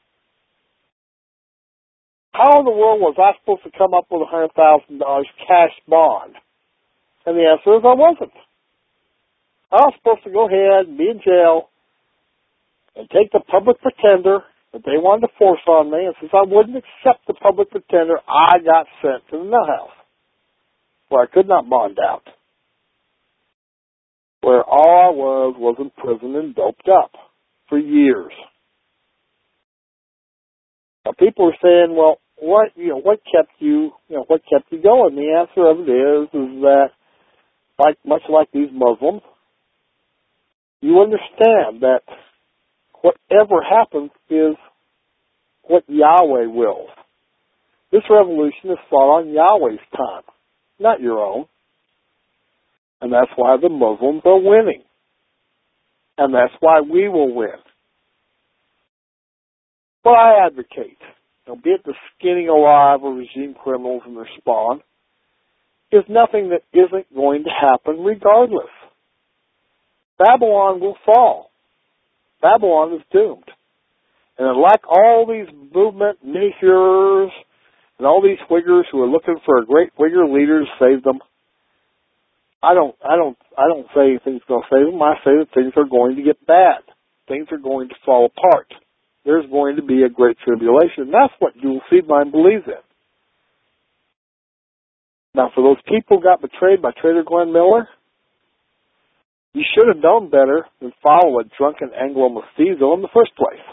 How in the world was I supposed to come up with a $100,000 cash bond? And the answer is I wasn't. I was supposed to go ahead and be in jail and take the public pretender that they wanted to force on me, and since I wouldn't accept the public pretender, I got sent to the nut house, where I could not bond out. where all I was in prison and doped up for years. Now, people are saying, well, what kept you going? The answer of it is that, much like these Muslims, you understand that whatever happens is what Yahweh wills. This revolution is fought on Yahweh's time, not your own. And that's why the Muslims are winning. And that's why we will win. What I advocate, be it the skinning alive of regime criminals and their spawn, is nothing that isn't going to happen regardless. Babylon will fall. Babylon is doomed. And like all these movement mini-Führers and all these Whiggers who are looking for a great Whigger leader to save them, I don't say things are going to save them. I say that things are going to get bad. Things are going to fall apart. There's going to be a great tribulation. And that's what Jewel Seedline believes in. Now, for those people who got betrayed by Trader Glenn Miller, you should have known better than follow a drunken Anglo-mestizo in the first place.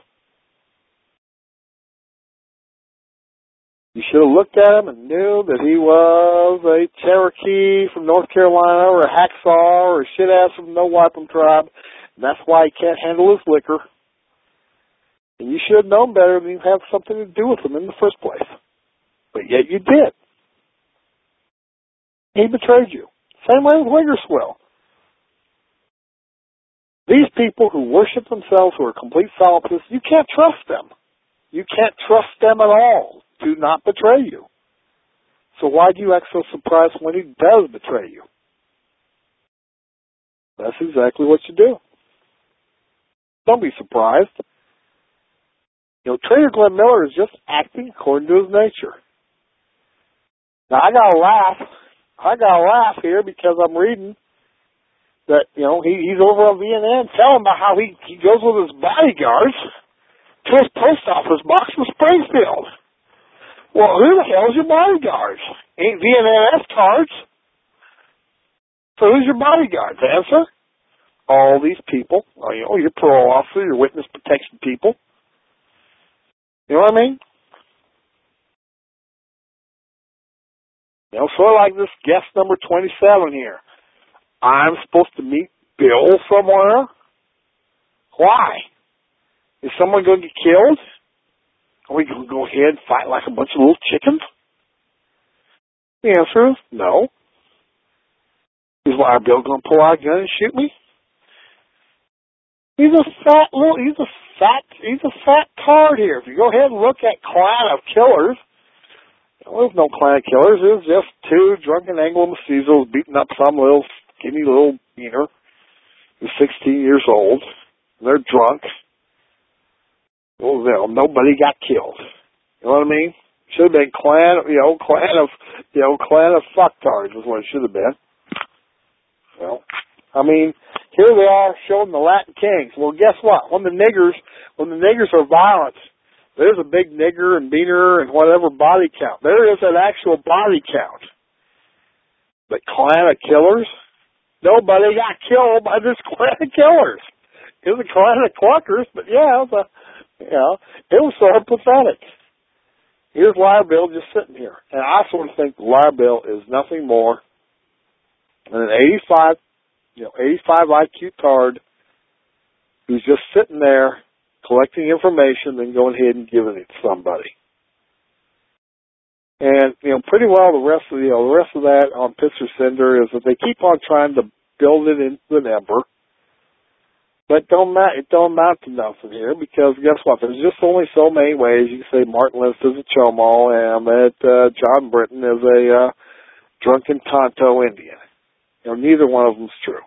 You should have looked at him and knew that he was a Cherokee from North Carolina or a Hacksaw or a shit-ass from the No-Wipem tribe, and that's why he can't handle his liquor. And you should have known better than you have something to do with him in the first place. But yet you did. He betrayed you. Same way with Wiggerswell. These people who worship themselves, who are complete solipsists, you can't trust them. You can't trust them at all. Do not betray you. So why do you act so surprised when he does betray you? That's exactly what you do. Don't be surprised. Trader Glenn Miller is just acting according to his nature. Now, I gotta laugh here because I'm reading that, he's over on VNN telling about how he goes with his bodyguards to his post office box in Springfield. Well, who the hell is your bodyguards? Ain't VNNS cards. So who's your bodyguards? Answer? All these people. Your parole officer, your witness protection people. You know what I mean? Sort of like this guest number 27 here. I'm supposed to meet Bill somewhere? Why? Is someone going to get killed? Are we going to go ahead and fight like a bunch of little chickens? The answer is no. Is Liar Bill going to pull out a gun and shoot me? He's a fat card here. If you go ahead and look at Clan of Killers, there's no Clan of Killers. It was just two drunken Anglo-mestizos beating up some little skinny little beaner who's 16 years old. They're drunk. Well, nobody got killed. You know what I mean? Should have been clan of fucktards is what it should have been. Well, here they are showing the Latin Kings. Well, guess what? When the niggers are violent, there's a big nigger and beaner and whatever body count. There is an actual body count. But Clan of Killers, nobody got killed by this Clan of Killers. It was a Clan of Cluckers, but yeah, it was sort of pathetic. Here's Liar Bill just sitting here. And I sort of think Liar Bill is nothing more than an 85 IQ card who's just sitting there collecting information, then going ahead and giving it to somebody. And, pretty well the rest of that on Pitzer Cinder is that they keep on trying to build it into an ember. But it don't amount to nothing here, because guess what? There's just only so many ways you can say Martin List is a chomo and that John Britton is a drunken Tonto Indian. Neither one of them's true.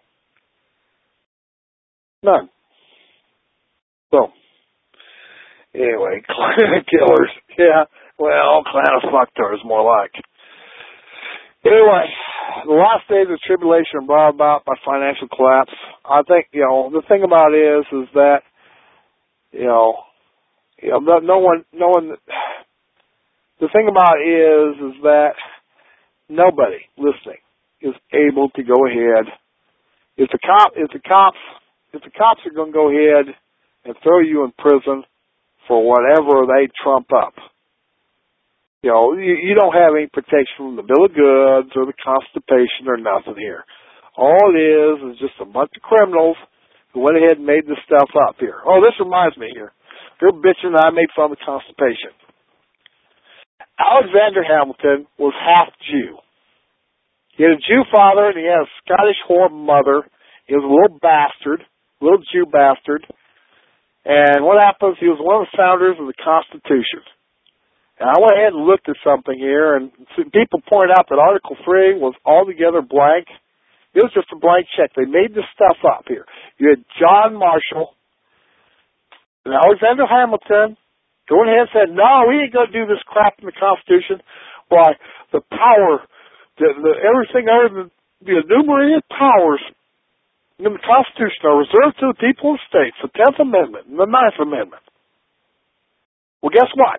None. So, anyway, Clan of Killers. Yeah, well, Clan of Fucktards more like. Anyway, the last days of tribulation brought about by financial collapse. I think, the thing about it is that, no one, the thing about it is that nobody listening is able to go ahead if the cops are going to go ahead and throw you in prison for whatever they trump up, you know, you don't have any protection from the Bill of Goods or the Constitution or nothing here. All it is just a bunch of criminals who went ahead and made this stuff up here. Oh, this reminds me here. They're bitching that I made fun of the Constitution. Alexander Hamilton was half Jew. He had a Jew father and he had a Scottish whore mother. He was a little bastard, little Jew bastard. And what happens, he was one of the founders of the Constitution. And I went ahead and looked at something here, and people point out that Article 3 was altogether blank. It was just a blank check. They made this stuff up here. You had John Marshall and Alexander Hamilton going ahead and said, no, we ain't going to do this crap in the Constitution. Why, the power, everything other than the enumerated powers in the Constitution are reserved to the people of the states, the 10th Amendment and the 9th Amendment. Well, guess what?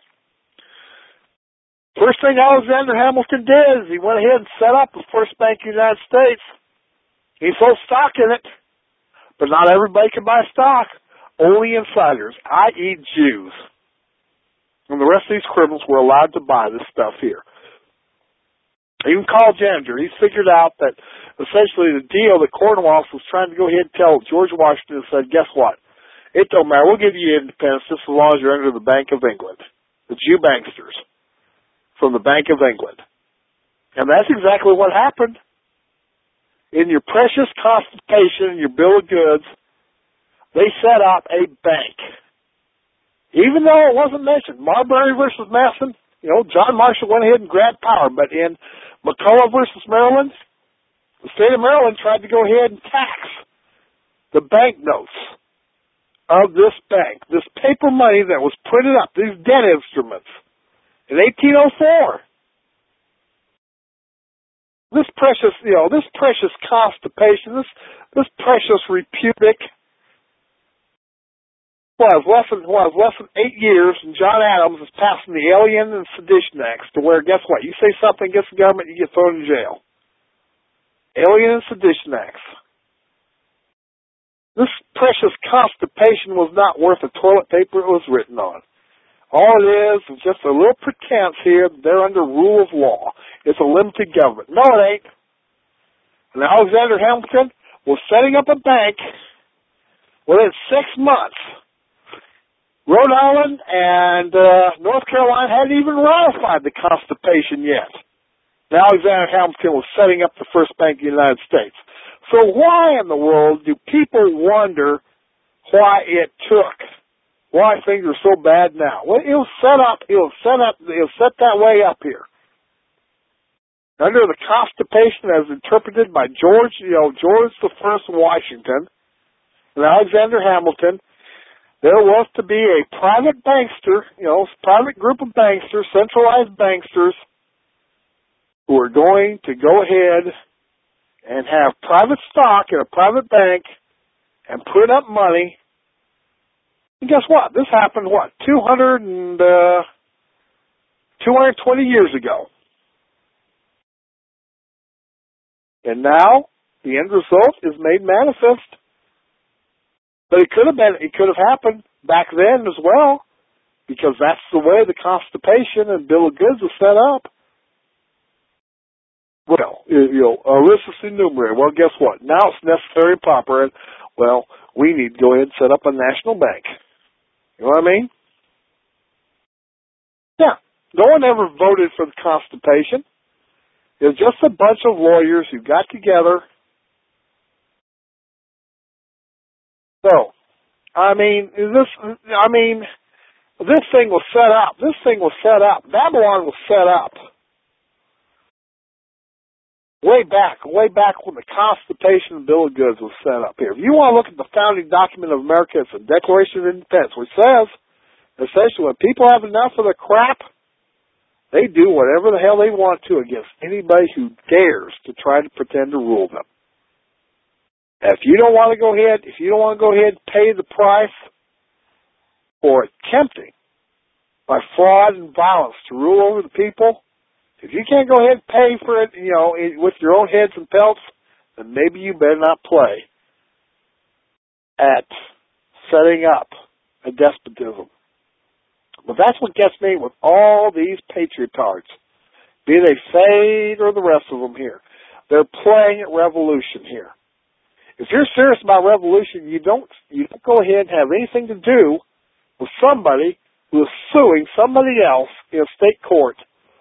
First thing Alexander Hamilton did is he went ahead and set up the first bank in the United States. He sold stock in it, but not everybody can buy stock. Only insiders, i.e. Jews. And the rest of these criminals were allowed to buy this stuff here. Even Carl Janiger, he figured out that essentially the deal that Cornwallis was trying to go ahead and tell George Washington and said, guess what? It don't matter. We'll give you independence just as long as you're under the Bank of England, the Jew banksters from the Bank of England. And that's exactly what happened. In your precious Constitution, your Bill of Goods, they set up a bank. Even though it wasn't mentioned, Marbury versus Madison, you know, John Marshall went ahead and grabbed power, but in McCulloch versus Maryland, the state of Maryland tried to go ahead and tax the banknotes of this bank, this paper money that was printed up, these debt instruments, in 1804. This precious, you know, this precious constipation, this precious republic was less than 8 years, and John Adams is passing the Alien and Sedition Acts to where, guess what? You say something against the government, you get thrown in jail. Alien and Sedition Acts. This precious constipation was not worth the toilet paper it was written on. All it is just a little pretense here that they're under rule of law. It's a limited government. No, it ain't. And Alexander Hamilton was setting up a bank within 6 months. Rhode Island and North Carolina hadn't even ratified the Constitution yet. And Alexander Hamilton was setting up the first bank in the United States. So why in the world do people wonder why it took? Why things are so bad now? Well, it was set that way up here. Under the Constitution as interpreted by George I Washington and Alexander Hamilton, there was to be a private bankster, private group of banksters, centralized banksters, who are going to go ahead and have private stock in a private bank and put up money. And guess what? This happened, 220 years ago. And now, the end result is made manifest. But it could have happened back then as well, because that's the way the Constitution and Bill of Goods was set up. Well, Ulysses enumerated. Well, guess what? Now it's necessary and proper, and, well, we need to go ahead and set up a national bank. You know what I mean? Yeah. No one ever voted for the Constitution. It was just a bunch of lawyers who got together. So, this thing was set up. Babylon was set up. Way back when the Constitution and Bill of Goods was set up here. If you want to look at the founding document of America, it's the Declaration of Independence, which says, essentially, when people have enough of the crap, they do whatever the hell they want to against anybody who dares to try to pretend to rule them. If you don't want to go ahead and pay the price for attempting by fraud and violence to rule over the people, if you can't go ahead and pay for it, with your own heads and pelts, then maybe you better not play at setting up a despotism. But that's what gets me with all these patriotards, be they Fade or the rest of them here. They're playing at revolution here. If you're serious about revolution, you don't go ahead and have anything to do with somebody who is suing somebody else in a state court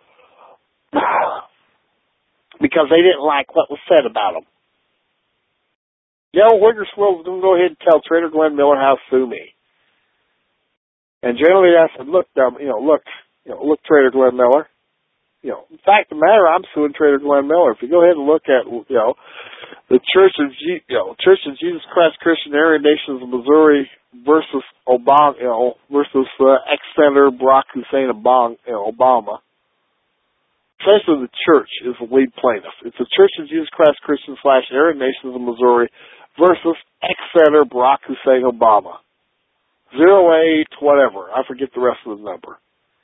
because they didn't like what was said about them. Wiggersville's going to go ahead and tell Trader Glenn Miller how to sue me. And generally I said, look, Trader Glenn Miller. In fact, the matter, I'm suing Trader Glenn Miller. If you go ahead and look at, the Church of Jesus Christ Christian Aryan Nations of Missouri versus Obama, versus ex-Senator Barack Hussein Obama. Essentially, the church is the lead plaintiff. It's the Church of Jesus Christ Christian / Aryan Nations of Missouri versus ex-Senator Barack Hussein Obama. 08, whatever. I forget the rest of the number.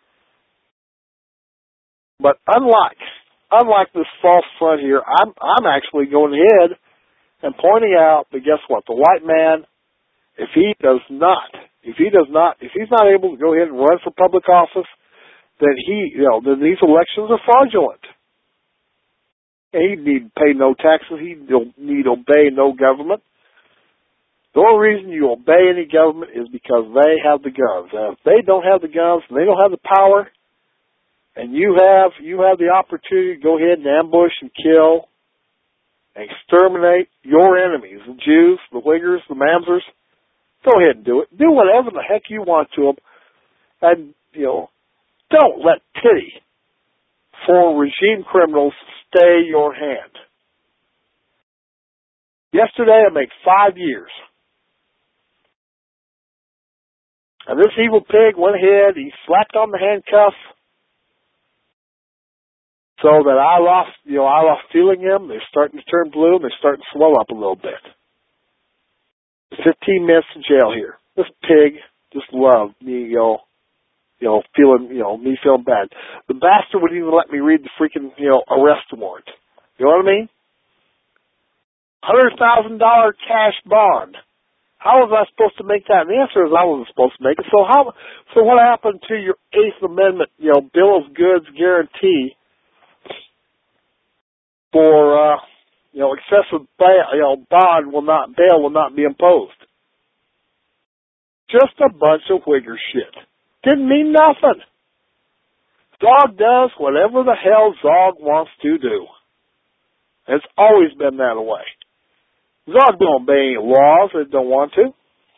But unlike this false front here, I'm actually going ahead and pointing out that guess what? The white man, if he's not able to go ahead and run for public office, then then these elections are fraudulent. And he need pay no taxes. He need obey no government. The only reason you obey any government is because they have the guns. And if they don't have the guns and they don't have the power, and you have the opportunity to go ahead and ambush and kill and exterminate your enemies, the Jews, the Uyghurs, the Mamzers, go ahead and do it. Do whatever the heck you want to them. And, don't let pity for regime criminals stay your hand. Yesterday, I made 5 years. And this evil pig went ahead, he slapped on the handcuffs so that I lost feeling them. They're starting to turn blue, and they're starting to swell up a little bit. 15 minutes in jail here. This pig just loved me, me feeling bad. The bastard wouldn't even let me read the freaking, arrest warrant. You know what I mean? $100,000 cash bond. How was I supposed to make that? And the answer is I wasn't supposed to make it. So what happened to your Eighth Amendment, bill of goods guarantee for, excessive bail, bail will not be imposed? Just a bunch of Whigger shit. Didn't mean nothing. Zog does whatever the hell Zog wants to do. It's always been that way. Zog don't obey any laws that don't want to.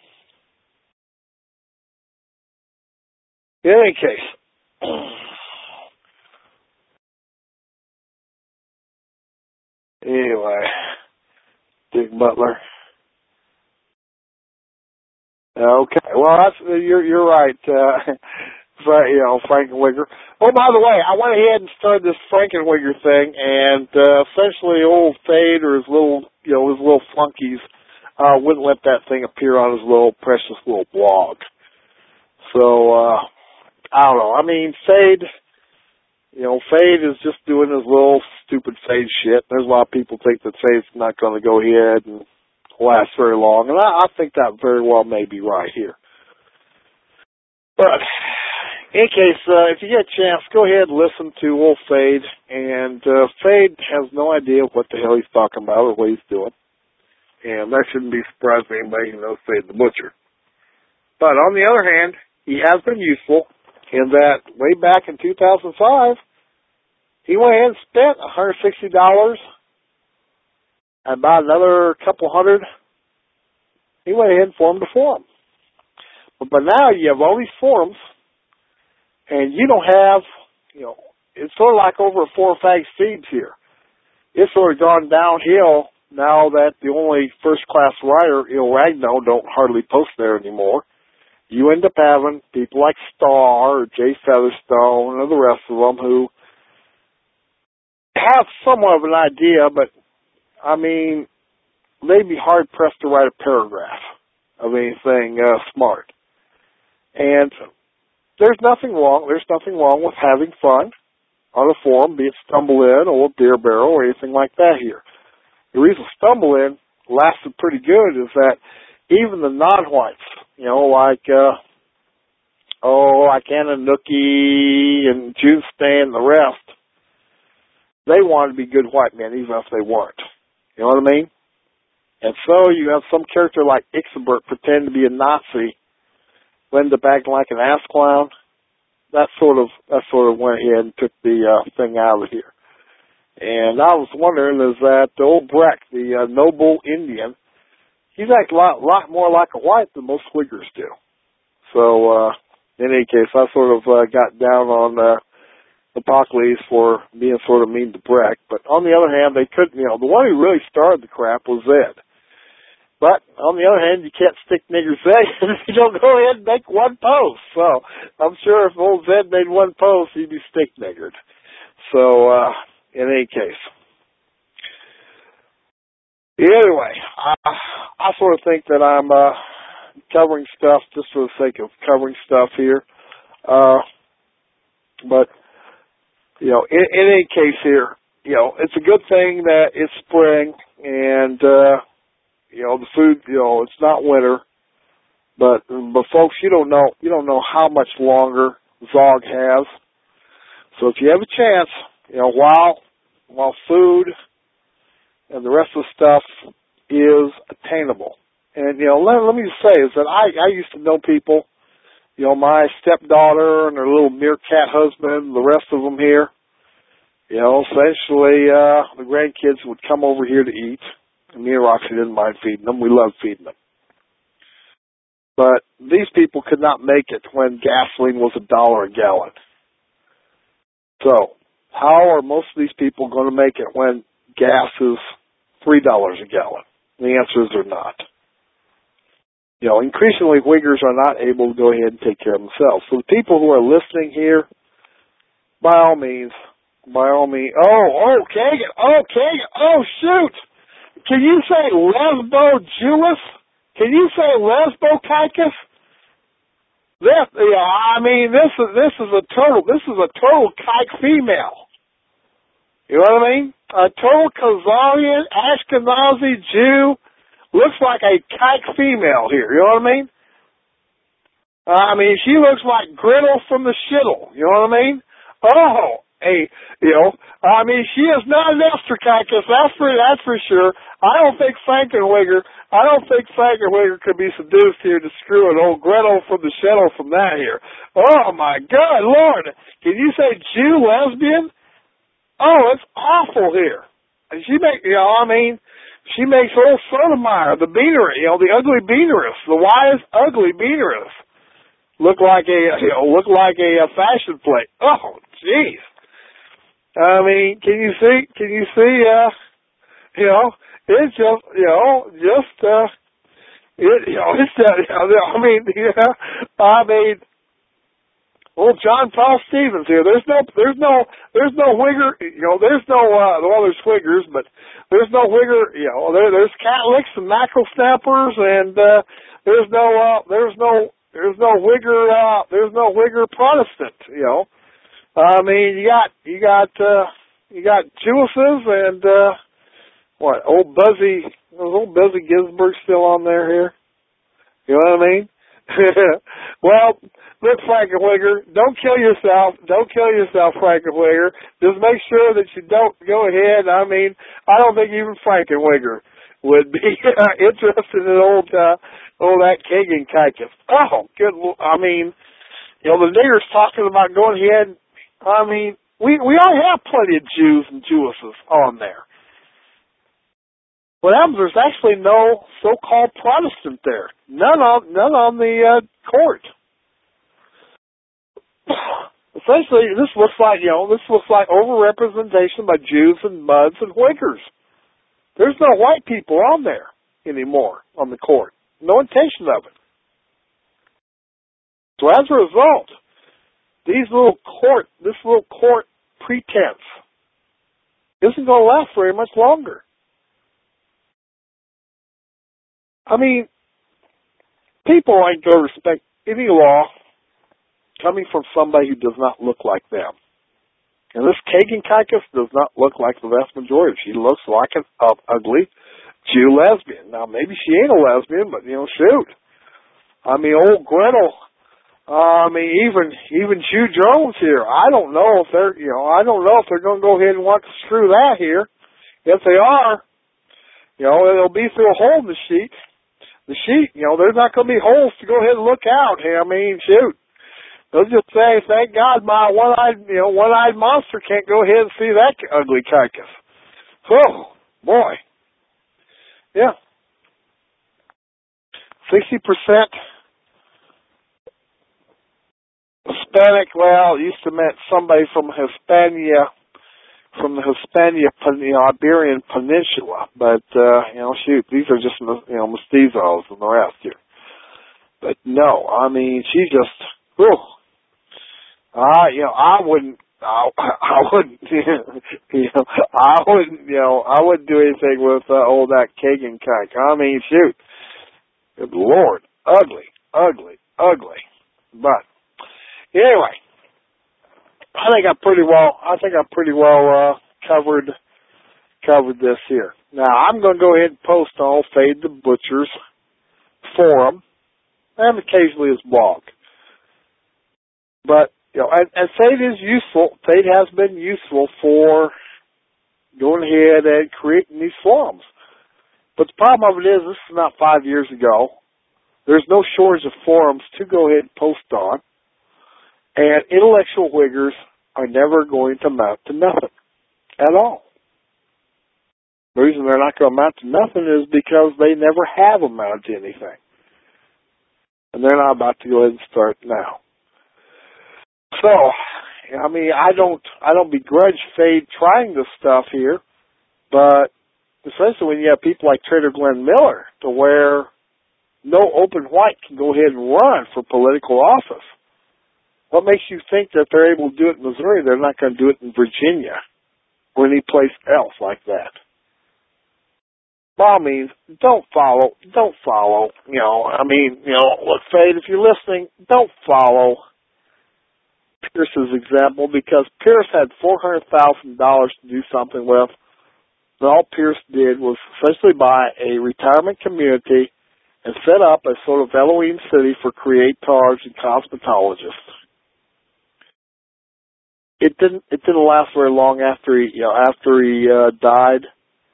In any case, anyway, Dick Butler. Okay, well you're right. Frankenwigger. Oh, by the way, I went ahead and started this Frankenwigger thing, and essentially old Fade or his little flunkies wouldn't let that thing appear on his little precious little blog. So I don't know. I mean, Fade is just doing his little stupid Fade shit. There's a lot of people think that Fade's not going to go ahead and last very long, and I think that very well may be right here. But in case, if you get a chance, go ahead and listen to old Fade. And Fade has no idea what the hell he's talking about or what he's doing. And that shouldn't be surprising to anybody who knows Fade the Butcher. But on the other hand, he has been useful in that way back in 2005, he went ahead and spent $160 and about another couple hundred. He went ahead and formed a forum. But now you have all these forums, and you don't have, it's sort of like over at Four Fags Feeds here. It's sort of gone downhill now that the only first-class writer, Ragno, don't hardly post there anymore. You end up having people like Starr or Jay Featherstone and the rest of them who have somewhat of an idea, but, they'd be hard-pressed to write a paragraph of anything smart. And there's nothing wrong with having fun on a forum, be it Stumble In or Beer Barrel or anything like that here. the reason stumbling lasted pretty good is that even the non-whites, like Anna Nookie and June Stan and the rest, they wanted to be good white men even if they weren't. You know what I mean? And so you have some character like Ixenbert pretend to be a Nazi, end up acting like an ass clown. That sort of went ahead and took the thing out of here. And I was wondering, is that the old Breck, the noble Indian, he's acting a lot more like a white than most Swiggers do. So, in any case, I sort of got down on Apocalypse for being sort of mean to Breck. But on the other hand, they couldn't, the one who really started the crap was Zed. But on the other hand, you can't stick niggers if you don't go ahead and make one post. So I'm sure if old Zed made one post, he'd be stick niggered. So, in any case. Anyway, I sort of think that I'm covering stuff just for the sake of covering stuff here. But, in any case here, it's a good thing that it's spring and, the food, it's not winter. But folks, you don't know how much longer Zog has. So if you have a chance, while food and the rest of the stuff is attainable. And, let me just say is that I used to know people, my stepdaughter and her little meerkat husband, the rest of them here, essentially, the grandkids would come over here to eat. And me and Roxy didn't mind feeding them. We loved feeding them. But these people could not make it when gasoline was $1 a gallon. So, how are most of these people going to make it when gas is $3 a gallon? The answer is they're not. Increasingly, Wiggers are not able to go ahead and take care of themselves. So the people who are listening here, by all means, Kagan, oh, shoot! Can you say lesbo-Jewess? Can you say lesbo-kikis? This is a total kike female. You know what I mean? A total Khazarian, Ashkenazi Jew looks like a kike female here. You know what I mean? She looks like Griddle from the Shittle. You know what I mean? She is not an Esterkikis, that's for sure. I don't think Frankenwigger could be seduced here to screw an old Gretel from the Shuttle from that here. Oh my God, Lord! Can you say Jew lesbian? Oh, it's awful here. And she makes old Sotomayor, the beaner, the ugly beaneress, the wise ugly beaneress, look like a fashion plate. Oh, jeez. Can you see, it's old John Paul Stevens here. There's no Wigger, there's Swiggers, but there's no Wigger, there's Catholics and mackerel snappers, and there's no Wigger Protestant, you got Jewesses and old Buzzy Ginsburg still on there here. You know what I mean? Well, look, Frankenwigger, don't kill yourself, Frankenwigger. Just make sure that you don't go ahead. I don't think even Frankenwigger would be interested in old that Kagan Kikis. Oh, good. The niggers talking about going ahead. We already have plenty of Jews and Jewesses on there. What happens, there's actually no so-called Protestant there. None on the court. Essentially, this looks like overrepresentation by Jews and Muds and Wiggers. There's no white people on there anymore on the court. No intention of it. So as a result, this little court pretense isn't going to last very much longer. People ain't going to respect any law coming from somebody who does not look like them. And this Kagan Kaikus does not look like the vast majority. She looks like an ugly Jew lesbian. Now, maybe she ain't a lesbian, but, shoot. I mean, old Gretel, even Jew Jones here, I don't know if they're going to go ahead and want to screw that here. If they are, it'll be through a hole in the sheet. The sheet, there's not going to be holes to go ahead and look out. I mean, shoot. They'll just say, thank God my one-eyed monster can't go ahead and see that ugly carcass. Oh, boy. Yeah. 60% Hispanic, well, it used to mean somebody from Hispania, from the Iberian Peninsula. But, shoot, these are just, mestizos and the rest here. But no, I mean, she just, whew. I wouldn't do anything with that Kagan kike. I mean, shoot. Good Lord. Ugly. But anyway, I think I pretty well covered this here. Now I'm going to go ahead and post on Fade the Butcher's forum and occasionally his blog. But and Fade is useful. Fade has been useful for going ahead and creating these forums. But the problem of it is, this is not 5 years ago. There's no shortage of forums to go ahead and post on. And intellectual wiggers are never going to amount to nothing at all. The reason they're not going to amount to nothing is because they never have amounted to anything. And they're not about to go ahead and start now. So, I mean, I don't begrudge Fade trying this stuff here, but especially when you have people like Trader Glenn Miller, to where no open white can go ahead and run for political office. What makes you think that they're able to do it in Missouri, they're not going to do it in Virginia or any place else like that? By all means, don't follow. Look, Fade, if you're listening, don't follow Pierce's example, because Pierce had $400,000 to do something with. And all Pierce did was essentially buy a retirement community and set up a sort of Elohim city for creators and cosmetologists. It didn't last very long after he died.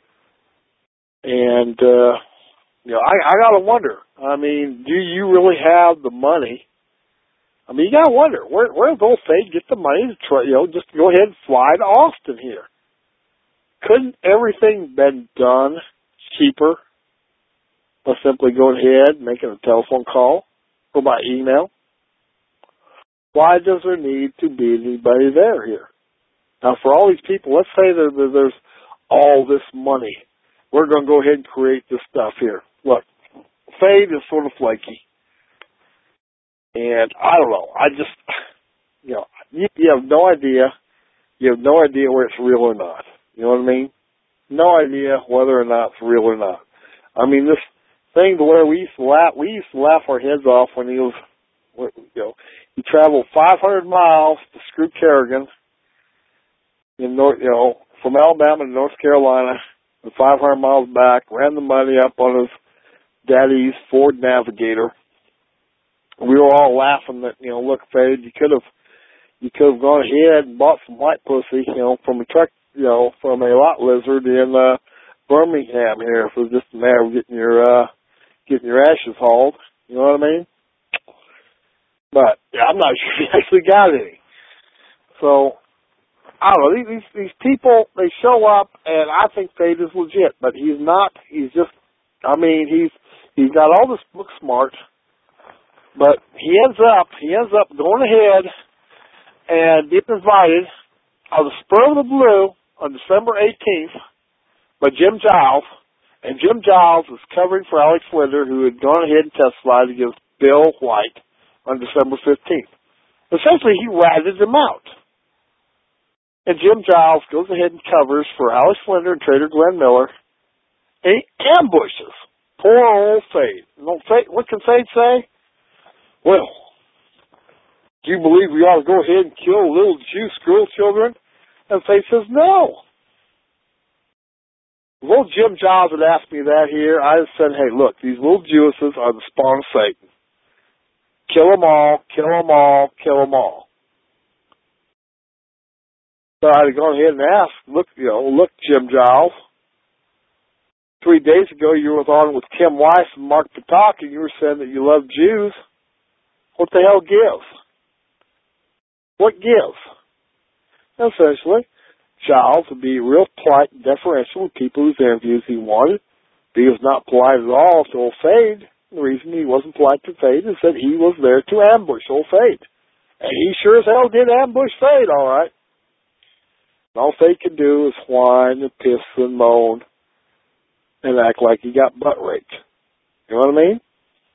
And I gotta wonder. I mean, do you really have the money? I mean, you gotta wonder, where does old Fade get the money to try, just to go ahead and fly to Austin here? Couldn't everything been done cheaper by simply going ahead and making a telephone call or by email? Why does there need to be anybody there here? Now, for all these people, let's say there's all this money. We're going to go ahead and create this stuff here. Look, Fade is sort of flaky. And I don't know. I just, you have no idea. You have no idea whether it's real or not. You know what I mean? No idea whether or not it's real or not. I mean, this thing to where we used to laugh our heads off when he was, he traveled 500 miles to Screw Kerrigan from Alabama to North Carolina, and 500 miles back, ran the money up on his daddy's Ford Navigator. We were all laughing that, look, Fade, you could have gone ahead and bought some white pussy, from a truck, from a lot lizard in Birmingham here, if it was just a matter of getting your ashes hauled. You know what I mean? But I'm not sure he actually got any. So I don't know. These people, they show up, and I think Fade is legit, but he's not. He's just. He's got all this book smart. But he ends up going ahead and being invited on the spur of the blue on December 18th by Jim Giles. And Jim Giles was covering for Alex Linder, who had gone ahead and testified against Bill White on December 15th. Essentially, he ratted him out. And Jim Giles goes ahead and covers for Alex Linder and Trader Glenn Miller. And he ambushes poor old Fade. What can Fade say? Well, do you believe we ought to go ahead and kill little Jew school children? And Fate says, no. If old Jim Giles had asked me that here, I'd have said, hey, look, these little Jewesses are the spawn of Satan. Kill them all, kill them all, kill them all. So I'd have gone ahead and asked, look, Jim Giles, 3 days ago you were on with Kim Weiss and Mark Patak, and you were saying that you love Jews. What the hell gives? What gives? Essentially, Giles would be real polite and deferential with people whose interviews he wanted. But he was not polite at all to Old Fade. The reason he wasn't polite to Fade is that he was there to ambush Old Fade. And he sure as hell did ambush Fade, all right. And all Fade can do is whine and piss and moan and act like he got butt raped. You know what I mean?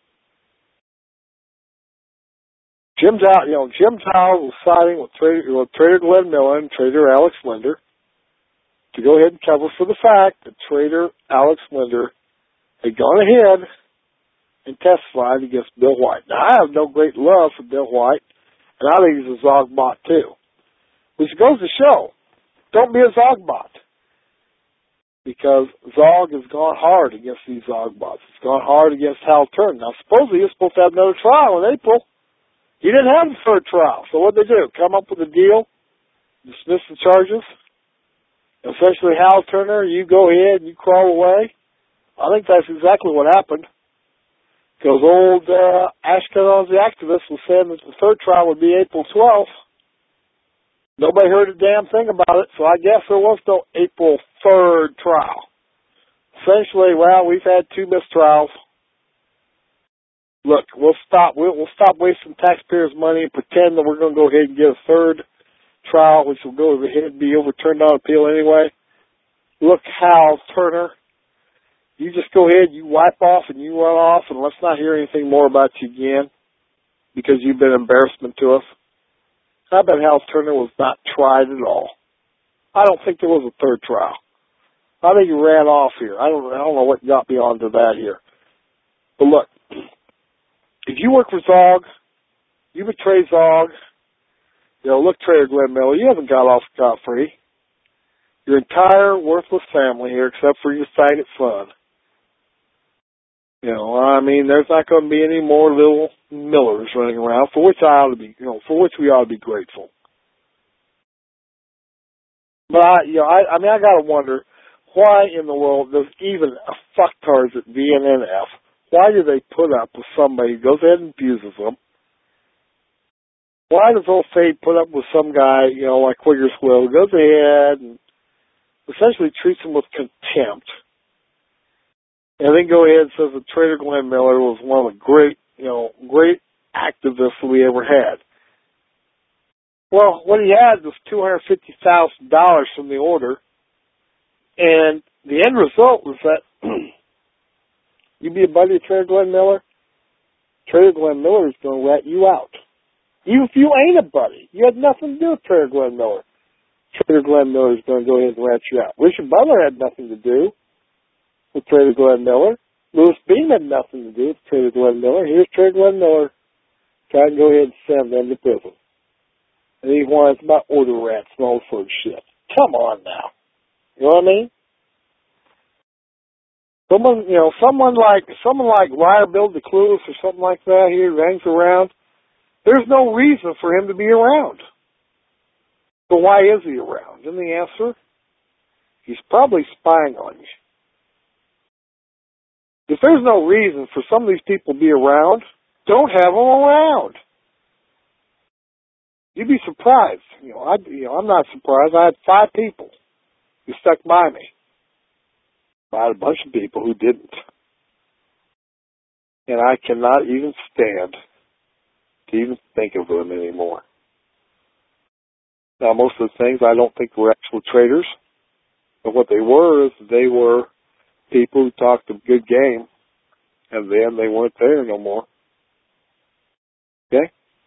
Jim Giles was siding with Trader Glenn Miller and Trader Alex Linder to go ahead and cover for the fact that Trader Alex Linder had gone ahead and testified against Bill White. Now, I have no great love for Bill White, and I think he's a Zogbot too. Which goes to show, don't be a Zogbot. Because Zog has gone hard against these Zogbots. It's gone hard against Hal Turner. Now, supposedly he was supposed to have another trial in April. He didn't have a third trial. So what did they do? Come up with a deal? Dismiss the charges? Essentially, Hal Turner, you go ahead and you crawl away? I think that's exactly what happened. Because old Ashkenaz the activist was saying that the third trial would be April 12th. Nobody heard a damn thing about it, so I guess there was no April 3rd trial. Essentially, well, we've had 2 mistrials. Look, we'll stop wasting taxpayers' money and pretend that we're going to go ahead and get a third trial, which will go ahead and be overturned on appeal anyway. Look, Hal Turner, you just go ahead, you wipe off and you run off, and let's not hear anything more about you again because you've been an embarrassment to us. I bet Hal Turner was not tried at all. I don't think there was a third trial. I think he ran off here. I don't know what got me onto that here. But look, if you work for Zog, you betray Zog, look, Trader Glenn Miller, you haven't got off scot-free. Your entire worthless family here, except for your sighted son. There's not going to be any more little Millers running around, for which we ought to be grateful. But I got to wonder, why in the world does even a fucktards at VNNF, why do they put up with somebody who goes ahead and abuses them? Why does Old Fade put up with some guy, like Wiggerswill, who goes ahead and essentially treats him with contempt? And then go ahead and says that Trader Glenn Miller was one of the great activists we ever had. Well, what he had was $250,000 from the order, and the end result was that you be a buddy of Trader Glenn Miller, Trader Glenn Miller is going to rat you out. Even if you ain't a buddy, you had nothing to do with Trader Glenn Miller. Trader Glenn Miller is going to go ahead and rat you out. Richard Butler had nothing to do with Trader Glenn Miller. Louis Beam had nothing to do with Trader Glenn Miller. Here's Trader Glenn Miller trying to go ahead and send them to prison. And he whines about order rats and all sorts of shit. Come on now. You know what I mean? Someone like Liar Bill DeClulis or something like that here hangs around. There's no reason for him to be around. So why is he around? And the answer, he's probably spying on you. If there's no reason for some of these people to be around, don't have them around. You'd be surprised. I'm not surprised. I had 5 people who stuck by me. I had a bunch of people who didn't. And I cannot even stand to even think of them anymore. Now, most of the things I don't think were actual traitors, but what they were is they were people who talked a good game, and then they weren't there no more. Okay?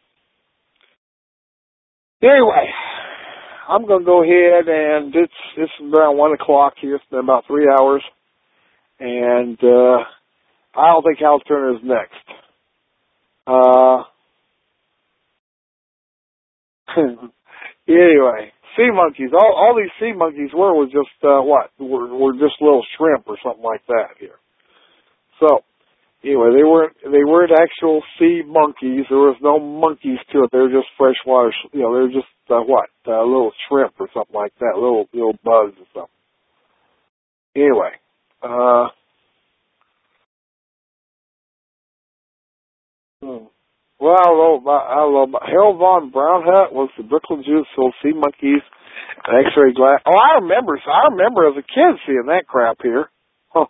Anyway, I'm going to go ahead, and it's around 1 o'clock here. It's been about 3 hours, and I don't think Hal Turner is next. Anyway, sea monkeys. All these sea monkeys were just were just little shrimp or something like that here. So anyway, they weren't actual sea monkeys. There was no monkeys to it. They were just freshwater. They were just little shrimp or something like that. Little bugs or something. Anyway, well, I don't know. Harold von Braunhut was the Brooklyn Jews sold sea monkeys, an X-ray glass. Oh, I remember as a kid seeing that crap here. Huh.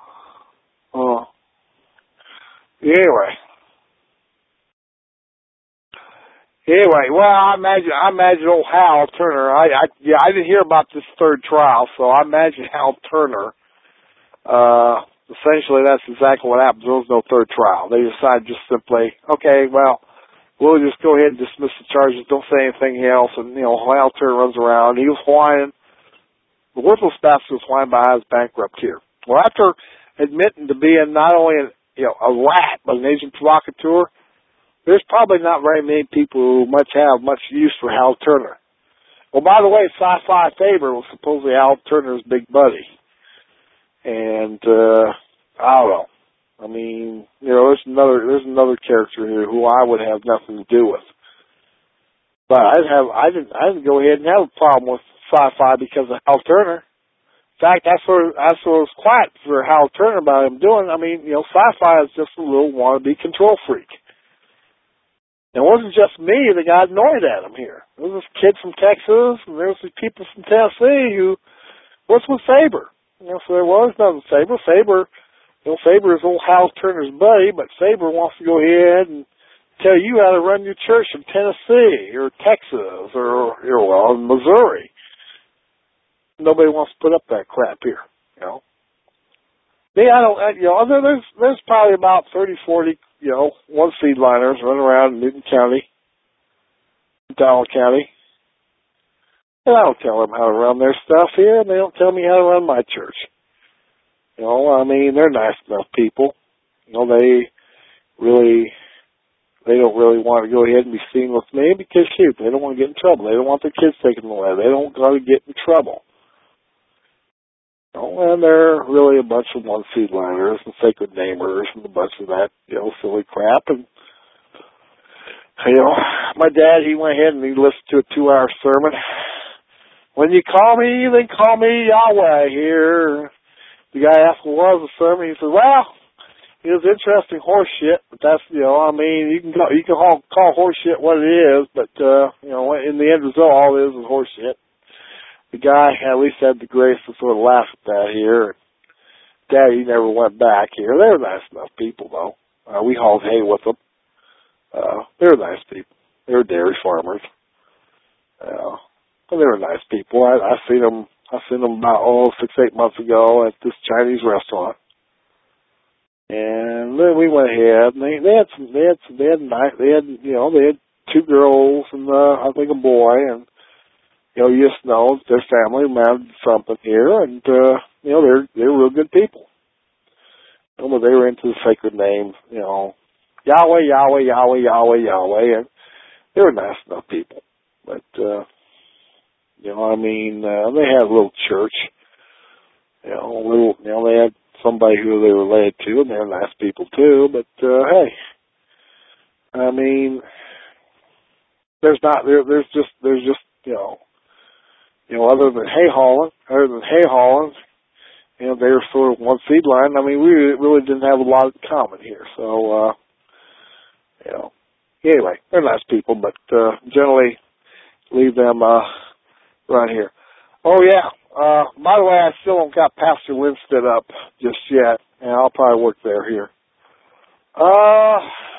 Anyway, well, I imagine old Hal Turner. I didn't hear about this third trial, so I imagine Hal Turner. Essentially, that's exactly what happened. There was no third trial. They decided just simply, okay, well, we'll just go ahead and dismiss the charges. Don't say anything else. And Hal Turner runs around. He was whining. The worthless bastard was whining about how he's bankrupt here. Well, after admitting to being not only a rat but an agent provocateur, there's probably not very many people who have much use for Hal Turner. Well, by the way, Sci-Fi Faber was supposedly Hal Turner's big buddy. And, I don't know. I mean, there's another character here who I would have nothing to do with. But I didn't go ahead and have a problem with Sci-Fi because of Hal Turner. In fact, that's what was quiet for Hal Turner about him doing. I mean, Sci-Fi is just a little wannabe control freak. And it wasn't just me that got annoyed at him here. There was this kid from Texas, and there was these people from Tennessee who, what's with Faber? So there was nothing with Faber. Faber is old Hal Turner's buddy, but Faber wants to go ahead and tell you how to run your church in Tennessee or Texas or in Missouri. Nobody wants to put up that crap here, Yeah, there's probably about 30, 40, one-seed liners running around in Newton County, Donald County. And I don't tell them how to run their stuff here, and they don't tell me how to run my church. I mean, they're nice enough people. They don't really want to go ahead and be seen with me because, shoot, they don't want to get in trouble. They don't want their kids taken away. They don't want to get in trouble. And they're really a bunch of one-seed liners and sacred namers and a bunch of that, silly crap. And, my dad, he went ahead and he listened to a 2-hour sermon. When you call me, then call me Yahweh here. The guy asked what was the sermon. He said, well, it was interesting horse shit, but that's, I mean, you can call horse shit what it is, but, in the end result, all it is horse shit. The guy at least had the grace to sort of laugh at that here. Daddy never went back here. They were nice enough people, though. We hauled hay with them. They were nice people. They were dairy farmers. But they were nice people. I seen them about 6-8 months ago at this Chinese restaurant. And then we went ahead and they had 2 girls and I think a boy, and you just know their family mounted something here, and they're real good people. But they were into the sacred name, Yahweh, Yahweh, Yahweh, Yahweh, Yahweh, and they were nice enough people. But they had a little church. They had somebody who they related to, and they're nice people too. But hey, I mean, there's just other than hay hauling, they were sort of one seed line. I mean, we really didn't have a lot in common here. So, anyway, they're nice people, but generally leave them right here. Oh, yeah. By the way, I still don't got Pastor Winstead up just yet, and I'll probably work there here. I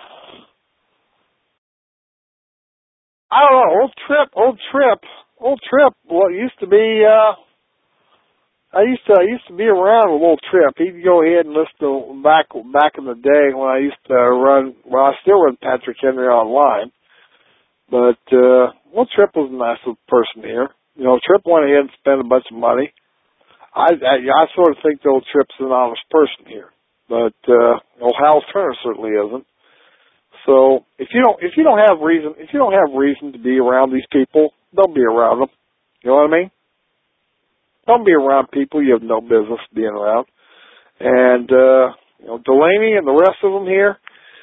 don't know. Old Trip. Well, it used to be. I used to be around with Old Trip. He'd go ahead and listen to back in the day when I used to run. Well, I still run Patrick Henry online, but Old Trip was a nice little person here. Trip went ahead and spent a bunch of money. I sort of think the Old Trip's an honest person here, but Hal Turner certainly isn't. So if you don't have reason to be around these people, don't be around them. You know what I mean? Don't be around people you have no business being around. And, Delaney and the rest of them here,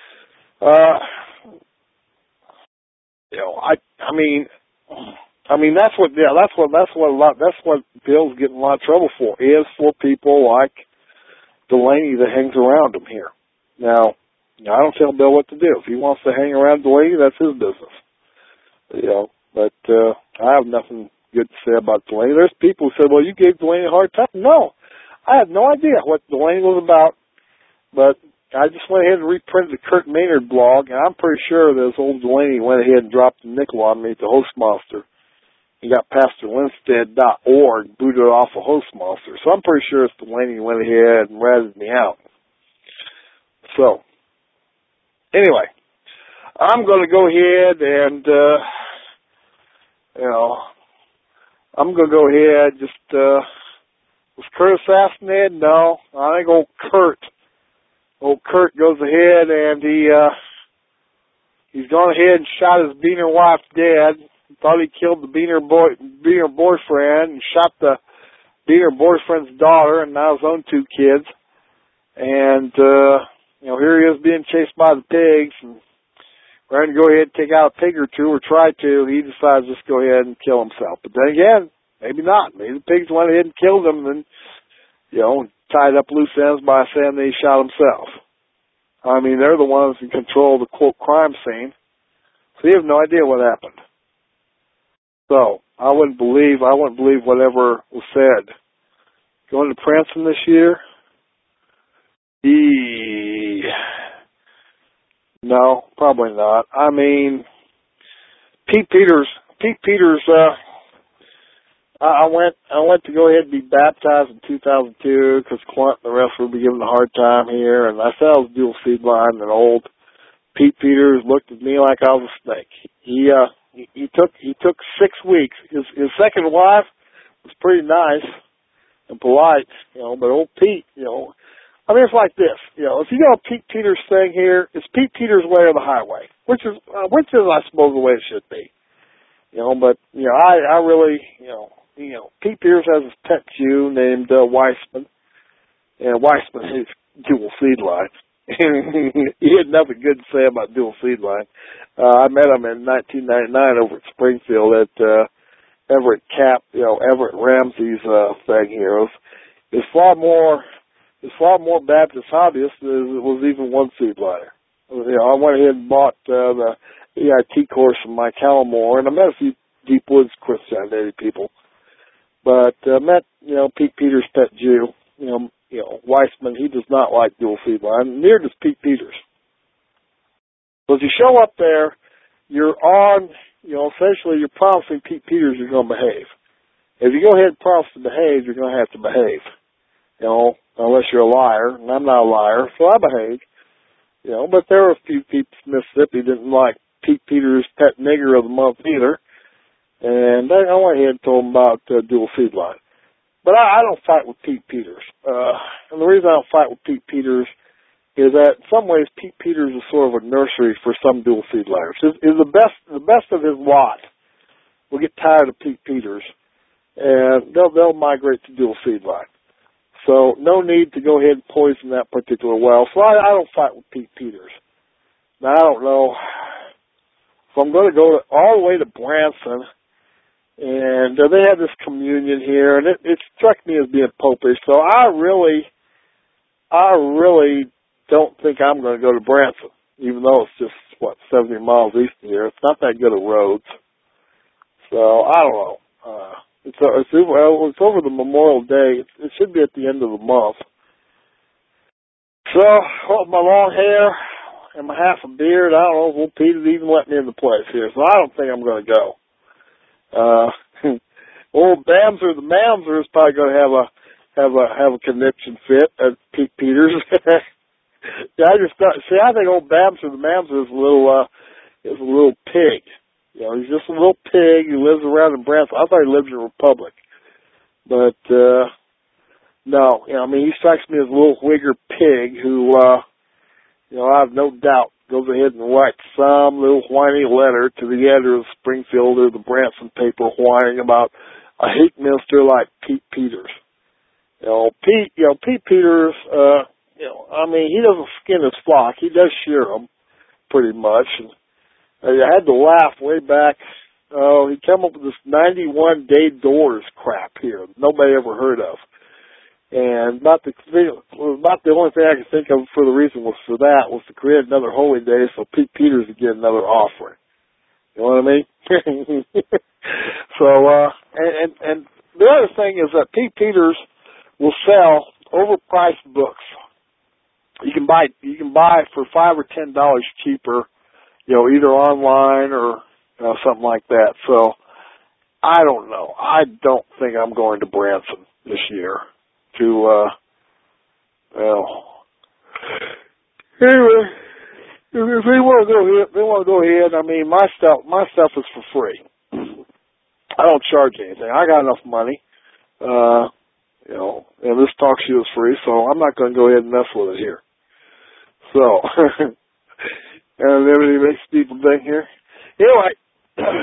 that's what Bill's getting a lot of trouble for, is for people like Delaney that hangs around him here. Now, I don't tell Bill what to do. If he wants to hang around Delaney, that's his business. But I have nothing good to say about Delaney. There's people who say, well, you gave Delaney a hard time. No, I have no idea what Delaney was about, but I just went ahead and reprinted the Kurt Maynard blog, and I'm pretty sure this old Delaney went ahead and dropped a nickel on me at the Hostmaster. He got PastorLinstead.org booted off of Hostmaster. So I'm pretty sure it's Delaney who went ahead and ratted me out. So, anyway, I'm going to go ahead and, I'm going to go ahead was Kurt assassinated? No. I think old Kurt goes ahead and he's gone ahead and shot his Beaner wife dead. He thought he killed the Beaner boyfriend and shot the Beaner boyfriend's daughter and now his own 2 kids. And, here he is being chased by the pigs, and we're going to go ahead and take out a pig or 2 or try to. He decides just go ahead and kill himself. But then again, maybe not. Maybe the pigs went ahead and killed him and, tied up loose ends by saying that he shot himself. I mean, they're the ones in control of the, quote, crime scene. So you have no idea what happened. So I wouldn't believe whatever was said. Going to Princeton this year? No, probably not. I mean, Pete Peters, I went to go ahead and be baptized in 2002 because Clint and the rest would be giving a hard time here, and I said I was dual seed line, and old Pete Peters looked at me like I was a snake. He took 6 weeks. His second wife was pretty nice and polite, but old Pete, it's like this, if you go Pete Peters thing here, it's Pete Peters' way or the highway, which is I suppose the way it should be, but I really, Pete Peters has his pet Jew named Weissman, and Weissman is dual seed line. He had nothing good to say about dual seed line. I met him in 1999 over at Springfield at Everett Ramsey's thing here. It's far more Baptist hobbyists than it was even one seed liner. I went ahead and bought the EIT course from Mike Hallamore, and I met a few Deep Woods Christianity people. But met Pete Peters' pet Jew, Weissman. He does not like dual seed line. Neither does Pete Peters. So if you show up there, you're on. Essentially you're promising Pete Peters you're going to behave. If you go ahead and promise to behave, you're going to have to behave. Unless you're a liar, and I'm not a liar, so I behave. But there were a few people in Mississippi that didn't like Pete Peters' pet nigger of the month either. And I went ahead and told them about dual seed line. But I don't fight with Pete Peters. And the reason I don't fight with Pete Peters is that in some ways Pete Peters is sort of a nursery for some dual seed liners. Is the best of his lot will get tired of Pete Peters, and they'll migrate to dual seed line. So no need to go ahead and poison that particular well. So I don't fight with Pete Peters. Now I don't know if I'm going to go all the way to Branson. And they have this communion here, and it struck me as being popish. So I really don't think I'm going to go to Branson, even though it's just 70 miles east of here. It's not that good of roads. So I don't know. It's over the Memorial Day. It should be at the end of the month. So with my long hair and my half a beard, I don't know if old Pete would even let me in the place here. So I don't think I'm going to go. Old Bamser, the Mamser is probably going to have a conniption fit at Pete Peters. I think old Bamser, the Mamser is a little pig. He's just a little pig who lives around in Branson. I thought he lived in Republic, but no. He strikes me as a little Whigger pig who, I have no doubt goes ahead and writes some little whiny letter to the editor of Springfield or the Branson paper whining about a hate minister like Pete Peters. Pete Peters, I mean, he doesn't skin his flock. He does shear them pretty much. And I had to laugh way back. He came up with this 91-day doors crap here. Nobody ever heard of. And about the only thing I could think of for the reason was for that was to create another holy day so Pete Peters would get another offering. You know what I mean? So, and the other thing is that Pete Peters will sell overpriced books. You can buy for $5 or $10 cheaper, either online or something like that. So, I don't know. I don't think I'm going to Branson this year. Anyway, if they want to go ahead. I mean, my stuff is for free. I don't charge anything. I got enough money, and this talk show is free, so I'm not going to go ahead and mess with it here. So, and everything makes people think here. Anyway,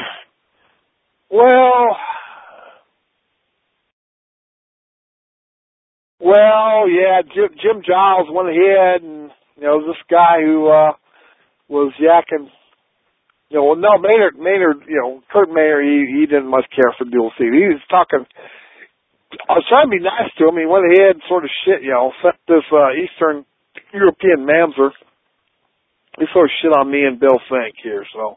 well, yeah, Jim Giles went ahead and, this guy who was yakking, Maynard, Kurt Mayer, he didn't much care for dual seat. He was talking, I was trying to be nice to him. He went ahead and sort of sent this Eastern European mamzer. He sort of shit on me and Bill Fink here, so,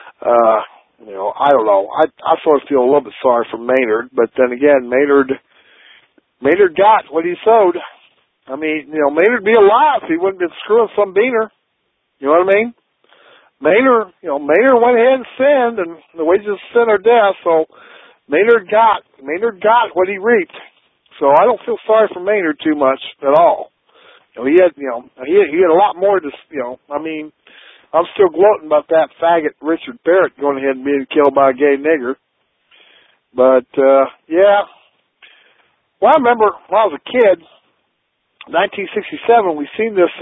I don't know. I sort of feel a little bit sorry for Maynard, but then again, Maynard got what he sowed. I mean, Maynard'd be alive if he wouldn't have been screwing some beaner. You know what I mean? Maynard went ahead and sinned, and the wages of sin are death, so Maynard got what he reaped. So I don't feel sorry for Maynard too much at all. He had a lot more to, I mean, I'm still gloating about that faggot Richard Barrett going ahead and being killed by a gay nigger. But, yeah. Well, I remember when I was a kid, 1967, we seen this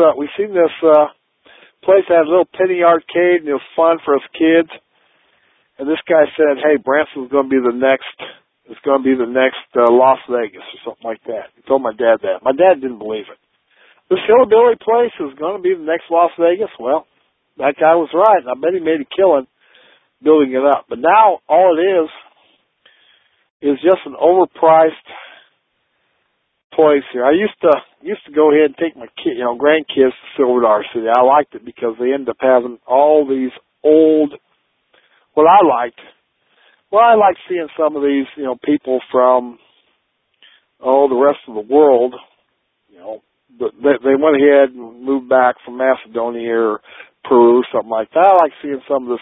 place that had a little penny arcade, and it was fun for us kids. And this guy said, "Hey, Branson's going to be the next Las Vegas," or something like that. He told my dad that. My dad didn't believe it. This hillbilly place is going to be the next Las Vegas. Well, that guy was right. I bet he made a killing building it up. But now all it is just an overpriced place here. I used to go ahead and take my grandkids to Silver Dollar City. I liked it because they ended up having all these old. I liked seeing some of these people from the rest of the world. They went ahead and moved back from Macedonia or Peru, something like that. I like seeing some of this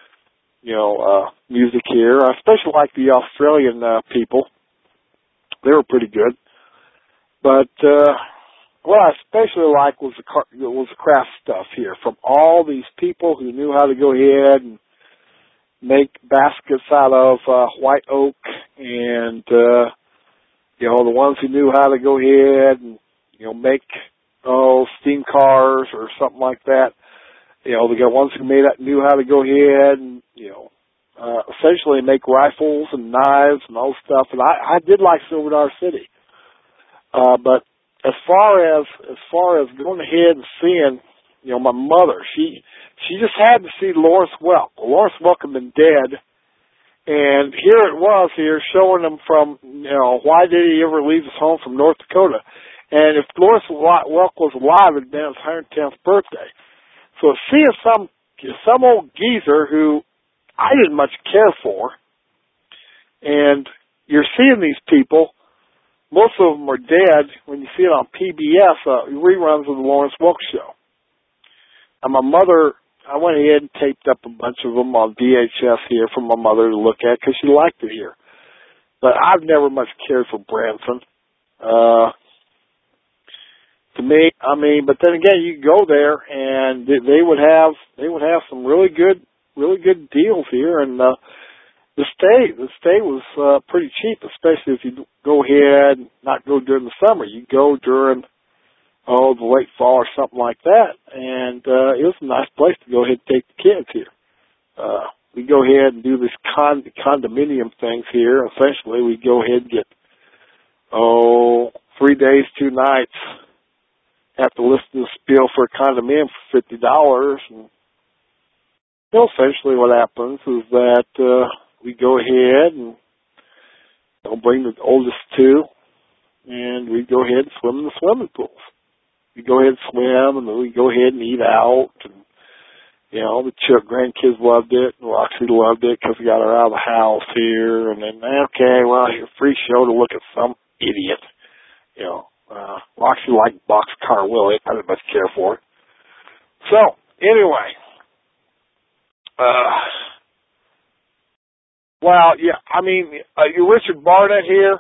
music here. I especially like the Australian people. They were pretty good. But what I especially liked was the craft stuff here from all these people who knew how to go ahead and make baskets out of white oak, and the ones who knew how to go ahead and make steam cars or something like that. They got ones who knew how to go ahead and essentially make rifles and knives and all stuff. And I did like Silver Dollar City. But as far as going ahead and seeing, my mother, she just had to see Lawrence Welk. Lawrence Welk had been dead, and here it was here showing him from, why did he ever leave his home from North Dakota? And if Lawrence Welk was alive, it had been his 110th birthday. So seeing some old geezer who I didn't much care for, and you're seeing these people. Most of them are dead when you see it on PBS, reruns of the Lawrence Welk Show. And my mother, I went ahead and taped up a bunch of them on VHS here for my mother to look at because she liked it here. But I've never much cared for Branson. To me, I mean, but then again, you go there and they would have some really good deals here, and the stay was pretty cheap, especially if you go ahead and not go during the summer. You go during the late fall or something like that, and it was a nice place to go ahead and take the kids here. we go ahead and do this condominium things here. Essentially, we go ahead and get, 3 days, 2 nights. Have to listen to the spiel for a condominium for $50. And essentially what happens is that we go ahead and bring the oldest 2, and we go ahead and swim in the swimming pools. We go ahead and swim, and then we go ahead and eat out, and the grandkids loved it, and Roxy loved it because we got her out of the house here, and then, okay, well, here's a free show to look at some idiot. Roxy liked Boxcar Willie. I didn't much care for it. So, anyway, you're Richard Barnett here.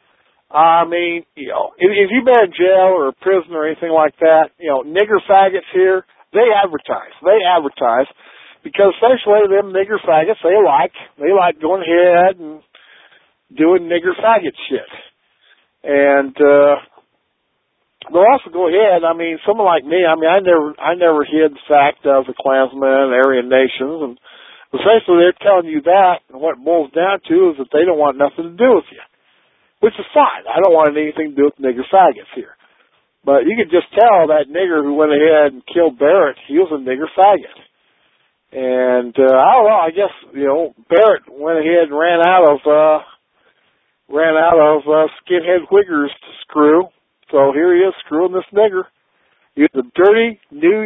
If you've been in jail or a prison or anything like that, nigger faggots here, they advertise because essentially them nigger faggots, they like going ahead and doing nigger faggot shit. And, they'll also go ahead, someone like me, I never hid the fact I was a Klansman, Aryan Nations, and essentially they're telling you that, and what it boils down to is that they don't want nothing to do with you, which is fine. I don't want anything to do with nigger faggots here. But you could just tell that nigger who went ahead and killed Barrett, he was a nigger faggot. And, I don't know, I guess, Barrett went ahead and ran out of skinhead whiggers to screw. So here he is screwing this nigger. He was a dirty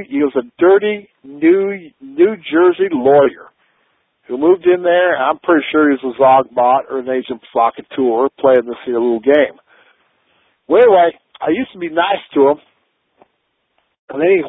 New Jersey lawyer who moved in there. I'm pretty sure he's a Zogbot or an agent provocateur playing this here little game. Well, anyway, I used to be nice to him, and then he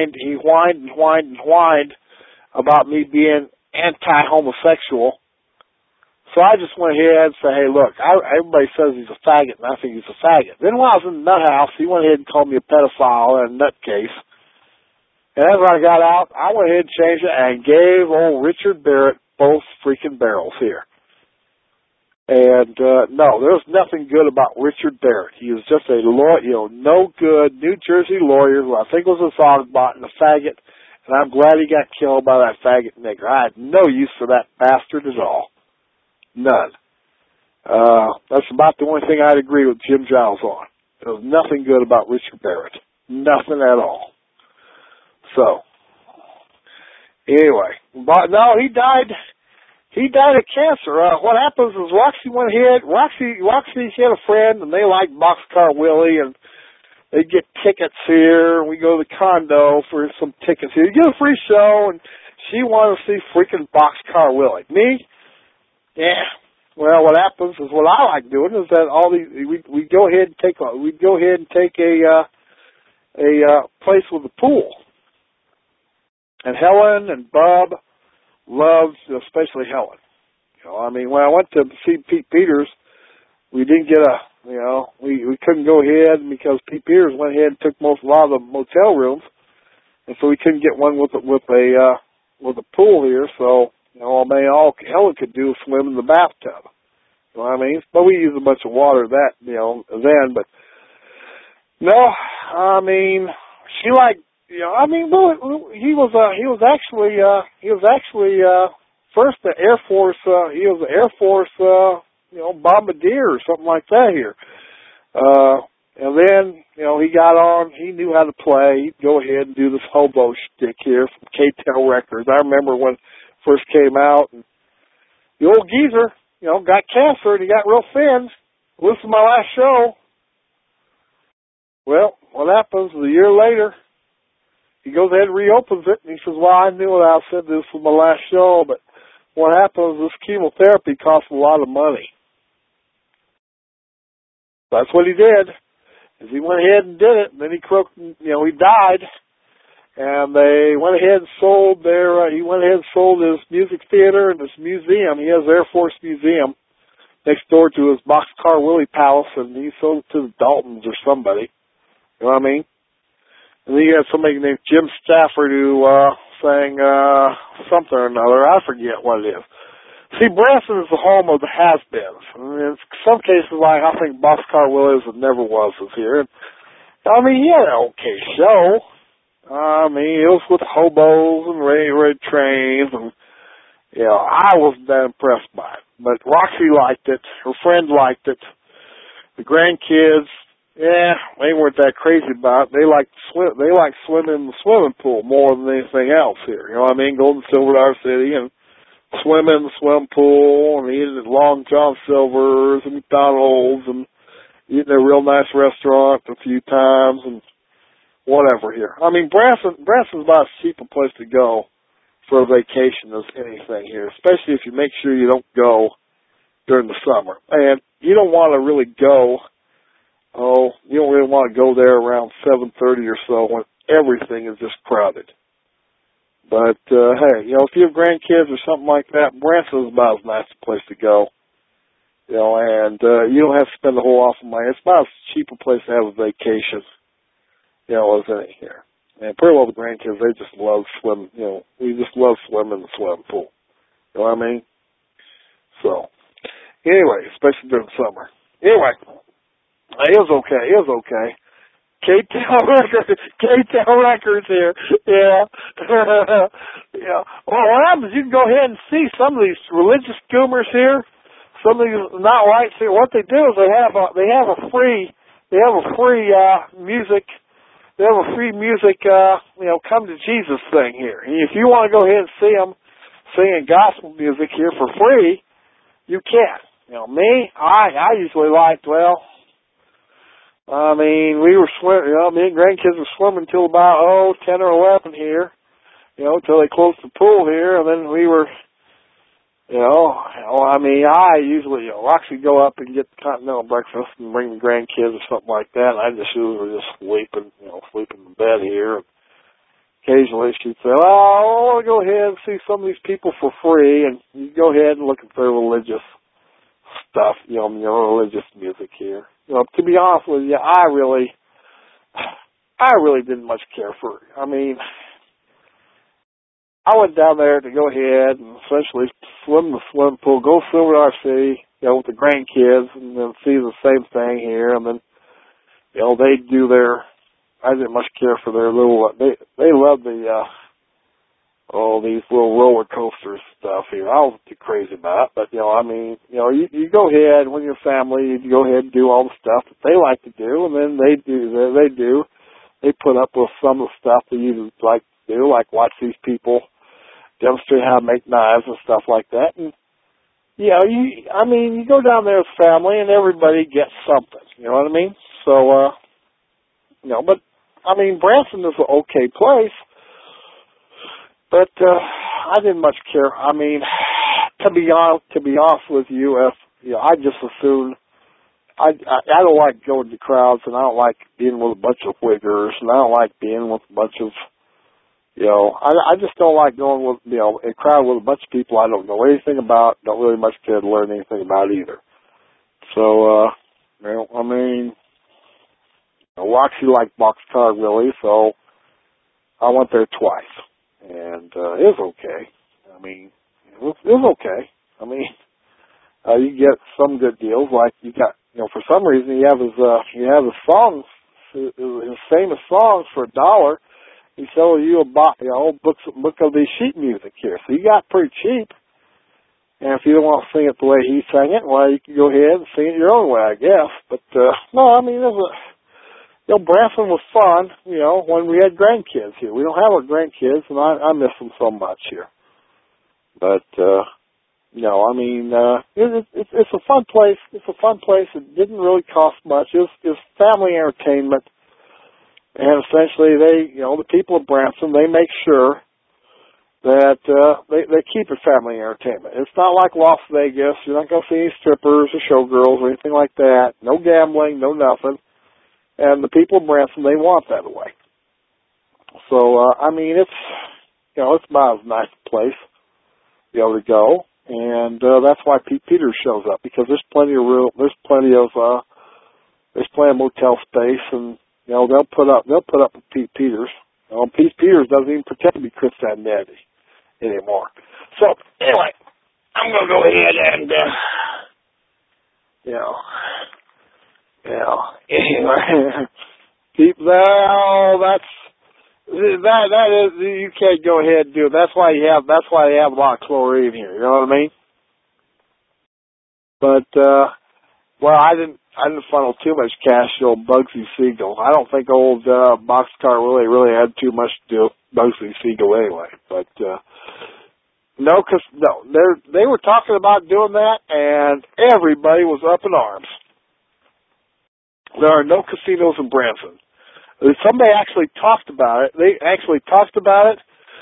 whined about me being anti-homosexual. So I just went ahead and said, hey, look, everybody says he's a faggot, and I think he's a faggot. Then when I was in the nut house, he went ahead and called me a pedophile and a nutcase. And after I got out, I went ahead and changed it and gave old Richard Barrett both freaking barrels here. And, no, there's nothing good about Richard Barrett. He was just a no good New Jersey lawyer who I think was a Zogbot and a faggot, and I'm glad he got killed by that faggot nigger. I had no use for that bastard at all. None. That's about the only thing I'd agree with Jim Giles on. There was nothing good about Richard Barrett. Nothing at all. So, anyway, but no, he died of cancer. What happens is Roxy went ahead, Roxy had a friend, and they liked Boxcar Willie, and they get tickets here, and we go to the condo for some tickets here. You get a free show, and she wanted to see freaking Boxcar Willie. Me? Yeah. Well, what happens is what I like doing is that we go ahead and take a place with a pool. And Helen and Bob loved, especially Helen. When I went to see Pete Peters, we didn't get we couldn't go ahead because Pete Peters went ahead and took a lot of the motel rooms, and so we couldn't get one with a pool here. So. All Helen could do was swim in the bathtub. You know what I mean? But we used a bunch of water then, but no, she he was actually first the Air Force, he was an Air Force, bombardier or something like that here. And then, he got on, he knew how to play. He'd go ahead and do this hobo shtick here from K-Tel Records. I remember when first came out, and the old geezer, got cancer, and he got real thin. This is my last show. Well, what happens is a year later, he goes ahead and reopens it, and he says, well, I knew what I said, this was my last show, but what happens is this chemotherapy costs a lot of money. That's what he did, is he went ahead and did it, and then he he died. And they went ahead and sold he went ahead and sold his music theater and his museum. He has Air Force Museum next door to his Boxcar Willie Palace, and he sold it to the Daltons or somebody. You know what I mean? And then you had somebody named Jim Stafford who sang something or another. I forget what it is. See, Branson is the home of the has-beens. In some cases, I think Boxcar Willie never was here. He had an okay show. It was with hobos and railroad trains and, You know, I wasn't that impressed by it. But Roxy liked it. Her friend liked it. The grandkids, they weren't that crazy about it. They liked swimming in the swimming pool more than anything else here. You know what I mean? Going to Silver Dollar City and swimming in the swimming pool and eating at Long John Silver's and McDonald's and eating at a real nice restaurant a few times and whatever here. I mean, Branson's about as cheap a place to go for a vacation as anything here, especially if you make sure you don't go during the summer. And you don't want to really go, you don't really want to go there around 7:30 or so when everything is just crowded. But, hey, you know, if you have grandkids or something like that, Branson is about as nice a place to go. You know, and you don't have to spend a whole awful money. It's about as cheap a place to have a vacation, you know, as any here. And pretty well the grandkids, they just love swimming, you know, we just love swimming in the swimming pool. You know what I mean? So, anyway, especially during the summer. Anyway, it was okay. It was okay. K-Town Records here. Yeah. Yeah. Well, what happens, you can go ahead and see some of these religious goomers here, some of these not whites here. What they do is they have a free music, you know, come to Jesus thing here. And if you want to go ahead and see them singing gospel music here for free, you can. You know, me, I usually liked, I mean, we were swimming, you know, me and grandkids were swimming till about, 10 or 11 here, you know, till they closed the pool here, and then we were, you know, I mean, I usually, you know, Roxy would go up and get the continental breakfast and bring the grandkids or something like that, and I just usually just sleeping in bed here. Occasionally she'd say, I want to go ahead and see some of these people for free, and you go ahead and look at their religious stuff, you know, religious music here. You know, to be honest with you, I really didn't much care for it. I mean, I went down there to go ahead and essentially swim in the swimming pool, go swim at RC, you know, with the grandkids, and then see the same thing here, and then, you know, they do I didn't much care for their little, they love these little roller coasters stuff here. I wasn't too crazy about it, but, you know, I mean, you know, you go ahead, when you're family, you go ahead and do all the stuff that they like to do, and then they put up with some of the stuff that you like to do, like watch these people demonstrate how to make knives and stuff like that. And, you know, you go down there as family and everybody gets something, you know what I mean? So, you know, but, I mean, Branson is an okay place. But I didn't much care. I mean, to be honest with you, I just assumed I don't like going to crowds, and I don't like being with a bunch of wiggers, and I don't like being with a bunch of, you know, I just don't like going with, you know, a crowd with a bunch of people I don't know anything about, don't really much care to learn anything about either. So, you know, I mean, Roxy liked Boxcar Willie, so I went there twice. And it was okay. I mean, it was okay. I mean, you get some good deals. Like you got, you know, for some reason you have his songs, his famous songs for $1. He sells you a whole book of these sheet music here. So you got pretty cheap. And if you don't want to sing it the way he sang it, well, you can go ahead and sing it your own way, I guess. But no, I mean, you know, Branson was fun, you know, when we had grandkids here. We don't have our grandkids, and I miss them so much here. But, you know, I mean, it's a fun place. It's a fun place. It didn't really cost much. It was family entertainment. And essentially the people of Branson, they make sure that they keep it family entertainment. It's not like Las Vegas. You're not going to see any strippers or showgirls or anything like that. No gambling, no nothing. And the people of Branson, they want that away. So, I mean, it's about as nice a place, you know, to go. And, that's why Pete Peters shows up, because there's plenty of motel space, and, you know, they'll put up with Pete Peters. You know, Pete Peters doesn't even pretend to be Chris Sandetti anymore. So, anyway, I'm going to go ahead and, anyway, keep that. Oh, that's, that is, you can't go ahead and do it. That's why they have a lot of chlorine here. You know what I mean? But well, I didn't funnel too much cash to old Bugsy Siegel. I don't think old Boxcar really had too much to do with Bugsy Siegel anyway. But no, they were talking about doing that, and everybody was up in arms. There are no casinos in Branson. Somebody actually talked about it. They actually talked about it,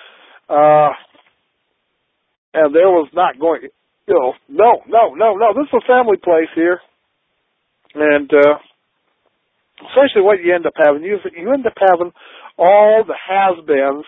and there was not going. No. This is a family place here, and essentially what you end up having, you end up having all the has-beens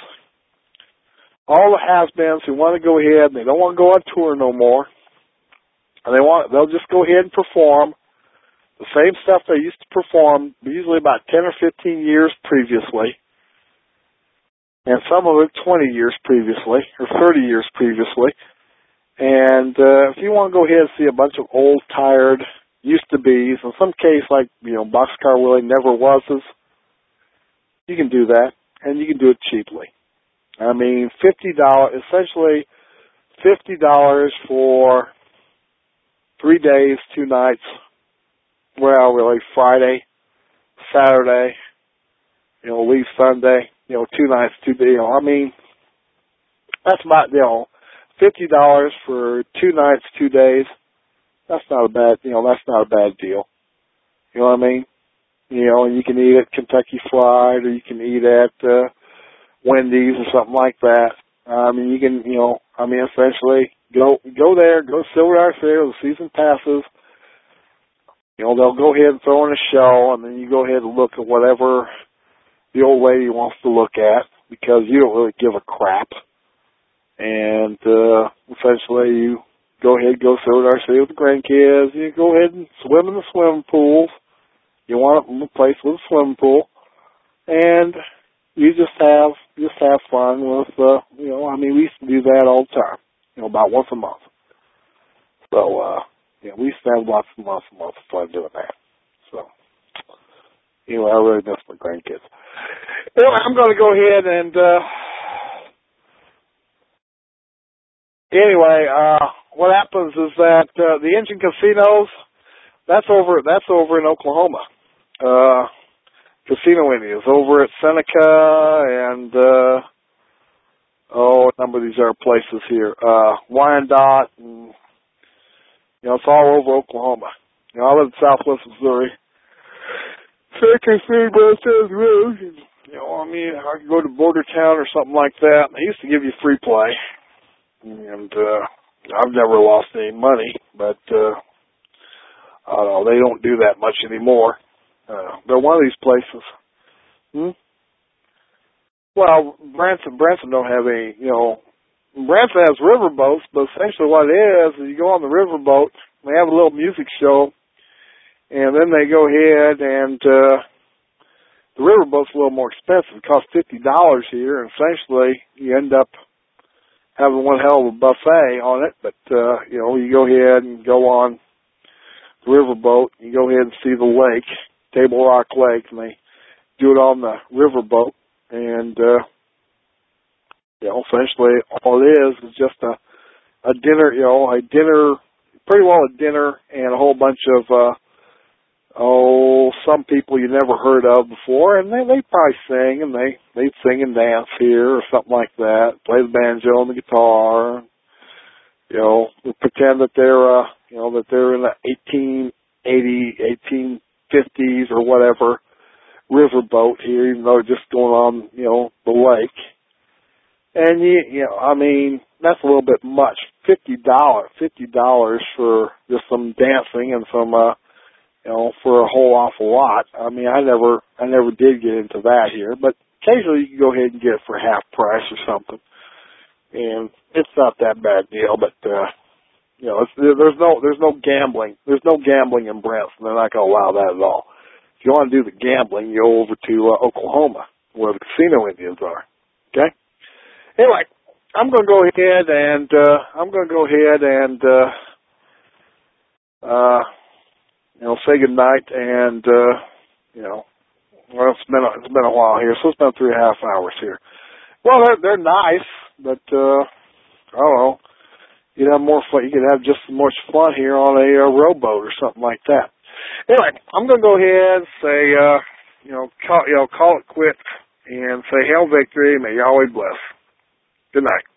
who want to go ahead and they don't want to go on tour no more, and they'll just go ahead and perform the same stuff they used to perform, usually about 10 or 15 years previously, and some of it 20 years previously, or 30 years previously. And if you want to go ahead and see a bunch of old, tired, used-to-be's, in some case like, Boxcar Willie never was's, you can do that, and you can do it cheaply. I mean, essentially $50 for 3 days, 2 nights, well, really, Friday, Saturday, leave Sunday, 2 nights, 2 days, I mean, that's about, $50 for 2 nights, 2 days. That's not a bad, that's not a bad deal. You know what I mean? And you can eat at Kentucky Fried, or you can eat at Wendy's or something like that. I mean, you can, essentially go there, go to Silver Dollar Theater, the season passes. They'll go ahead and throw in a show, and then you go ahead and look at whatever the old lady wants to look at, because you don't really give a crap. And essentially, you go ahead and go Silver Dollar City with the grandkids. You go ahead and swim in the swimming pools. You want a place with a swimming pool, and you just have fun with. We used to do that all the time. About once a month. So we used to have lots and lots and lots of fun doing that. So I really miss my grandkids. Anyway, I'm going to go ahead and. Anyway, what happens is that the Engine Casinos, that's over in Oklahoma. Casino Indians over at Seneca and a number of these other places here. Wyandotte, and it's all over Oklahoma. I live in Southwest Missouri. Second City, Road. I could go to Bordertown or something like that. They used to give you free play. And I've never lost any money, but I don't know, they don't do that much anymore. They're one of these places. Well, Branson don't have any, Branson has riverboats, but essentially what it is you go on the riverboat, they have a little music show, and then they go ahead and the riverboat's a little more expensive. It costs $50 here, and essentially you end up having one hell of a buffet on it, but, you go ahead and go on the riverboat, you go ahead and see the lake, Table Rock Lake, and they do it on the riverboat, and, essentially all it is just a dinner, pretty well a dinner, and a whole bunch of, some people you never heard of before, and they probably sing, and they sing and dance here or something like that, play the banjo and the guitar, they pretend that they're in the 1880s, 1850s or whatever riverboat here, even though they're just going on, the lake. And that's a little bit much. $50 for just some dancing and some, for a whole awful lot. I never did get into that here, but occasionally you can go ahead and get it for half price or something. And it's not that bad deal, but, there's no gambling. There's no gambling in Branson. They're not going to allow that at all. If you want to do the gambling, you go over to Oklahoma, where the Casino Indians are. Okay? Anyway, I'm going to go ahead and say goodnight and, Well, it's been a while here, so it's been 3.5 hours here. Well, they're nice, but I don't know. You'd have more fun. You could have just as much fun here on a rowboat or something like that. Anyway, I'm going to go ahead and say, call it quits and say hail victory. May Yahweh bless. Good night.